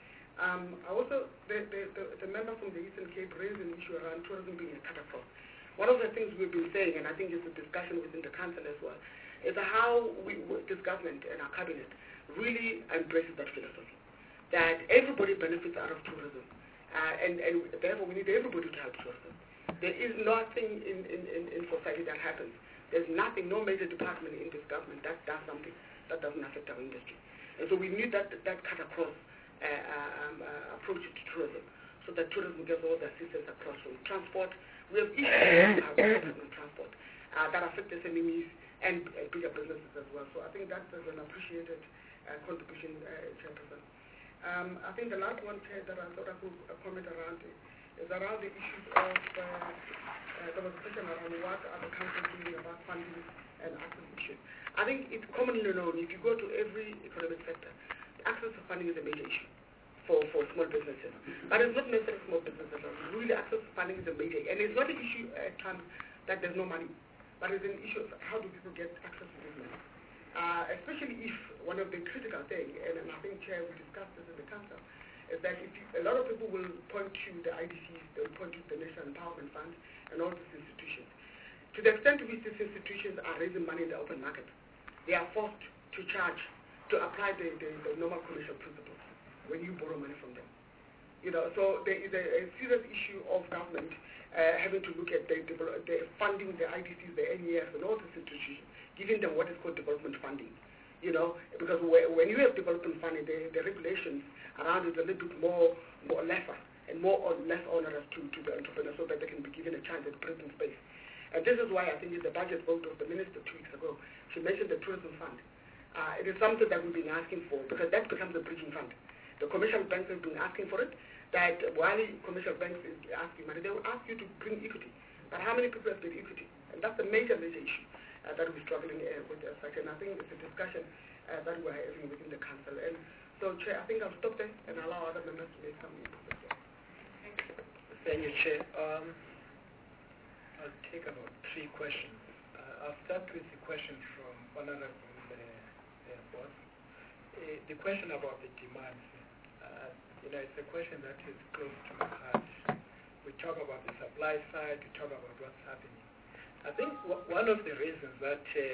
Um, I also, the, the, the, the member from the Eastern Cape raised an issue around tourism being a cut across. One of the things we've been saying, and I think it's a discussion within the council as well, is how we, this government and our cabinet really embraces that philosophy, that everybody benefits out of tourism. Uh, and, and therefore we need everybody to help tourism. There is nothing in, in, in, in society that happens. There's nothing, no major department in this government that does something that doesn't affect our industry. And so we need that, that cut across uh, um, uh, approach to tourism, so that tourism gets all the assistance across from transport. We have issues in transport uh, that affect S M Es and uh, bigger businesses as well. So I think that's an appreciated uh, contribution, uh, Chairperson. Um, I think the last one, Chair, that I thought I could uh, comment around it, is around the issues of, uh, uh, there was a question around what are the councils doing about funding and access issues. I think it's commonly known, if you go to every economic sector, access to funding is a major issue for, for small businesses. But it's not necessarily small businesses. Really, access to funding is a major, and it's not an issue at times that there's no money, but it's an issue of how do people get access to this money. Uh, especially if one of the critical things, and, and I think, Chair, we discussed this in the council, is that if you, a lot of people will point to the I D Cs, they will point to the National Empowerment Fund and all these institutions. To the extent to which these institutions are raising money in the open market, they are forced to charge, to apply the, the, the normal commercial principles when you borrow money from them. You know, so there is a, a serious issue of government uh, having to look at the, the, the funding, the I D Cs, the N E F, and all these institutions, giving them what is called development funding. You know, because when you have development funding, the, the regulations around it are a little bit more, more lesser and more or less onerous to, to the entrepreneurs so that they can be given a chance at breathing space. And this is why I think in the budget vote of the minister two weeks ago, she mentioned the tourism fund. Uh, it is something that we've been asking for because that becomes a bridging fund. The commercial banks have been asking for it, that while commercial banks is asking money, they will ask you to bring equity. But how many people have paid equity? And that's a major, major issue uh, that we're struggling uh, with. Uh, and I think it's a discussion uh, that we're having within the council. And so, Chair, I think I'll stop there and allow other members to make some input as well. Thank you. Thank you, Chair. Um, I'll take about three questions. Uh, I'll start with the question from Honorable uh, uh, Boss. Uh, the question about the demand. Uh, you know, it's a question that is close to my heart. We talk about the supply side, we talk about what's happening. I think w one of the reasons that uh,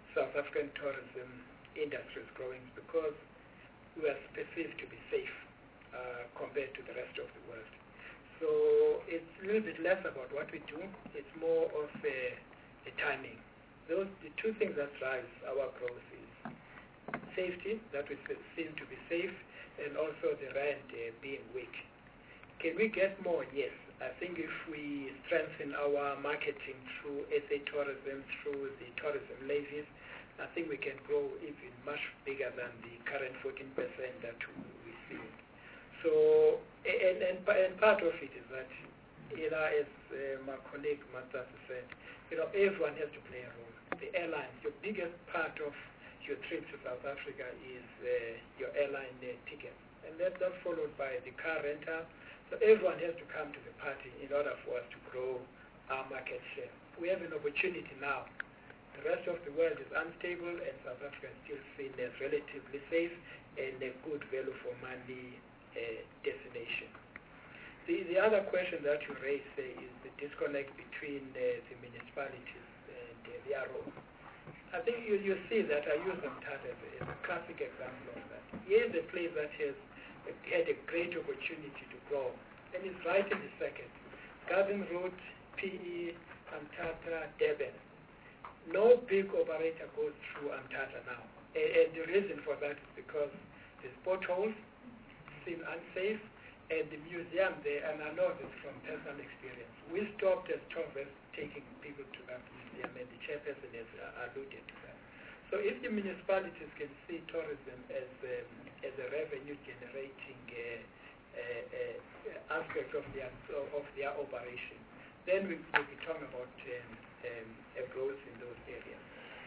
South African tourism industry is growing because we are perceived to be safe uh, compared to the rest of the world. So it's a little bit less about what we do, it's more of a, a timing. Those the two things that drives our growth is safety, that we seem to be safe, and also the rand uh, being weak. Can we get more? Yes. I think if we strengthen our marketing through S A tourism, through the tourism levies, I think we can grow even much bigger than the current fourteen percent that we see. So, and, and, and part of it is that, you know, as uh, my colleague Matas said, you know, everyone has to play a role. The airlines, your biggest part of your trip to South Africa is uh, your airline uh, ticket. And that's not followed by the car rental. So everyone has to come to the party in order for us to grow our market share. We have an opportunity now. The rest of the world is unstable and South Africa is still seen as relatively safe and a good value for money uh, destination. The, the other question that you raised uh, is the disconnect between uh, the municipalities and uh, their role. I think you, you see that I use Mthatha as, as a classic example of that. Here's a place that has uh, had a great opportunity to grow, and it's right in the second. Garden Road, P E, Mthatha, Durban. No big operator goes through Mthatha now. And, and the reason for that is because there's potholes, seem unsafe, and the museum there, and I know this from personal experience. We stopped as Torres taking people to that museum, and the chairperson has uh, alluded to that. So if the municipalities can see tourism as, um, as a revenue-generating uh, uh, uh, aspect of their, of their operation, then we will be talking about um, um, a growth in those areas.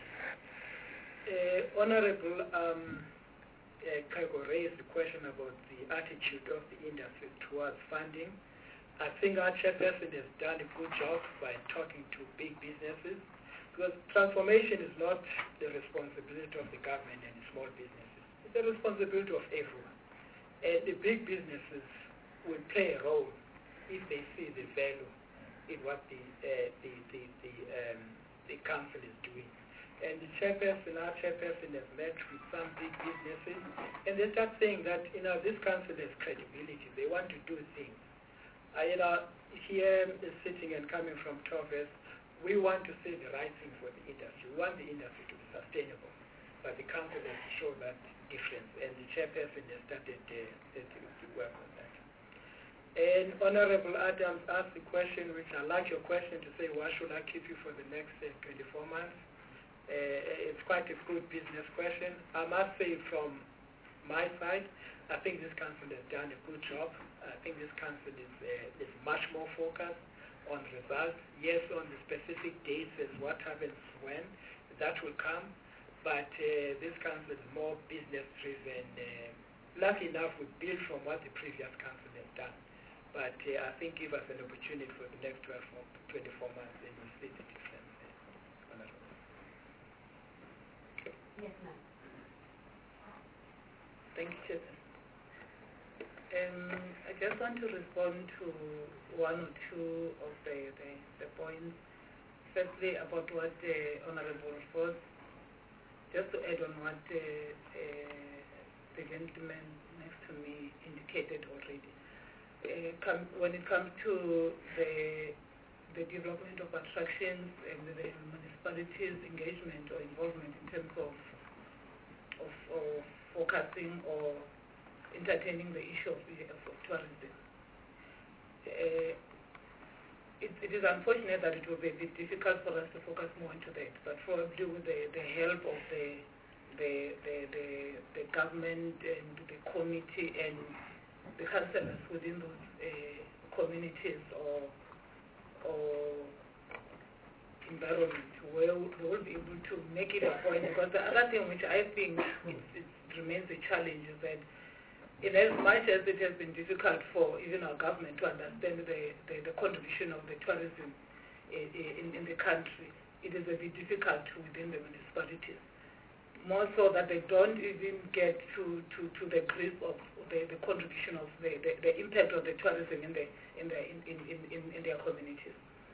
Uh, Honorable um, uh, Kago raised the question about the attitude of the industry towards funding. I think our chairperson has done a good job by talking to big businesses, because transformation is not the responsibility of the government and small businesses. It's the responsibility of everyone. And the big businesses will play a role if they see the value in what the uh, the the the, um, the council is doing. And the chairperson, our chairperson, has met with some big businesses, and they start saying that, you know, this council has credibility. They want to do things. Uh, you know, here uh, sitting and coming from Torres, we want to say the right thing for the industry. We want the industry to be sustainable, but the council has to show that difference, and the chairperson has started uh, to, to work on that. And Honorable Adams asked the question, which I like your question, to say, why should I keep you for the next uh, twenty-four months? Uh, it's quite a good business question. I must say from my side, I think this council has done a good job. I think this council is, uh, is much more focused on results. Yes, on the specific dates as what happens when, that will come. But uh, this council is more business-driven. Uh, lucky enough, we build from what the previous council has done. But uh, I think give us an opportunity for the next twelve, twenty-four months, and we'll see the difference. Yes, ma'am. Thank you, Chairman. Um, I just want to respond to one or two of the, the, the points. Firstly, about what the Honorable Foss, just to add on what uh, uh, the gentleman next to me indicated already. Uh, come, when it comes to the the development of attractions and the municipalities' engagement or involvement in terms of of, of focusing or entertaining the issue of, the, of, of tourism. Uh, it, it is unfortunate that it will be a bit difficult for us to focus more into that, but probably with the, the help of the the, the, the the government and the committee and the councillors within those uh, communities or or environment, where they will be able to make it a point. Because the other thing which I think it, it remains a challenge is that in as much as it has been difficult for even our government to understand the, the, the contribution of the tourism in, in, in the country, it is a bit difficult within the municipalities. More so that they don't even get to, to, to the grip of the, the contribution of the, the, the impact of the tourism in, the, in, the, in, in, in, in their communities.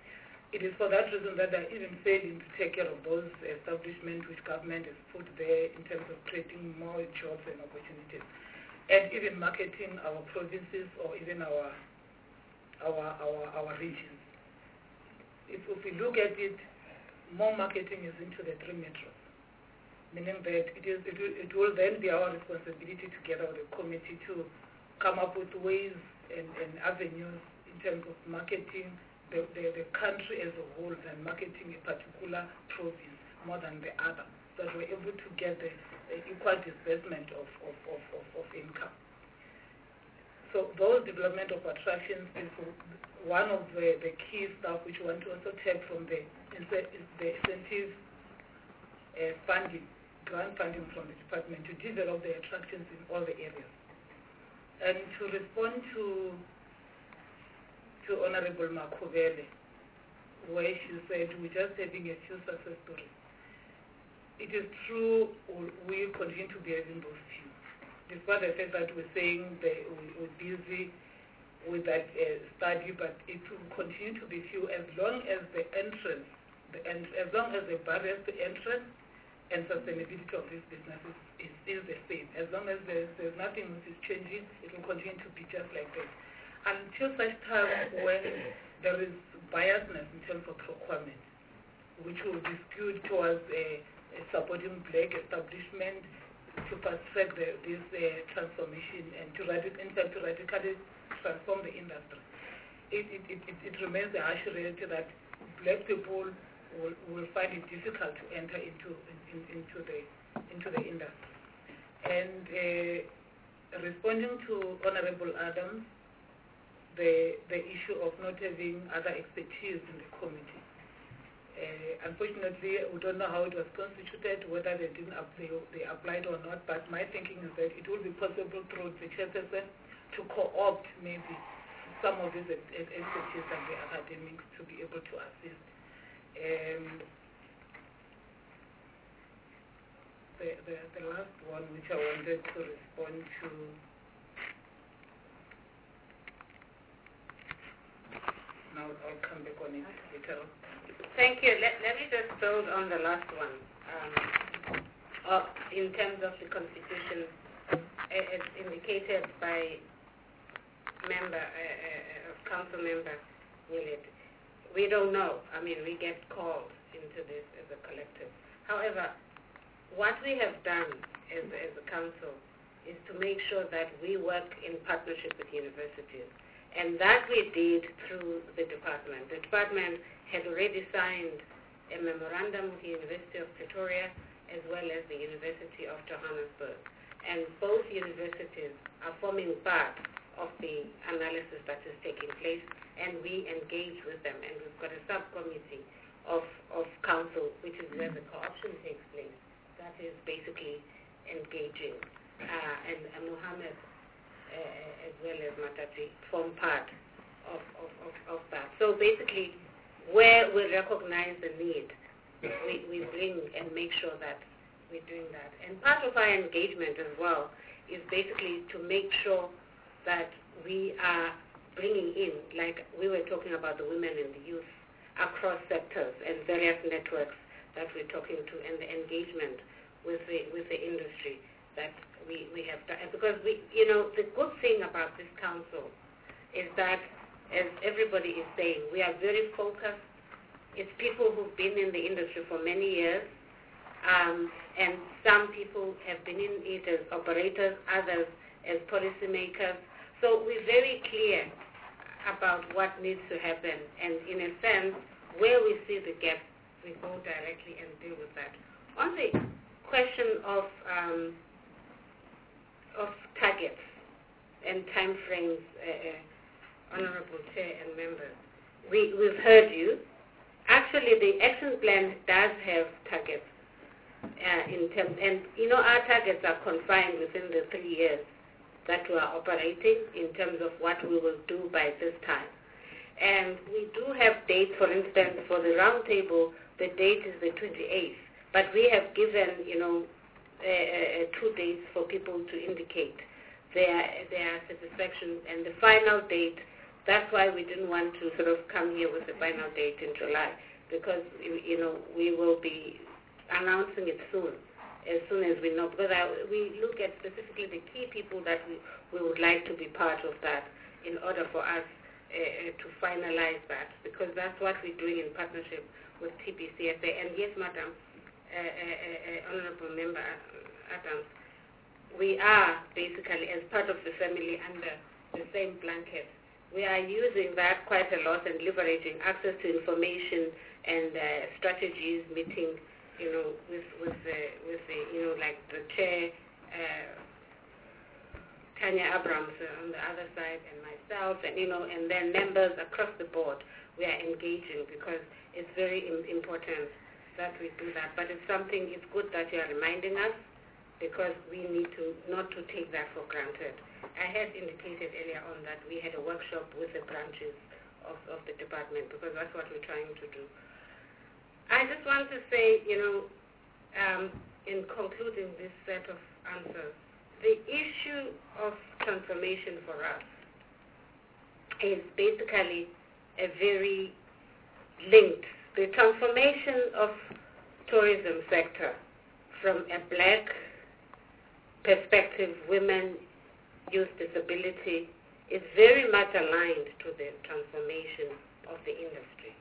it is for that reason that they're even failing to take care of those establishments which government has put there in terms of creating more jobs and opportunities, and even marketing our provinces or even our our our, our regions. If, if we look at it, more marketing is into the three metros, meaning that it, is, it, will, it will then be our responsibility together with the committee to come up with ways and, and avenues in terms of marketing the, the, the country as a whole than marketing a particular province more than the other, so that we're able to get the, the equal disbursement of, of, of, of, of income. So those development of attractions is one of the, the key stuff which we want to also take from the, is the incentive uh, funding, grant funding from the department to develop the attractions in all the areas. And to respond to to Honorable Makubele, where she said we're just having a few success stories. It is true we continue to be having those few. Despite the fact that we're saying that we're busy with that uh, study, but it will continue to be few as long as the entrance, the en as long as the barriers to entrance and sustainability of this business is, is still the same. As long as there's, there's nothing which is changing, it will continue to be just like that. Until such time when there is biasness in terms of procurement, which will be skewed towards a, a supporting black establishment to fast-track this uh, transformation and to, radic in fact, to radically transform the industry. It, it, it, it remains a harsh reality that black people will, will find it difficult to enter into, in, into, the, into the industry. And uh, responding to Honorable Adams, the, the issue of not having other expertise in the committee. Uh, unfortunately, we don't know how it was constituted, whether they didn't apply, they applied or not, but my thinking is that it will be possible through the chairperson to co-opt maybe some of these expertise and the academics to be able to assist. Um, the, the, the last one which I wanted to respond to, now I'll come back on it later on. Thank you. Let, let me just build on the last one. Um, uh, in terms of the Constitution, as indicated by member, uh, uh, council member Willett, we don't know. I mean, we get called into this as a collective. However, what we have done as, as a council is to make sure that we work in partnership with universities. And that we did through the department. The department had already signed a memorandum with the University of Pretoria as well as the University of Johannesburg. And both universities are forming part of the analysis that is taking place, and we engage with them. And we've got a subcommittee of, of council, which is where the co-option takes place. That is basically engaging. Uh, and, and Mohammed Uh, as well as Matati form part of, of, of, of that. So basically, where we recognize the need, we, we bring and make sure that we're doing that. And part of our engagement as well is basically to make sure that we are bringing in, like we were talking about the women and the youth, across sectors and various networks that we're talking to, and the engagement with the, with the industry that we, we have done. Because we, you know, the good thing about this council is that, as everybody is saying, we are very focused. It's people who've been in the industry for many years, um, and some people have been in it as operators, others as policymakers. So we're very clear about what needs to happen, and in a sense, where we see the gaps, we go directly and deal with that. On the question of um, of targets and time frames, uh, uh, Honorable Chair and members, we, we've heard you. Actually, the action plan does have targets uh, in terms, and you know, our targets are confined within the three years that we are operating in terms of what we will do by this time. And we do have dates, for instance, for the roundtable, the date is the twenty-eighth, but we have given, you know, Uh, uh, two dates for people to indicate their their satisfaction, and the final date That's why we didn't want to sort of come here with a final date in July, because, you know, we will be announcing it soon, as soon as we know, because I, we look at specifically the key people that we, we would like to be part of that in order for us uh, to finalize that, because that's what we're doing in partnership with T P C S A. And yes, Madam, uh, uh, uh, Honorable Member Adams, we are basically, as part of the family, under the same blanket. We are using that quite a lot and leveraging access to information and uh, strategies, meeting, you know, with with the with the you know, like the chair, uh, Tanya Abrams on the other side, and myself, and you know, and then members across the board. We are engaging because it's very im- important that we do that. But it's something. It's good that you are reminding us, because we need to not to take that for granted. I had indicated earlier on that we had a workshop with the branches of, of the department, because that's what we're trying to do. I just want to say, you know, um, in concluding this set of answers, the issue of transformation for us is basically a very linked. The transformation of tourism sector from a black perspective, women, youth, disability, is very much aligned to the transformation of the industry.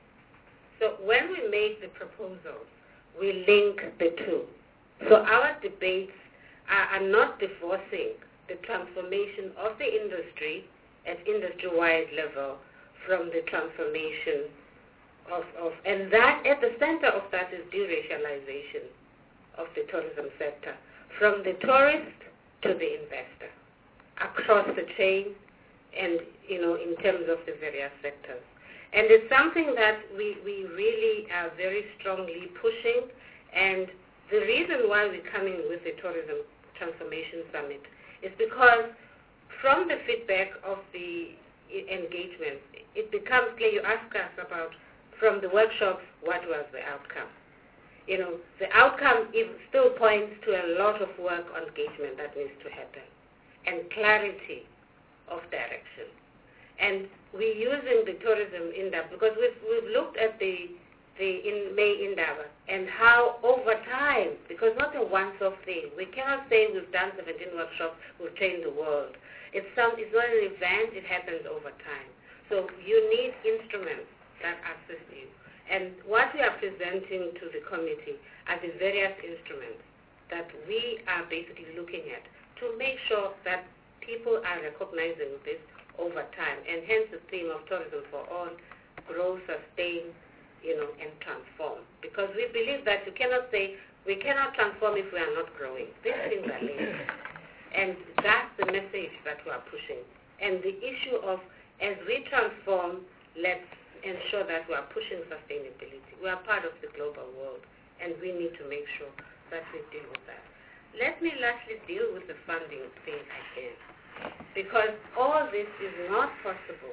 So when we make the proposals, we link the two. So our debates are, are not divorcing the transformation of the industry at industry-wide level from the transformation of, of, and that at the center of that is deracialization of the tourism sector, from the tourist to the investor, across the chain, and, you know, in terms of the various sectors. And it's something that we, we really are very strongly pushing, and the reason why we're coming with the Tourism Transformation Summit is because from the feedback of the engagement, it becomes clear. You ask us about, from the workshops, what was the outcome? You know, the outcome is still points to a lot of work on engagement that needs to happen, and clarity of direction. And we're using the tourism industry because we've, we've looked at the the in May Indaba and how over time, because not a once-off thing. We cannot say we've done seventeen workshops, we've changed the world. It's some. It's not an event. It happens over time. So you need instruments that assist you. And what we are presenting to the committee are the various instruments that we are basically looking at to make sure that people are recognizing this over time, and hence the theme of Tourism for All, grow, sustain, you know, and transform. Because we believe that you cannot say, we cannot transform if we are not growing. These things are linked. And that's the message that we are pushing. And the issue of, as we transform, let's ensure that we are pushing sustainability. We are part of the global world, and we need to make sure that we deal with that. Let me lastly deal with the funding thing again, because all this is not possible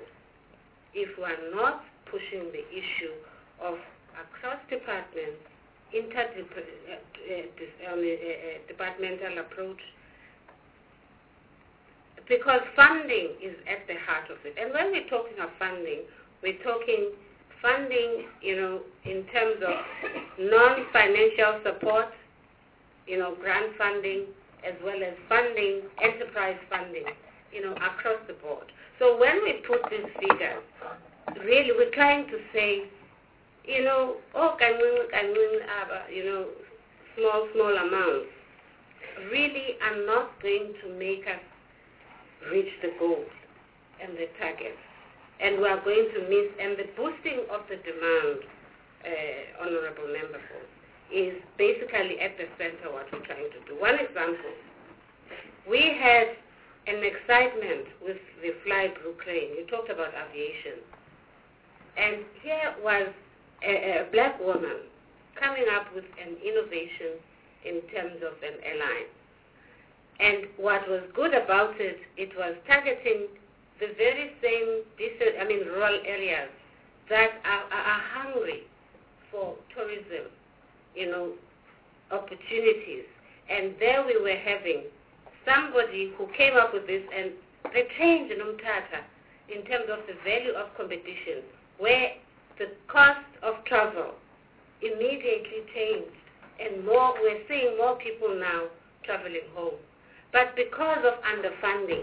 if we are not pushing the issue of across departments, interdepartmental approach, because funding is at the heart of it. And when we're talking of funding, we're talking funding, you know, in terms of non-financial support, you know, grant funding, as well as funding, enterprise funding, you know, across the board. So when we put these figures, really we're trying to say, you know, oh, can we, can we have, uh, you know, small, small amounts, really are not going to make us reach the goals and the targets. And we are going to miss, and the boosting of the demand, uh, Honorable Member, is basically at the center of what we're trying to do. One example, we had an excitement with the Fly Brooklyn. You talked about aviation. And here was a, a black woman coming up with an innovation in terms of an airline. And what was good about it, it was targeting the very same, I mean, rural areas that are, are hungry for tourism, you know, opportunities. And there we were having somebody who came up with this and retained Numtata in terms of the value of competition, where the cost of travel immediately changed, and more, we're seeing more people now traveling home. But because of underfunding,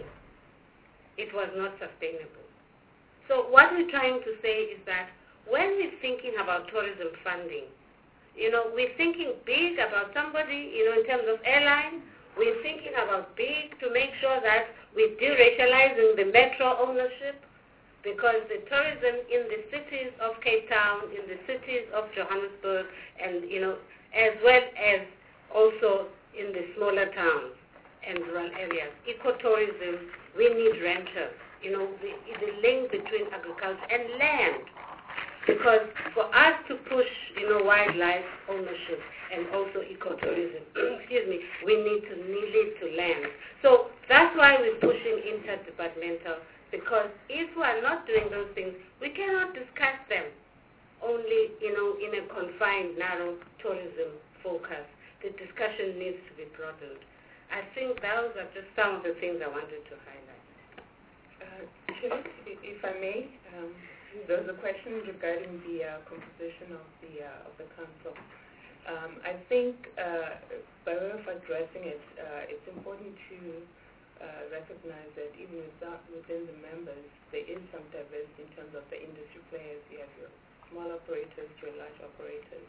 it was not sustainable. So what we're trying to say is that when we're thinking about tourism funding, you know, we're thinking big about somebody, you know, in terms of airline. We're thinking about big to make sure that we're deracializing the metro ownership, because the tourism in the cities of Cape Town, in the cities of Johannesburg, and, you know, as well as also in the smaller towns and rural areas. Ecotourism, we need renters, you know, the, the link between agriculture and land. Because for us to push, you know, wildlife ownership and also ecotourism, excuse me, we need to lead to land. So that's why we're pushing interdepartmental, because if we are not doing those things, we cannot discuss them only, you know, in a confined, narrow tourism focus. The discussion needs to be broadened. I think those are just some of the things I wanted to highlight. Uh, Chair, if I may, um, there's a question regarding the uh, composition of the uh, of the council. Um, I think uh, by way of addressing it, uh, it's important to uh, recognize that even within the members, there is some diversity in terms of the industry players. You have your small operators, your large operators.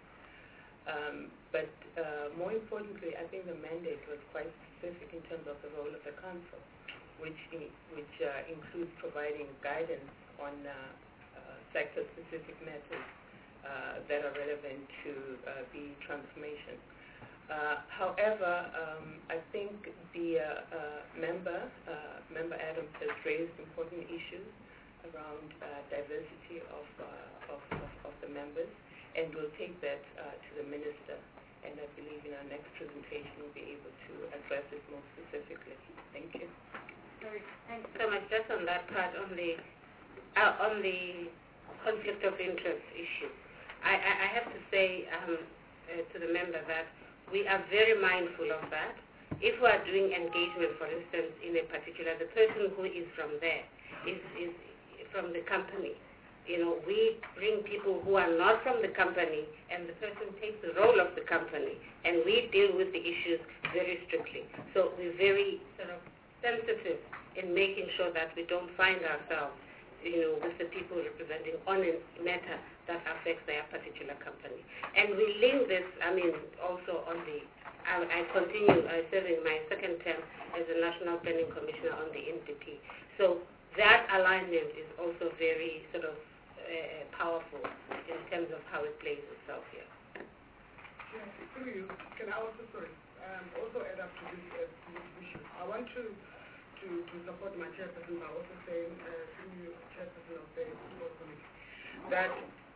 Um, but uh, more importantly, I think the mandate was quite specific in terms of the role of the council, which in, which uh, includes providing guidance on uh, uh, sector-specific matters uh, that are relevant to uh, the transformation. Uh, however, um, I think the uh, uh, member, uh, Member Adams, has raised important issues around uh, diversity of, uh, of, of, of the members, and we'll take that uh, to the Minister, and I believe in our next presentation we'll be able to address it more specifically. Thank you. Thanks so much. Just on that part, on the uh, on the conflict of interest issue, I, I, I have to say um, uh, to the member that we are very mindful of that. If we are doing engagement, for instance, in a particular, the person who is from there is, is from the company. You know, we bring people who are not from the company, and the person takes the role of the company, and we deal with the issues very strictly. So we're very sort of sensitive in making sure that we don't find ourselves, you know, with the people representing on a matter that affects their particular company. And we link this, I mean, also on the, I, I continue uh, serving my second term as a National Planning Commissioner on the N D P. So that alignment is also very sort of uh, powerful in terms of how it plays itself here. Yeah, through you, can I also, sorry, um, also add up to this, uh, to this issue. I want to To, to support my chairperson by also saying, uh, through you, chairperson of the Football Committee, that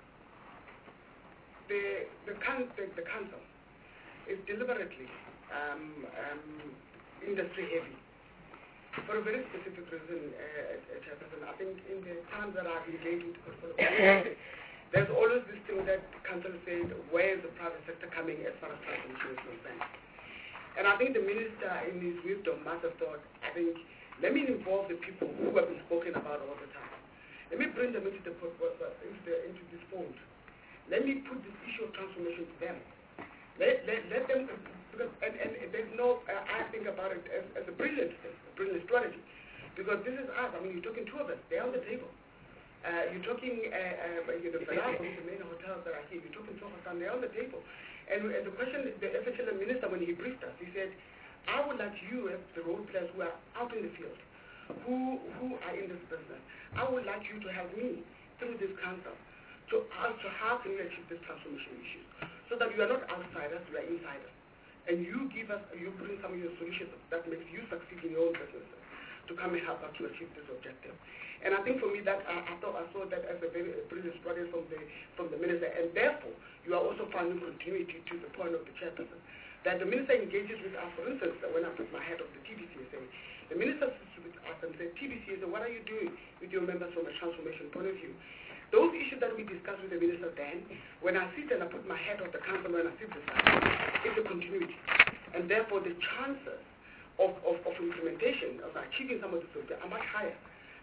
the the, can, the the council is deliberately um, um, industry heavy for a very specific reason, uh, chairperson. I think in the times that I've engaged with the portfolio, there's always this thing that the council said, where is the private sector coming as far as transmission is concerned? And I think the minister, in his wisdom, must have thought, I think, let me involve the people who have been spoken about all the time. Let me bring them into the into, the, into this fold. Let me put this issue of transformation to them. Let, let, let them, because, and, and there's no, uh, I think about it as, as a brilliant thing, a brilliant strategy. Because this is us, I mean, you're talking two of us, they're on the table. Uh, you're talking, uh, uh, you know, Falago, the main hotels that are here, you're talking Sofasan, they're on the table. And uh, the question, the F H L minister, when he briefed us, he said, I would like you, as the role players who are out in the field, who who are in this business, I would like you to help me through this council to ask to how can we achieve this transformation issue, so that you are not outsiders, you are insiders, and you give us, you bring some of your solutions that makes you succeed in your own businesses to come and help us to achieve this objective. And I think for me that I, I thought I saw that as a very a brilliant strategy from the from the minister, and therefore you are also finding continuity to the point of the chairperson. That the minister engages with us, for instance, when I put my head of the T B C S A, the minister sits with us and says, T B C S A, what are you doing with your members from a transformation point of view? Those issues that we discussed with the minister then, when I sit and I put my head of the council and I sit beside, it's a continuity. And therefore the chances of, of, of implementation, of achieving some of this are much higher.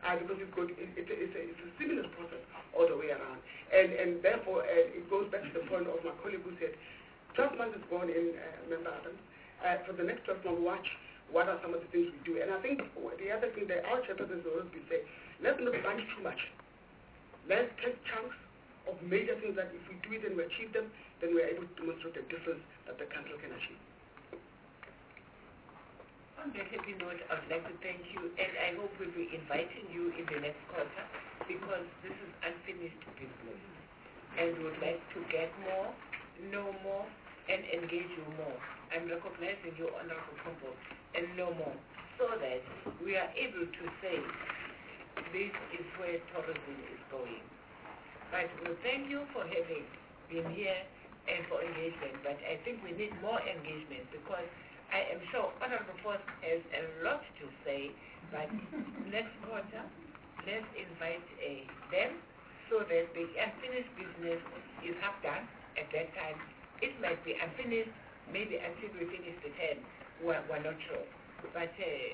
uh, because it's, got, it, it, it's, a, it's a similar process all the way around. And, and therefore, uh, it goes back to the point of my colleague who said, twelve months is gone in, uh, Member Adams. Uh, for the next twelve months, watch what are some of the things we do. And I think the other thing that our chairperson has always been saying, let's not bunch too much. Let's take chunks of major things that if we do it and we achieve them, then we're able to demonstrate the difference that the country can achieve. On that happy note, I would like to thank you, and I hope we'll be inviting you in the next quarter, because this is unfinished business. And we would like to get more, know more, and engage you more. I'm recognizing you, Honorable Kombo, and know more, so that we are able to say, this is where tourism is going. But we thank you for having been here and for engagement, but I think we need more engagement, because I am sure Honorable Force has a lot to say, but next quarter, let's invite uh, them so that the unfinished business is half done at that time. It might be unfinished, maybe until we finish the term. We're, we're not sure. But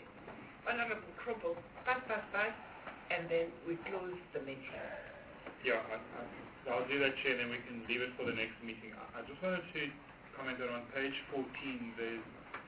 uh, Honorable Krumpo, pass, pass, pass, and then we close the meeting. Yeah, I, I, I'll do that, Chair, and then we can leave it for the next meeting. I, I just wanted to comment that on page fourteen, there's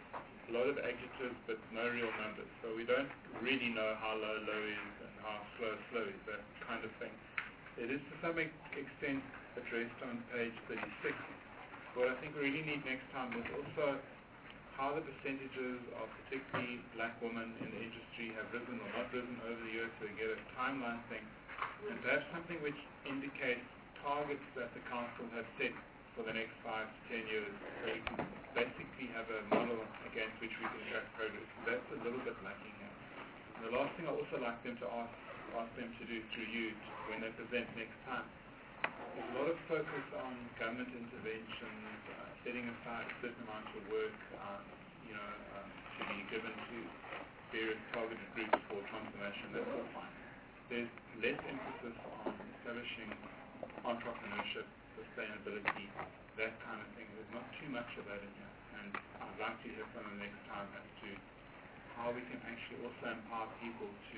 a lot of adjectives but no real numbers. So we don't really know how low low is and how slow slow is, that kind of thing. It is to some extent addressed on page thirty-six. What I think we really need next time is also how the percentages of particularly black women in the industry have risen or not risen over the years, so we get a timeline thing. And perhaps something which indicates targets that the council has set for the next five to ten years, so we can basically have a model against which we can track progress. That's a little bit lacking here. And the last thing I also like them to ask, ask them to do through you to, when they present next time, there's a lot of focus on government interventions, uh, setting aside a certain amount of work, uh, you know, um, to be given to various targeted groups for transformation. That's all fine. There's less emphasis on establishing entrepreneurship, sustainability, that kind of thing. There's not too much of that in here. And I'd like to hear from them next time as to how we can actually also empower people to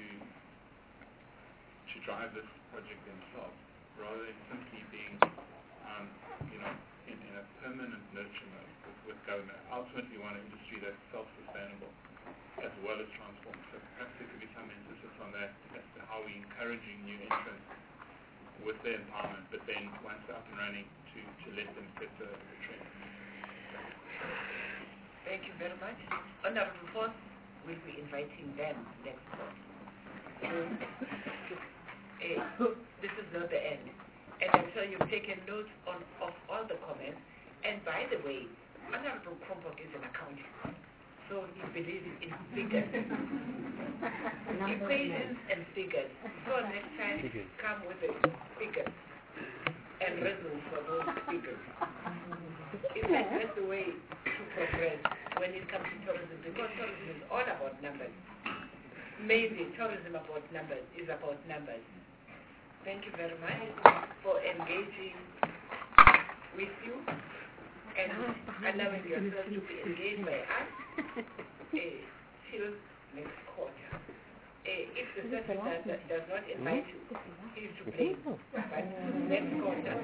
to drive this project themselves, rather than simply being, um, you know, in, in a permanent nurture mode with, with government. Ultimately, we want an industry that's self-sustainable as well as transformed. So perhaps there could be some emphasis on that as to how we're encouraging new entrants with their empowerment, but then once they're up and running, to, to let them set the, the trend. Thank you very much. Honorable Force will be inviting them next month. Uh, this is not the end. And I'm sure you've taken note on, of all the comments. And by the way, Honorable Krumpo is an accountant. So he believes in figures, equations and figures. So next time, come with the figures and reasons for those figures. In fact, that's the way to progress when it comes to tourism, because tourism is all about numbers. Maybe tourism about numbers is about numbers. Thank you very much for engaging with you and allowing yourself to be engaged by us uh, till next quarter. Uh, if the secretary does, does not invite you, he is to blame. But next quarter,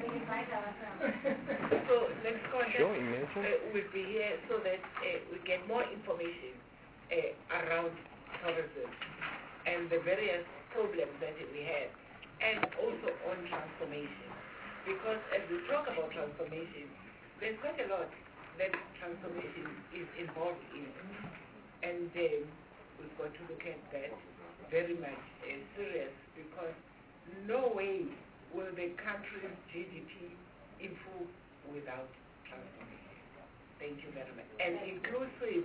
so next quarter uh, we'll be here so that uh, we get more information uh, around tourism and the various problems that we have, and also on transformation. Because as we talk about transformation, there's quite a lot that transformation is involved in. And um, we've got to look at that very much uh, serious, because no way will the country's G D P improve without transformation. Thank you very much. And inclusive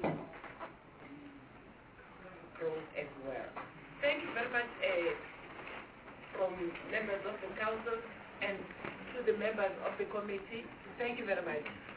growth as well. Thank you very much uh, from members of the council and to the members of the committee. Thank you very much.